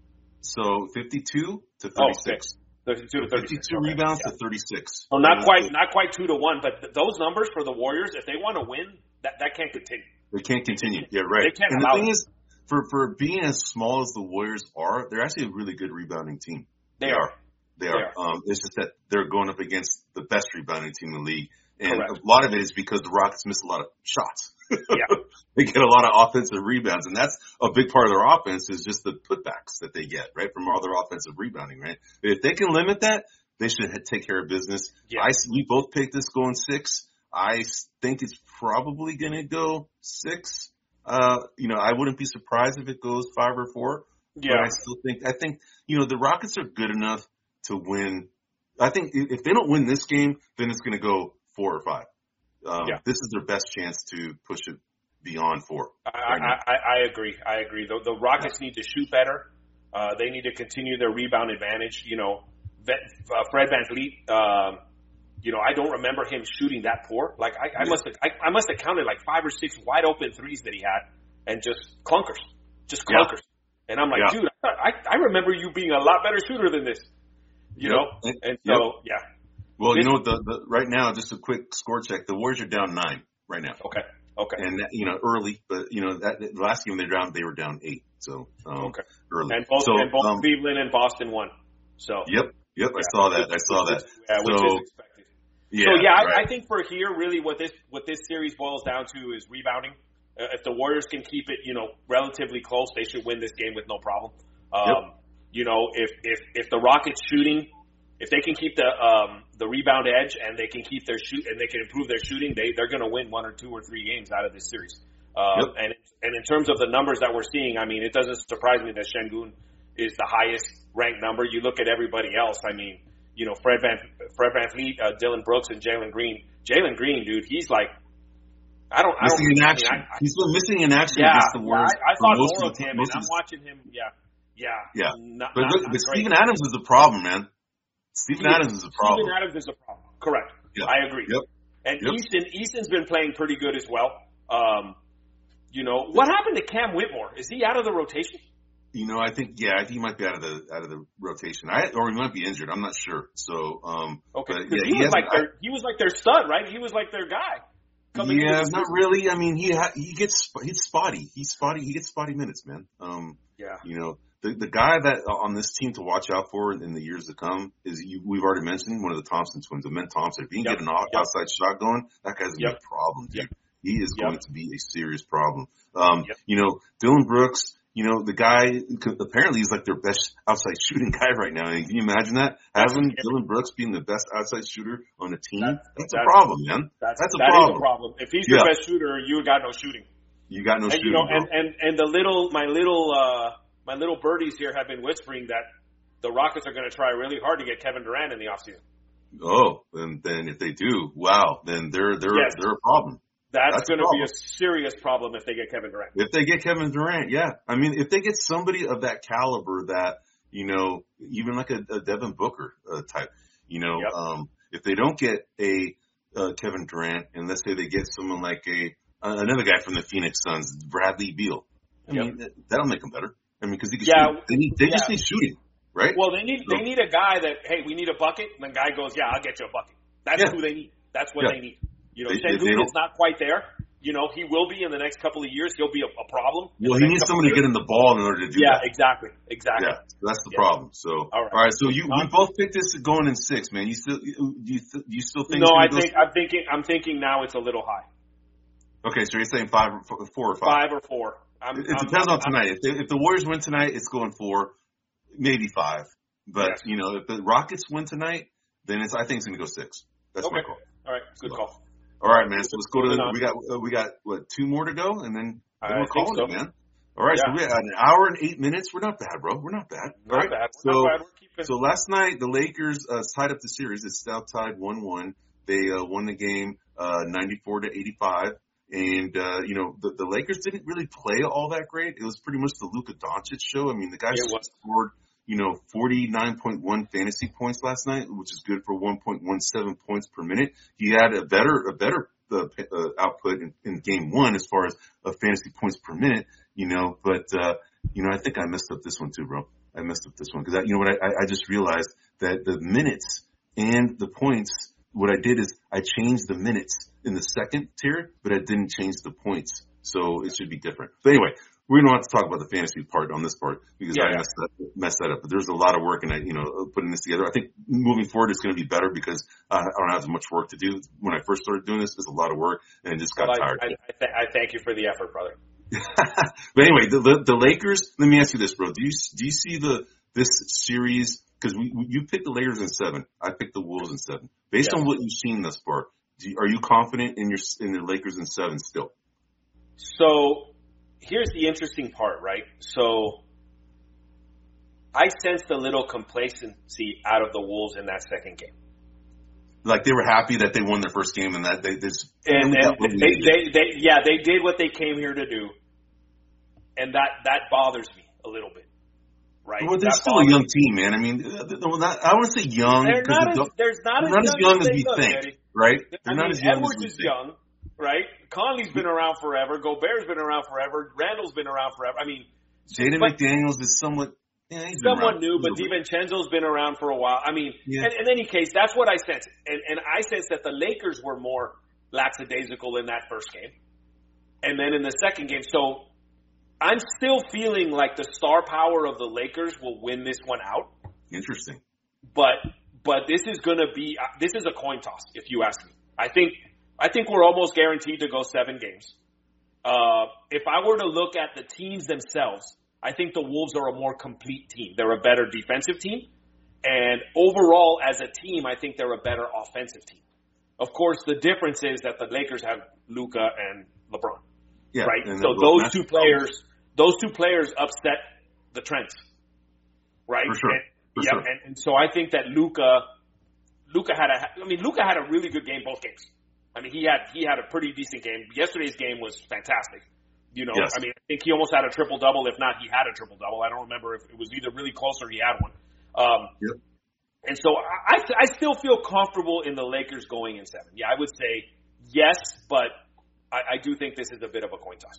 Speaker 1: so fifty-two to
Speaker 2: Oh,
Speaker 1: thirty-six.
Speaker 2: thirty-two to thirty-six.
Speaker 1: fifty-two
Speaker 2: Okay,
Speaker 1: rebounds
Speaker 2: yeah.
Speaker 1: to thirty-six.
Speaker 2: So not quite not quite two to one, but th- those numbers for the Warriors, if they want to win, that, that can't continue.
Speaker 1: They can't continue. Yeah, right.
Speaker 2: They can't
Speaker 1: and the
Speaker 2: allow
Speaker 1: thing
Speaker 2: it.
Speaker 1: is, for for being as small as the Warriors are, they're actually a really good rebounding team.
Speaker 2: They are.
Speaker 1: They
Speaker 2: They
Speaker 1: are.
Speaker 2: are.
Speaker 1: Um, it's just that they're going up against the best rebounding team in the league, And
Speaker 2: Correct.
Speaker 1: a lot of it is because the Rockets miss a lot of shots.
Speaker 2: Yeah.
Speaker 1: They get a lot of offensive rebounds, and that's a big part of their offense is just the putbacks that they get, right, from all their offensive rebounding, right? If they can limit that, they should take care of business.
Speaker 2: Yeah.
Speaker 1: I, we both picked this going six. I think it's probably going to go six. Uh, you know, I wouldn't be surprised if it goes five or four.
Speaker 2: Yeah.
Speaker 1: But I still think, I think, you know, the Rockets are good enough to win. I think if they don't win this game, then it's going to go four or five. Um,
Speaker 2: Yeah.
Speaker 1: This is their best chance to push it beyond four.
Speaker 2: I,
Speaker 1: right now.
Speaker 2: I, I agree. I agree. The, the Rockets yeah. need to shoot better. Uh, they need to continue their rebound advantage. You know, uh, Fred VanVleet, um, you know, I don't remember him shooting that poor. Like I, I
Speaker 1: Yeah.
Speaker 2: must have, I, I must have counted like five or six wide open threes that he had, and just clunkers, just
Speaker 1: Yeah.
Speaker 2: clunkers. And I'm like,
Speaker 1: Yeah.
Speaker 2: dude, I, I, I remember you being a lot better shooter than this. You
Speaker 1: Yep.
Speaker 2: know,
Speaker 1: And-
Speaker 2: and
Speaker 1: yep.
Speaker 2: so yeah.
Speaker 1: Well,
Speaker 2: This-
Speaker 1: you know, the, the right now, just a quick score check. The Warriors are down nine right now,
Speaker 2: Okay. Okay.
Speaker 1: and that, you know, early, but you know, that the last game they were down, they were down eight, so um,
Speaker 2: Okay.
Speaker 1: early.
Speaker 2: And both
Speaker 1: so,
Speaker 2: and both
Speaker 1: um,
Speaker 2: Cleveland and Boston won. So
Speaker 1: Yep, yep, I
Speaker 2: yeah.
Speaker 1: saw that. I saw that.
Speaker 2: Yeah, which
Speaker 1: So,
Speaker 2: is expected.
Speaker 1: Yeah,
Speaker 2: so yeah,
Speaker 1: right.
Speaker 2: I, I think for here, really, what this what this series boils down to is rebounding. Uh, if the Warriors can keep it, you know, relatively close, they should win this game with no problem. Um,
Speaker 1: Yep.
Speaker 2: You know, if if if the Rockets shooting, if they can keep the um, the rebound edge and they can keep their shoot and they can improve their shooting, they they're going to win one or two or three games out of this series. Um,
Speaker 1: Yep.
Speaker 2: And and in terms of the numbers that we're seeing, I mean, it doesn't surprise me that Şengün is the highest ranked number. You look at everybody else. I mean, you know, Fred Van Fred VanVleet, uh, Dylan Brooks, and Jalen Green. Jalen Green, dude, he's like, I don't, I don't.
Speaker 1: missing in
Speaker 2: I
Speaker 1: action.
Speaker 2: mean, I, I,
Speaker 1: He's been missing in action
Speaker 2: yeah,
Speaker 1: against the
Speaker 2: yeah,
Speaker 1: Warriors.
Speaker 2: I, I
Speaker 1: for
Speaker 2: thought
Speaker 1: most
Speaker 2: more
Speaker 1: of
Speaker 2: of
Speaker 1: the,
Speaker 2: him,
Speaker 1: most
Speaker 2: and
Speaker 1: of
Speaker 2: I'm
Speaker 1: the,
Speaker 2: watching him. Yeah, yeah,
Speaker 1: Yeah.
Speaker 2: Not,
Speaker 1: But
Speaker 2: not,
Speaker 1: look,
Speaker 2: not
Speaker 1: but
Speaker 2: great.
Speaker 1: Steven Adams is the problem, man. Steven
Speaker 2: Steven-
Speaker 1: Adams is the problem.
Speaker 2: Steven Adams is a problem. Correct.
Speaker 1: Yeah.
Speaker 2: I agree.
Speaker 1: Yep.
Speaker 2: And
Speaker 1: Yep.
Speaker 2: Easton, Easton's been playing pretty good as well. Um, you know, what happened to Cam Whitmore? Is he out of the rotation?
Speaker 1: You know, I think yeah, I think he might be out of the out of the rotation. I or he might be injured. I'm not sure. So, um,
Speaker 2: Okay,
Speaker 1: but,
Speaker 2: 'cause
Speaker 1: yeah,
Speaker 2: he,
Speaker 1: he
Speaker 2: was like
Speaker 1: hasn't-
Speaker 2: their he was like their stud, right? He was like their guy. Coming
Speaker 1: yeah,
Speaker 2: into the
Speaker 1: not
Speaker 2: season.
Speaker 1: really. I mean, he ha- he gets he's spotty. He's spotty. He gets spotty minutes, man. Um,
Speaker 2: Yeah.
Speaker 1: you know, the the guy that uh, on this team to watch out for in the years to come is you, we've already mentioned one of the Thompson twins, Amen Thompson. If he can
Speaker 2: Yep.
Speaker 1: get an out-
Speaker 2: Yep.
Speaker 1: outside shot going, that guy's gonna
Speaker 2: Yep.
Speaker 1: be a problem, dude.
Speaker 2: Yep.
Speaker 1: He is
Speaker 2: Yep.
Speaker 1: going to be a serious problem. Um,
Speaker 2: Yep.
Speaker 1: you know, Dylan Brooks. You know, the guy apparently he's like their best outside shooting guy right now. Can you imagine that? Having Dylan Brooks being the best outside shooter on a team,
Speaker 2: That-
Speaker 1: that's,
Speaker 2: that's-
Speaker 1: a problem, man.
Speaker 2: That's,
Speaker 1: That's a
Speaker 2: that
Speaker 1: problem.
Speaker 2: is a problem. If he's
Speaker 1: Yeah.
Speaker 2: your best shooter, you got no shooting.
Speaker 1: You got no
Speaker 2: And
Speaker 1: shooting,
Speaker 2: you know,
Speaker 1: bro.
Speaker 2: and, and and the little my little uh my little birdies here have been whispering that the Rockets are going to try really hard to get Kevin Durant in the offseason.
Speaker 1: Oh, then then if they do, wow, then they're they're
Speaker 2: Yes.
Speaker 1: they're a problem.
Speaker 2: That's,
Speaker 1: That's a
Speaker 2: going to be
Speaker 1: problem.
Speaker 2: a serious problem if they get Kevin Durant.
Speaker 1: If they get Kevin Durant, yeah. I mean, if they get somebody of that caliber that, you know, even like a, a Devin Booker uh, type, you know,
Speaker 2: Yep.
Speaker 1: um, if they don't get a uh, Kevin Durant, and let's say they get someone like a uh, another guy from the Phoenix Suns, Bradley Beal, I
Speaker 2: Yep.
Speaker 1: mean, that, that'll make them better. I mean, because he can
Speaker 2: Yeah,
Speaker 1: shoot. They, need, they just
Speaker 2: yeah.
Speaker 1: need shooting, right?
Speaker 2: Well, they need
Speaker 1: So-
Speaker 2: they need a guy that hey, we need a bucket, and the guy goes, yeah, I'll get you a bucket. That's
Speaker 1: Yeah.
Speaker 2: who they need. That's what
Speaker 1: Yeah.
Speaker 2: they need. You know,
Speaker 1: They- they- they
Speaker 2: Şengün
Speaker 1: don't-
Speaker 2: is not quite there. You know, he will be in the next couple of years. He'll be a, a problem. in
Speaker 1: well,
Speaker 2: the
Speaker 1: he
Speaker 2: next
Speaker 1: needs
Speaker 2: couple
Speaker 1: someone to
Speaker 2: of
Speaker 1: get
Speaker 2: years.
Speaker 1: him the ball in order to do
Speaker 2: Yeah,
Speaker 1: that.
Speaker 2: exactly, exactly.
Speaker 1: Yeah, so that's the
Speaker 2: Yeah.
Speaker 1: problem. So,
Speaker 2: All right.
Speaker 1: all right. So you, we
Speaker 2: Um,
Speaker 1: both picked this going in six, man. You still, do you, th- you still think?
Speaker 2: No,
Speaker 1: it's
Speaker 2: I
Speaker 1: gonna go
Speaker 2: think I'm thinking I'm thinking now it's a little high.
Speaker 1: Okay, so you're saying five, or four, four or five?
Speaker 2: Five or four. I'm,
Speaker 1: It, it
Speaker 2: I'm,
Speaker 1: depends
Speaker 2: I'm,
Speaker 1: on tonight. If, they, if the Warriors win tonight, it's going four, maybe five. But
Speaker 2: Yes.
Speaker 1: you know, if the Rockets win tonight, then it's I think it's going to go six. That's my
Speaker 2: Okay.
Speaker 1: call.
Speaker 2: All right, good call.
Speaker 1: All right, man. So let's go to
Speaker 2: Moving
Speaker 1: the,
Speaker 2: on.
Speaker 1: we got uh, we got what two more to go, and then,
Speaker 2: I
Speaker 1: then we're
Speaker 2: think
Speaker 1: calling
Speaker 2: so.
Speaker 1: it, man. All right,
Speaker 2: Yeah.
Speaker 1: so we had an hour and eight minutes. We're not bad, bro. We're not bad.
Speaker 2: Not
Speaker 1: All right.
Speaker 2: bad.
Speaker 1: So
Speaker 2: Not bad. We're keeping.
Speaker 1: so last night the Lakers uh, tied up the series. It's now tied one one. They uh, won the game uh, ninety-four to eighty-five. And, uh, you know, the, the Lakers didn't really play all that great. It was pretty much the Luka Doncic show. I mean, the guy
Speaker 2: It was.
Speaker 1: scored, you know, forty-nine point one fantasy points last night, which is good for one point one seven points per minute. He had a better, a better uh, uh, output in, in game one as far as uh, fantasy points per minute, you know, but, uh, you know, I think I messed up this one too, bro. I messed up this one because, you know what, I, I just realized that the minutes and the points, what I did is I changed the minutes in the second tier, but I didn't change the points. So it should be different. But anyway, we don't have to talk about the fantasy part on this part because
Speaker 2: Yeah,
Speaker 1: I
Speaker 2: yeah.
Speaker 1: messed that, messed that up. But there's a lot of work in it, you know, putting this together. I think moving forward it's going to be better because uh, I don't have as much work to do. When I first started doing this, it's a lot of work and I just got
Speaker 2: Well,
Speaker 1: tired.
Speaker 2: I, I, I, th- I thank you for the effort, brother.
Speaker 1: But anyway, the, the the Lakers. Let me ask you this, bro. Do you do you see the this series? Because we, we you picked the Lakers in seven, I picked the Wolves in seven. Based
Speaker 2: Yes.
Speaker 1: on what you've seen thus far, do you, are you confident in your in the Lakers in seven still?
Speaker 2: So here's the interesting part, right? So I sensed a little complacency out of the Wolves in that second game.
Speaker 1: Like they were happy that they won their first game and that they this
Speaker 2: And,
Speaker 1: we
Speaker 2: and
Speaker 1: got what we
Speaker 2: they,
Speaker 1: needed.
Speaker 2: they, they, yeah, they did what they came here to do. And that, that bothers me a little bit, right?
Speaker 1: Well, they're
Speaker 2: That
Speaker 1: still a
Speaker 2: bothers
Speaker 1: young
Speaker 2: me.
Speaker 1: team, man. I mean, uh, they're not, I want to say young
Speaker 2: They're
Speaker 1: because
Speaker 2: not
Speaker 1: they're,
Speaker 2: as, there's not,
Speaker 1: they're not as young as
Speaker 2: they
Speaker 1: we
Speaker 2: look,
Speaker 1: think,
Speaker 2: Eddie.
Speaker 1: right? They're
Speaker 2: I
Speaker 1: not
Speaker 2: mean,
Speaker 1: as young
Speaker 2: Edwards
Speaker 1: as we
Speaker 2: is
Speaker 1: think.
Speaker 2: young, right? Conley's been around forever. Gobert's been around forever. Randall's been around forever. I mean,
Speaker 1: Jaden
Speaker 2: but-
Speaker 1: McDaniels is somewhat, yeah, he's been
Speaker 2: Somewhat
Speaker 1: around
Speaker 2: new,
Speaker 1: a
Speaker 2: but
Speaker 1: little bit.
Speaker 2: DiVincenzo's been around for a while. I mean,
Speaker 1: Yeah.
Speaker 2: in, in any case, that's what I sensed. And, and I sensed that the Lakers were more lackadaisical in that first game. And then in the second game, so I'm still feeling like the star power of the Lakers will win this one out.
Speaker 1: Interesting.
Speaker 2: But but this is going to be – this is a coin toss, if you ask me. I think I think we're almost guaranteed to go seven games. Uh, if I were to look at the teams themselves, I think the Wolves are a more complete team. They're a better defensive team. And overall, as a team, I think they're a better offensive team. Of course, the difference is that the Lakers have Luka and LeBron.
Speaker 1: Yeah.
Speaker 2: Right?
Speaker 1: and
Speaker 2: So
Speaker 1: those
Speaker 2: those
Speaker 1: match-
Speaker 2: two players, those two players upset the trends. Right?
Speaker 1: For sure.
Speaker 2: And,
Speaker 1: For
Speaker 2: yep,
Speaker 1: sure.
Speaker 2: and, and so I think that Luka, Luka had a, I mean, Luka had a really good game both games. I mean, he had, he had a pretty decent game. Yesterday's game was fantastic. You know,
Speaker 1: Yes.
Speaker 2: I mean, I think he almost had a triple double. If not, he had a triple double. I don't remember if it was either really close or he had one. Um,
Speaker 1: Yep.
Speaker 2: And so I, I still feel comfortable in the Lakers going in seven. Yeah, I would say yes, but I, I do think this is a bit of a coin toss.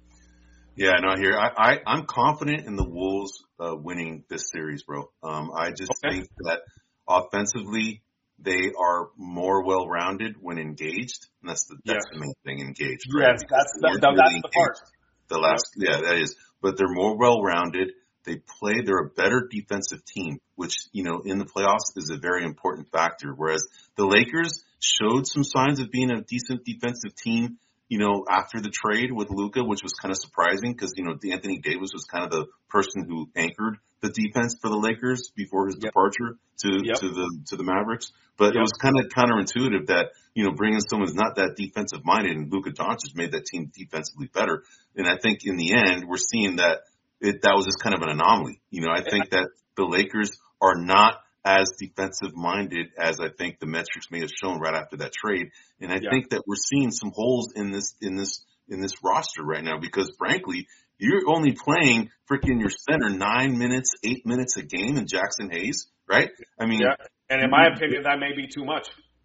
Speaker 1: Yeah, no, here I, I I'm confident in the Wolves uh, winning this series, bro. Um, I just
Speaker 2: Okay.
Speaker 1: think that offensively they are more well-rounded when engaged, and that's the that's
Speaker 2: Yes.
Speaker 1: the main thing, engaged. Right?
Speaker 2: Yes, that's
Speaker 1: Because
Speaker 2: the,
Speaker 1: they're
Speaker 2: the,
Speaker 1: really
Speaker 2: that's the part.
Speaker 1: The last, yeah, that is. But they're more well-rounded. They play. They're a better defensive team, which you know in the playoffs is a very important factor. Whereas the Lakers showed some signs of being a decent defensive team, you know, after the trade with Luka, which was kind of surprising because you know Anthony Davis was kind of the person who anchored the defense for the Lakers before his
Speaker 2: Yep.
Speaker 1: departure to
Speaker 2: Yep.
Speaker 1: to the to the Mavericks. But it
Speaker 2: Yep.
Speaker 1: was kind of counterintuitive that you know bringing someone who's not that defensive minded, and Luka Doncic made that team defensively better. And I think in the end, we're seeing that it, that was just kind of an anomaly. You know, I think that the Lakers are not as defensive minded as I think the metrics may have shown right after that trade. And I
Speaker 2: Yeah.
Speaker 1: think that we're seeing some holes in this, in this, in this roster right now because frankly, you're only playing freaking your center nine minutes, eight minutes a game in Jackson Hayes, right? I mean,
Speaker 2: Yeah. And in my opinion, that may be too much.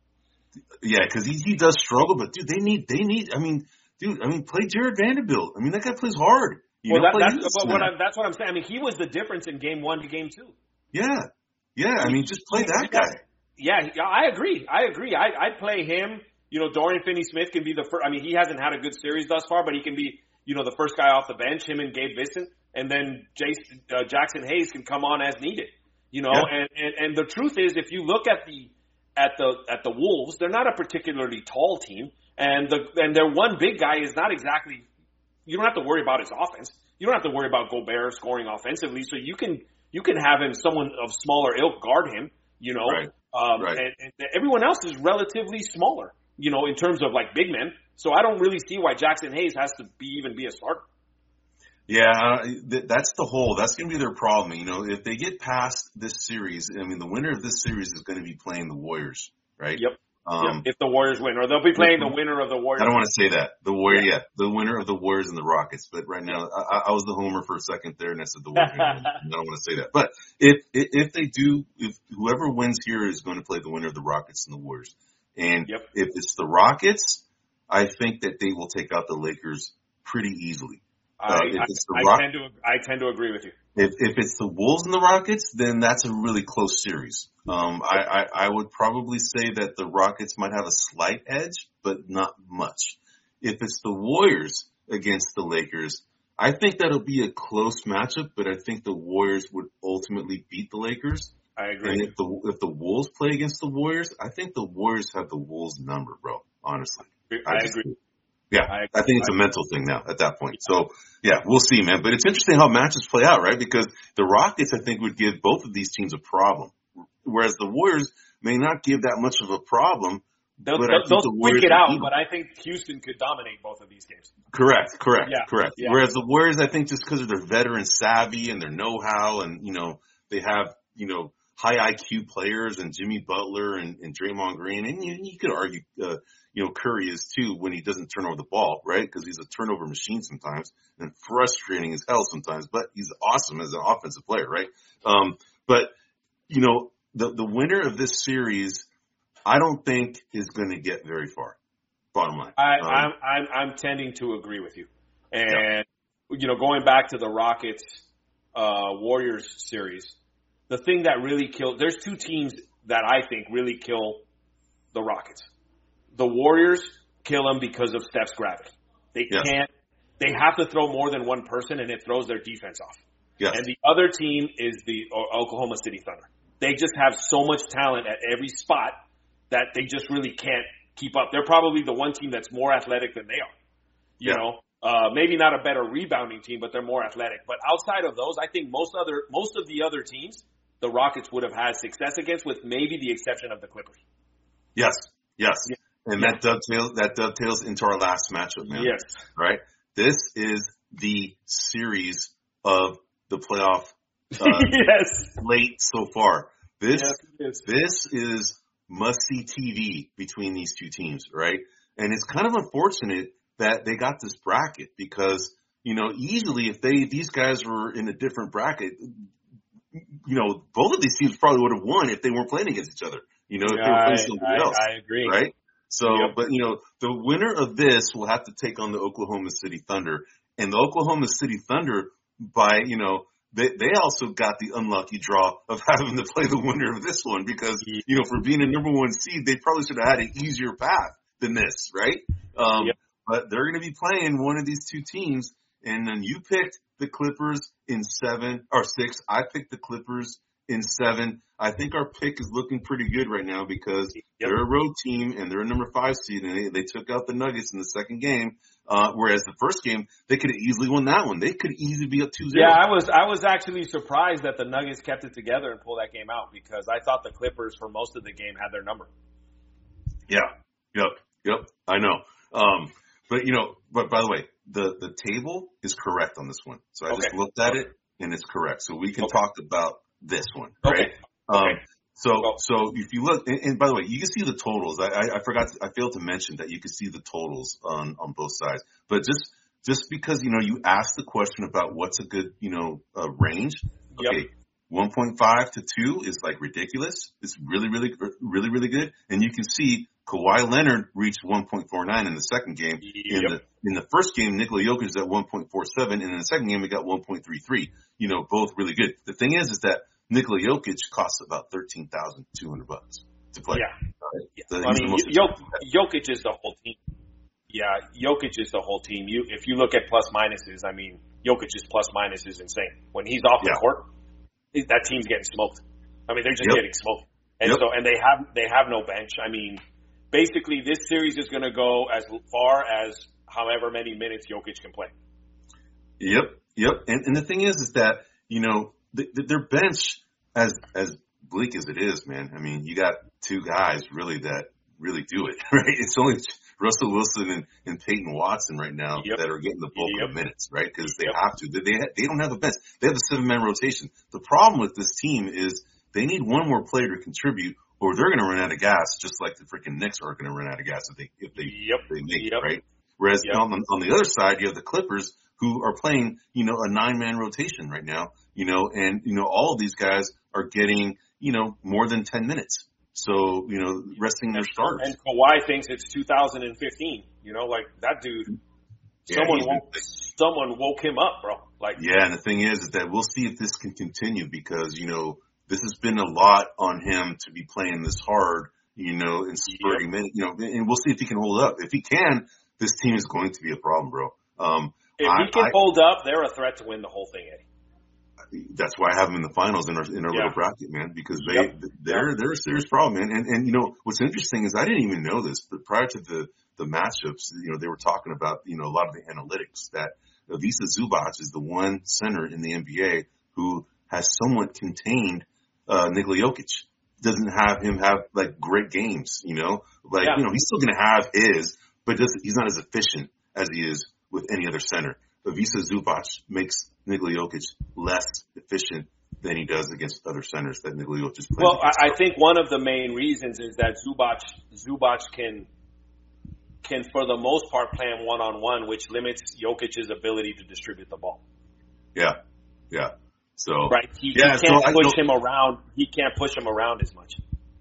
Speaker 1: yeah, cause he, he does struggle, but dude, they need, they need, I mean, dude, I mean, play Jared Vanderbilt. I mean, that guy plays hard. You
Speaker 2: Well,
Speaker 1: know,
Speaker 2: that,
Speaker 1: play
Speaker 2: that's,
Speaker 1: his
Speaker 2: but what
Speaker 1: center.
Speaker 2: I'm, that's what I'm saying. I mean, he was the difference in game one to game two.
Speaker 1: Yeah. Yeah. I mean, just play that guy.
Speaker 2: Yeah, he- I agree. I agree. I, I'd play him. You know, Dorian Finney-Smith can be the first. I mean, he hasn't had a good series thus far, but he can be, you know, the first guy off the bench, him and Gabe Vincent. And then Jason, uh, Jackson Hayes can come on as needed. You know,
Speaker 1: Yeah.
Speaker 2: and, and, and the truth is, if you look at the at the at the Wolves, they're not a particularly tall team, and the and their one big guy is not exactly. You don't have to worry about his offense. You don't have to worry about Gobert scoring offensively. So you can you can have him someone of smaller ilk guard him. You know,
Speaker 1: Right.
Speaker 2: um,
Speaker 1: Right.
Speaker 2: And, and everyone else is relatively smaller. You know, in terms of like big men. So I don't really see why Jackson Hayes has to be even be a starter.
Speaker 1: Yeah, uh, th- that's the whole. That's going to be their problem. You know, if they get past this series, I mean, the winner of this series is going to be playing the Warriors, right?
Speaker 2: Yep.
Speaker 1: Um,
Speaker 2: Yep. If the Warriors win, or they'll be playing the winner of the Warriors.
Speaker 1: I don't want to say that. The Warrior,
Speaker 2: Yeah.
Speaker 1: yeah, the winner of the Warriors and the Rockets. But right now, I, I was the homer for a second there, and I said the Warriors. I don't want to say that. But if if if they do, if whoever wins here is going to play the winner of the Rockets and the Warriors, and
Speaker 2: Yep.
Speaker 1: if it's the Rockets, I think that they will take out the Lakers pretty easily.
Speaker 2: I,
Speaker 1: Uh, if
Speaker 2: I,
Speaker 1: it's the
Speaker 2: I
Speaker 1: Rock-
Speaker 2: tend to I tend to agree with you.
Speaker 1: If if it's the Wolves and the Rockets, then that's a really close series. Um, I, I, I would probably say that the Rockets might have a slight edge, but not much. If it's the Warriors against the Lakers, I think that'll be a close matchup, but I think the Warriors would ultimately beat the Lakers.
Speaker 2: I agree.
Speaker 1: And if the if the Wolves play against the Warriors, I think the Warriors have the Wolves number, bro. Honestly,
Speaker 2: I, I
Speaker 1: just,
Speaker 2: agree.
Speaker 1: Yeah,
Speaker 2: I, agree.
Speaker 1: I think it's a mental thing now at that point. So yeah, we'll see, man. But it's interesting how matches play out, right? Because the Rockets, I think, would give both of these teams a problem, whereas the Warriors may not give that much of a problem.
Speaker 2: They'll,
Speaker 1: but
Speaker 2: they'll, they'll squeak it out, but I think Houston could dominate both of these games.
Speaker 1: Correct, correct,
Speaker 2: yeah,
Speaker 1: correct.
Speaker 2: Yeah.
Speaker 1: Whereas the Warriors, I think, just because of their veteran savvy and their know-how, and you know, they have you know high I Q players and Jimmy Butler and, and Draymond Green, and you, you could argue, uh, you know, Curry is too when he doesn't turn over the ball, right? Because he's a turnover machine sometimes and frustrating as hell sometimes, but he's awesome as an offensive player, right? Um, but you know, the the winner of this series, I don't think is going to get very far. Bottom line,
Speaker 2: I,
Speaker 1: um,
Speaker 2: I'm I'm I'm tending to agree with you, and yeah. you know, going back to the Rockets uh, Warriors series, the thing that really killed. There's two teams that I think really kill the Rockets. The Warriors kill them because of Steph's gravity. They yes. can't. They have to throw more than one person, and it throws their defense off.
Speaker 1: Yes.
Speaker 2: And the other team is the Oklahoma City Thunder. They just have so much talent at every spot that they just really can't keep up. They're probably the one team that's more athletic than they are. You yeah. know, uh, maybe not a better rebounding team, but they're more athletic. But outside of those, I think most other most of the other teams, the Rockets would have had success against, with maybe the exception of the Clippers.
Speaker 1: Yes, yes,
Speaker 2: yeah.
Speaker 1: and
Speaker 2: yeah.
Speaker 1: that dovetails that dovetails into our last matchup, man.
Speaker 2: Yes,
Speaker 1: right. This is the series of the playoff. Uh,
Speaker 2: yes,
Speaker 1: late so far. This
Speaker 2: yes,
Speaker 1: this is must-see T V between these two teams, right? And it's kind of unfortunate that they got this bracket because, you know, easily if they these guys were in a different bracket, you know, both of these teams probably would have won if they weren't playing against each other. You know, if
Speaker 2: yeah,
Speaker 1: they were playing
Speaker 2: I,
Speaker 1: somebody
Speaker 2: I,
Speaker 1: else.
Speaker 2: I agree.
Speaker 1: Right? So,
Speaker 2: yep.
Speaker 1: but, you know, the winner of this will have to take on the Oklahoma City Thunder. And the Oklahoma City Thunder, by, you know, They they also got the unlucky draw of having to play the winner of this one because, you know, for being a number one seed, they probably should have had an easier path than this, right? Um, yep. But they're going to be playing one of these two teams, and then you picked the Clippers in seven or six. I picked the Clippers in seven. I think our pick is looking pretty good right now because yep. they're a road team and they're a number five seed, and they, they took out the Nuggets in the second game. Uh, whereas the first game, they could have easily won that one. They could easily be up two zero.
Speaker 2: Yeah, I was, I was actually surprised that the Nuggets kept it together and pulled that game out because I thought the Clippers for most of the game had their number.
Speaker 1: Yeah. Yep. Yep. I know. Um, but you know, but by the way, the, the table is correct on this one. So I okay. just looked at okay. it and it's correct. So we can okay. talk about this one, right?
Speaker 2: Okay.
Speaker 1: Um,
Speaker 2: okay.
Speaker 1: So, so if you look, and, and by the way, you can see the totals. I, I, I forgot, to, I failed to mention that you can see the totals on, on both sides. But just, just because, you know, you asked the question about what's a good, you know, uh, range. Okay. Yep. one point five to two is like ridiculous. It's really, really, really, really good. And you can see Kawhi Leonard reached one point four nine in the second game.
Speaker 2: Yep.
Speaker 1: In the, in the first game, Nikola Jokic is at one point four seven. And in the second game, we got one point three three. You know, both really good. The thing is, is that Nikola Jokic costs about thirteen thousand two hundred bucks to play.
Speaker 2: Yeah.
Speaker 1: Right?
Speaker 2: yeah.
Speaker 1: So
Speaker 2: I mean, Jok- Jokic is the whole team. Yeah, Jokic is the whole team. You, if you look at plus minuses, I mean, Jokic's plus minus is insane. When he's off the yeah. court, that team's getting smoked. I mean, they're just yep. getting smoked. And yep. so, and they have, they have no bench. I mean, basically this series is going to go as far as however many minutes Jokic can play.
Speaker 1: Yep. Yep. And, and the thing is, is that, you know, the, the, their bench, as, as bleak as it is, man, I mean, you got two guys really that really do it, right? It's only Russell Wilson and, and Peyton Watson right now yep. that are getting the bulk yep. of minutes, right? Because they yep. have to. They they, ha- they don't have a bench. They have a seven-man rotation. The problem with this team is they need one more player to contribute, or they're going to run out of gas, just like the freaking Knicks are going to run out of gas if they if they
Speaker 2: yep.
Speaker 1: if they make
Speaker 2: yep.
Speaker 1: it, right? Whereas
Speaker 2: yep.
Speaker 1: on the on the other side, you have the Clippers who are playing, you know, a nine-man rotation right now, you know, and you know all of these guys are getting, you know, more than ten minutes. So, you know, resting their starters.
Speaker 2: And Kawhi thinks it's two thousand fifteen. You know, like that dude, yeah, someone woke, someone woke him up, bro. Like,
Speaker 1: yeah, and the thing is, is that we'll see if this can continue because, you know, this has been a lot on him to be playing this hard, you know, and spurting yep. minutes, you know, and we'll see if he can hold up. If he can, this team is going to be a problem, bro. Um,
Speaker 2: If
Speaker 1: I,
Speaker 2: he can
Speaker 1: I,
Speaker 2: hold up, they're a threat to win the whole thing, Eddie.
Speaker 1: That's why I have them in the finals in our in our
Speaker 2: Yeah.
Speaker 1: little bracket, man, because they
Speaker 2: Yep.
Speaker 1: they're
Speaker 2: Yep.
Speaker 1: they're a serious problem, man. And and you know what's interesting is I didn't even know this, but prior to the the matchups, you know, they were talking about you know a lot of the analytics that Ivica Zubac is the one center in the N B A who has somewhat contained uh, Nikola Jokic. Doesn't have him have like great games, you know, like
Speaker 2: Yeah.
Speaker 1: you know he's still gonna have his, but just, he's not as efficient as he is with any other center. Ivica Zubac makes Nikola Jokic less efficient than he does against other centers that Nikola Jokic plays
Speaker 2: Well,
Speaker 1: against.
Speaker 2: I, I think one of the main reasons is that Zubac Zubac can can for the most part play him one on one, which limits Jokic's ability to distribute the ball.
Speaker 1: Yeah, yeah. So
Speaker 2: Right, he,
Speaker 1: yeah,
Speaker 2: he can't
Speaker 1: so I,
Speaker 2: push
Speaker 1: no,
Speaker 2: him around. He can't push him around as much.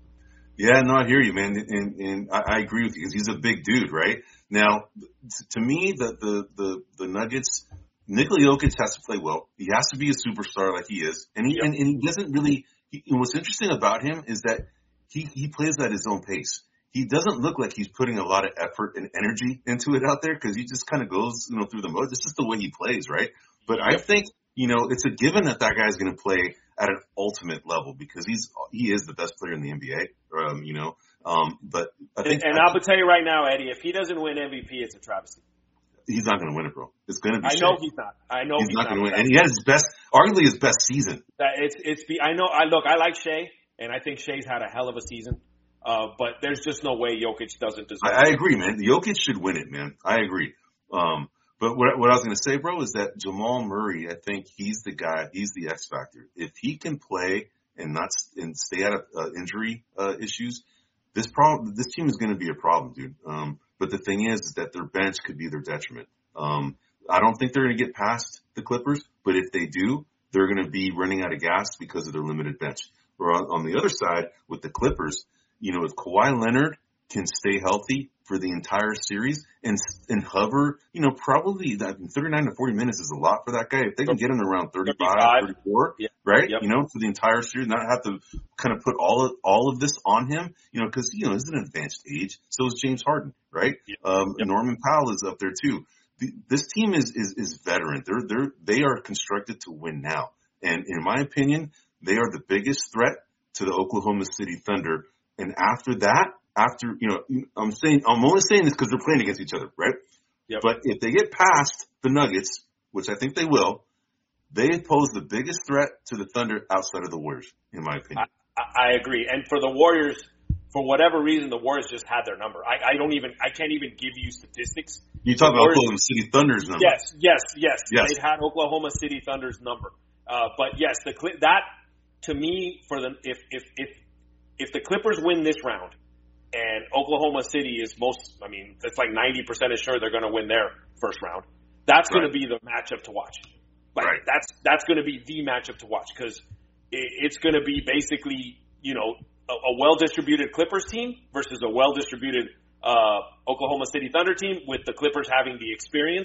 Speaker 1: Yeah, no, I hear you, man, and, and I, I agree with you because he's a big dude, right? Now, to me, the the the, the Nuggets, Nikola Jokic has to play well. He has to be a superstar like he is, and he
Speaker 2: Yep.
Speaker 1: and, and he doesn't really. He, and what's interesting about him is that he he plays at his own pace. He doesn't look like he's putting a lot of effort and energy into it out there because he just kind of goes, you know, through the mode. It's just the way he plays, right? But I think, you know, it's a given that that guy's going to play at an ultimate level because he's he is the best player in the N B A, um, you know. Um, but I think,
Speaker 2: And, and
Speaker 1: I
Speaker 2: I'll tell you right now, Eddie, if he doesn't win M V P, it's a travesty.
Speaker 1: he's not going to win it, bro. It's going to be.
Speaker 2: I know
Speaker 1: Shea.
Speaker 2: he's not. I know
Speaker 1: he's,
Speaker 2: he's,
Speaker 1: not,
Speaker 2: not
Speaker 1: going to win,
Speaker 2: that.
Speaker 1: and he had his best, arguably his best season.
Speaker 2: That it's it's. Be, I know. I look. I like Shea, and I think Shea's had a hell of a season. Uh, but there's just no way Jokic doesn't deserve.
Speaker 1: I, I agree, man. Jokic should win it, man. I agree. Um, but what, what I was going to say, bro, is that Jamal Murray, I think he's the guy. He's the X factor. If he can play and not and stay out of uh, injury uh, issues, this problem, this team is going to be a problem, dude. Um, but the thing is, is that their bench could be their detriment. Um, I don't think they're going to get past the Clippers, but if they do, they're going to be running out of gas because of their limited bench. Or on, on the other side, with the Clippers, you know, if Kawhi Leonard can stay healthy for the entire series and and hover, you know, probably that thirty-nine to forty minutes is a lot for that guy. If they can get him around thirty-five, thirty-four,
Speaker 2: yeah.
Speaker 1: right?
Speaker 2: Yep.
Speaker 1: You know, for the entire series, not have to kind of put all of, all of this on him, you know, because, you know, he's an advanced age. So is James Harden, right?
Speaker 2: Yep.
Speaker 1: Um,
Speaker 2: Yep.
Speaker 1: Norman Powell is up there too. The, this team is, is, is veteran. They're, they're, they are constructed to win now. And in my opinion, they are the biggest threat to the Oklahoma City Thunder. And after that, after, you know, I'm saying, I'm only saying this because they're playing against each other, right?
Speaker 2: Yep.
Speaker 1: But if they get past the Nuggets, which I think they will, they pose the biggest threat to the Thunder outside of the Warriors, in my opinion.
Speaker 2: I, I agree. And for the Warriors, for whatever reason, the Warriors just had their number. I, I don't even, I can't even give you statistics.
Speaker 1: You talk
Speaker 2: The
Speaker 1: about
Speaker 2: Warriors-
Speaker 1: Oklahoma City Thunder's number.
Speaker 2: Yes, yes, yes.
Speaker 1: Yes.
Speaker 2: They'd had Oklahoma City Thunder's number. Uh, but yes, the Cli- that to me for the if if if if the Clippers win this round and Oklahoma City is most, I mean, it's like ninety percent sure they're going to win their first round. That's going
Speaker 1: Right.
Speaker 2: to be the matchup to watch. Like
Speaker 1: Right.
Speaker 2: that's that's going to be the matchup to watch because it, it's going to be basically you know a, a well distributed Clippers team versus a well distributed uh, Oklahoma City Thunder team with the Clippers having the experience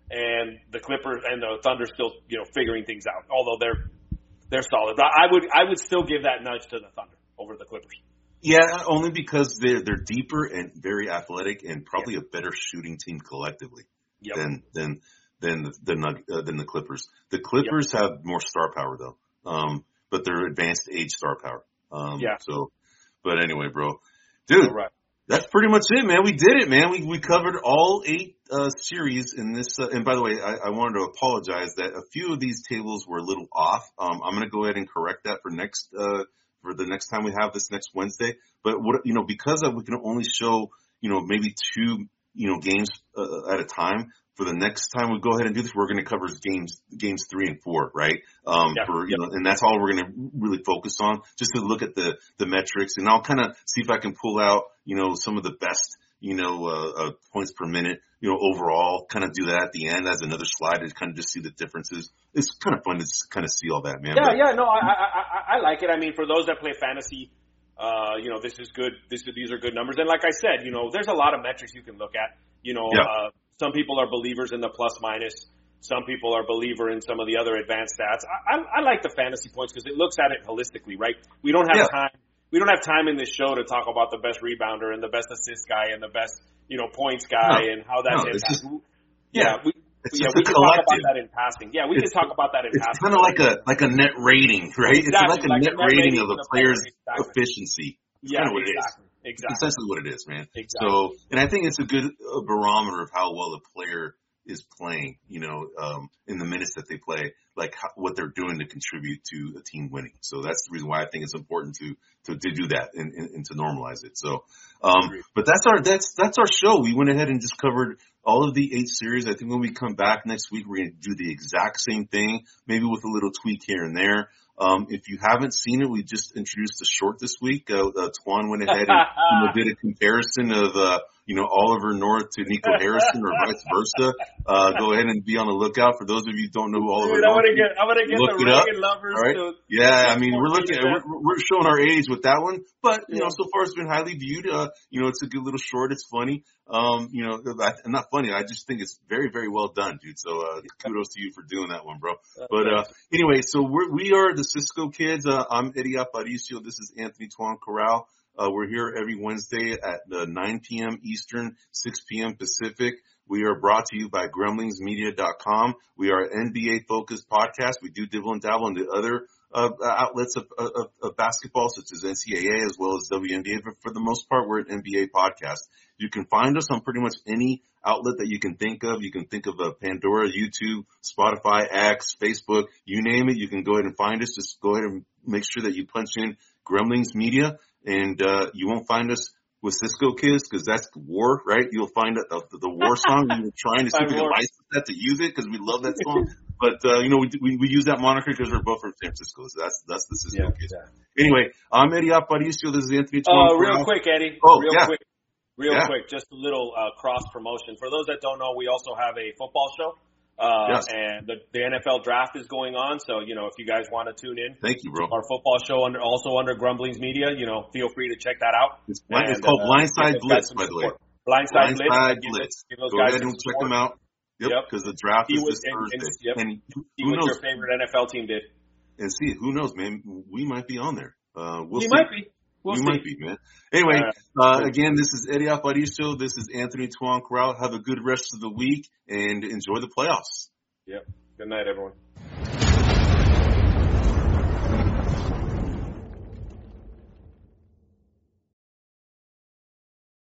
Speaker 2: and the Clippers and the Thunder still you know figuring things out. Although they're they're solid, but I would I would still give that nudge to the Thunder over the Clippers.
Speaker 1: Yeah, only because they're they're deeper and very athletic and probably a better shooting team collectively
Speaker 2: Yep.
Speaker 1: than than than the the, Nug- uh, than the Clippers. The Clippers have more star power though, um, but they're advanced age star power. Um,
Speaker 2: Yeah.
Speaker 1: So, but anyway, bro, dude,
Speaker 2: All right.
Speaker 1: that's pretty much it, man. We did it, man. We we covered all eight uh, series in this. Uh, and by the way, I, I wanted to apologize that a few of these tables were a little off. Um, I'm going to go ahead and correct that for next uh, for the next time we have this next Wednesday. But what you know, because of, we can only show you know maybe two you know games uh, at a time. For the next time we go ahead and do this, we're going to cover games games three and four, right? Um,
Speaker 2: Yeah,
Speaker 1: for you
Speaker 2: yep.
Speaker 1: know, and that's all we're going to really focus on, just to look at the the metrics, and I'll kind of see if I can pull out you know some of the best you know uh, uh, points per minute, you know overall, kind of do that at the end as another slide to kind of just see the differences. It's kind of fun to just kind of see all that, man.
Speaker 2: Yeah,
Speaker 1: But,
Speaker 2: yeah, no, I, I, I, I like it. I mean, for those that play fantasy, uh, you know, this is good. This, these are good numbers. And like I said, you know, there's a lot of metrics you can look at. You know,
Speaker 1: Yeah.
Speaker 2: uh, some people are believers in the plus minus. Some people are believer in some of the other advanced stats. I, I, I like the fantasy points because it looks at it holistically, right? We don't have
Speaker 1: Yeah.
Speaker 2: time. We don't have time in this show to talk about the best rebounder and the best assist guy and the best, you know, points guy
Speaker 1: No.
Speaker 2: and how that
Speaker 1: No,
Speaker 2: impacts.
Speaker 1: it's just-
Speaker 2: yeah,
Speaker 1: yeah.
Speaker 2: we
Speaker 1: It's
Speaker 2: yeah,
Speaker 1: just
Speaker 2: we
Speaker 1: a
Speaker 2: can
Speaker 1: collective.
Speaker 2: talk about that in passing. Yeah, we
Speaker 1: it's,
Speaker 2: can talk about that in
Speaker 1: it's
Speaker 2: passing.
Speaker 1: It's kind of like a like a net rating, right?
Speaker 2: Exactly,
Speaker 1: It's like a
Speaker 2: like
Speaker 1: net,
Speaker 2: a net
Speaker 1: rating,
Speaker 2: rating
Speaker 1: of a
Speaker 2: of player's
Speaker 1: player's
Speaker 2: exactly.
Speaker 1: efficiency. It's
Speaker 2: yeah,
Speaker 1: kind of what
Speaker 2: exactly.
Speaker 1: it is.
Speaker 2: Exactly.
Speaker 1: It's essentially what it is, man.
Speaker 2: Exactly.
Speaker 1: So, and I think it's a good uh, barometer of how well a player is playing, you know, um, in the minutes that they play, like how, what they're doing to contribute to a team winning. So that's the reason why I think it's important to, to, to do that and, and, and to normalize it. So, um, but that's our, that's, that's our show. We went ahead and just covered all of the eight series. I think when we come back next week, we're going to do the exact same thing, maybe with a little tweak here and there. Um, if you haven't seen it, we just introduced a short this week. Uh, uh Twan went ahead and you know, did a comparison of, uh, you know, Oliver North to Nico Harrison or vice versa. Uh, go ahead and be on the lookout. For those of you who don't know who Oliver
Speaker 2: Dude, I'm
Speaker 1: North
Speaker 2: gonna get, I'm gonna get
Speaker 1: look
Speaker 2: the Reagan lovers
Speaker 1: all right?
Speaker 2: to.
Speaker 1: Yeah, I mean, we're looking at, we're, we're showing our age with that one, but, you
Speaker 2: yeah.
Speaker 1: know, so far it's been highly viewed. Uh, you know, it's a good little short. It's funny. Um, you know, I, not funny. I just think it's very, very well done, dude. So, uh, kudos to you for doing that one, bro. But, uh, anyway, so we're, we are the Cisco Kids. Uh, I'm Eddie Aparicio. This is Anthony Twan Corral. Uh, we're here every Wednesday at uh, nine p.m. Eastern, six p.m. Pacific. We are brought to you by grumblings media dot com. We are an N B A-focused podcast. We do dibble and dabble into other uh, outlets of, of, of basketball, such as N C double A as well as W N B A. But for the most part, we're an N B A podcast. You can find us on pretty much any outlet that you can think of. You can think of a Pandora, YouTube, Spotify, X, Facebook, you name it. You can go ahead and find us. Just go ahead and make sure that you punch in Grumblings Media, and uh, you won't find us with Cisco Kids, because that's war, right? You'll find the, the, the war song. We were trying to see if we can license that to use it, because we love that song. But, uh, you know, we, we, we use that moniker because we're both from San Francisco. So that's, that's the Cisco
Speaker 2: yeah,
Speaker 1: Kids.
Speaker 2: Yeah.
Speaker 1: Anyway, I'm Eddie Aparicio. This is Anthony
Speaker 2: Oh,
Speaker 1: Twan.
Speaker 2: uh, real quick, Eddie.
Speaker 1: Oh,
Speaker 2: real
Speaker 1: yeah.
Speaker 2: quick. Real
Speaker 1: yeah.
Speaker 2: quick, just a little uh, cross promotion. For those that don't know, we also have a football show. Uh,
Speaker 1: yes.
Speaker 2: and the, the N F L draft is going on. So, you know, if you guys want to tune in.
Speaker 1: Thank you, bro.
Speaker 2: Our football show under, also under Grumblings Media, you know, feel free to check that out.
Speaker 1: It's, and, it's called uh, Blindside Blitz, by the way.
Speaker 2: Blindside,
Speaker 1: Blindside
Speaker 2: Blitz.
Speaker 1: Blitz. Go ahead and check them out. Yep, because yep. the draft
Speaker 2: see
Speaker 1: is
Speaker 2: what,
Speaker 1: this
Speaker 2: and,
Speaker 1: Thursday.
Speaker 2: And, yep.
Speaker 1: and who,
Speaker 2: see
Speaker 1: who
Speaker 2: what
Speaker 1: knows?
Speaker 2: your favorite N F L team did.
Speaker 1: And see, who knows, man? We might be on there. Uh, we'll
Speaker 2: we
Speaker 1: see.
Speaker 2: might be. We'll
Speaker 1: we
Speaker 2: see.
Speaker 1: might be, man. Anyway, uh, again, this is Eddie Aparicio. This is Anthony Twan Corral. Have a good rest of the week and enjoy the playoffs.
Speaker 2: Yep. Good night, everyone.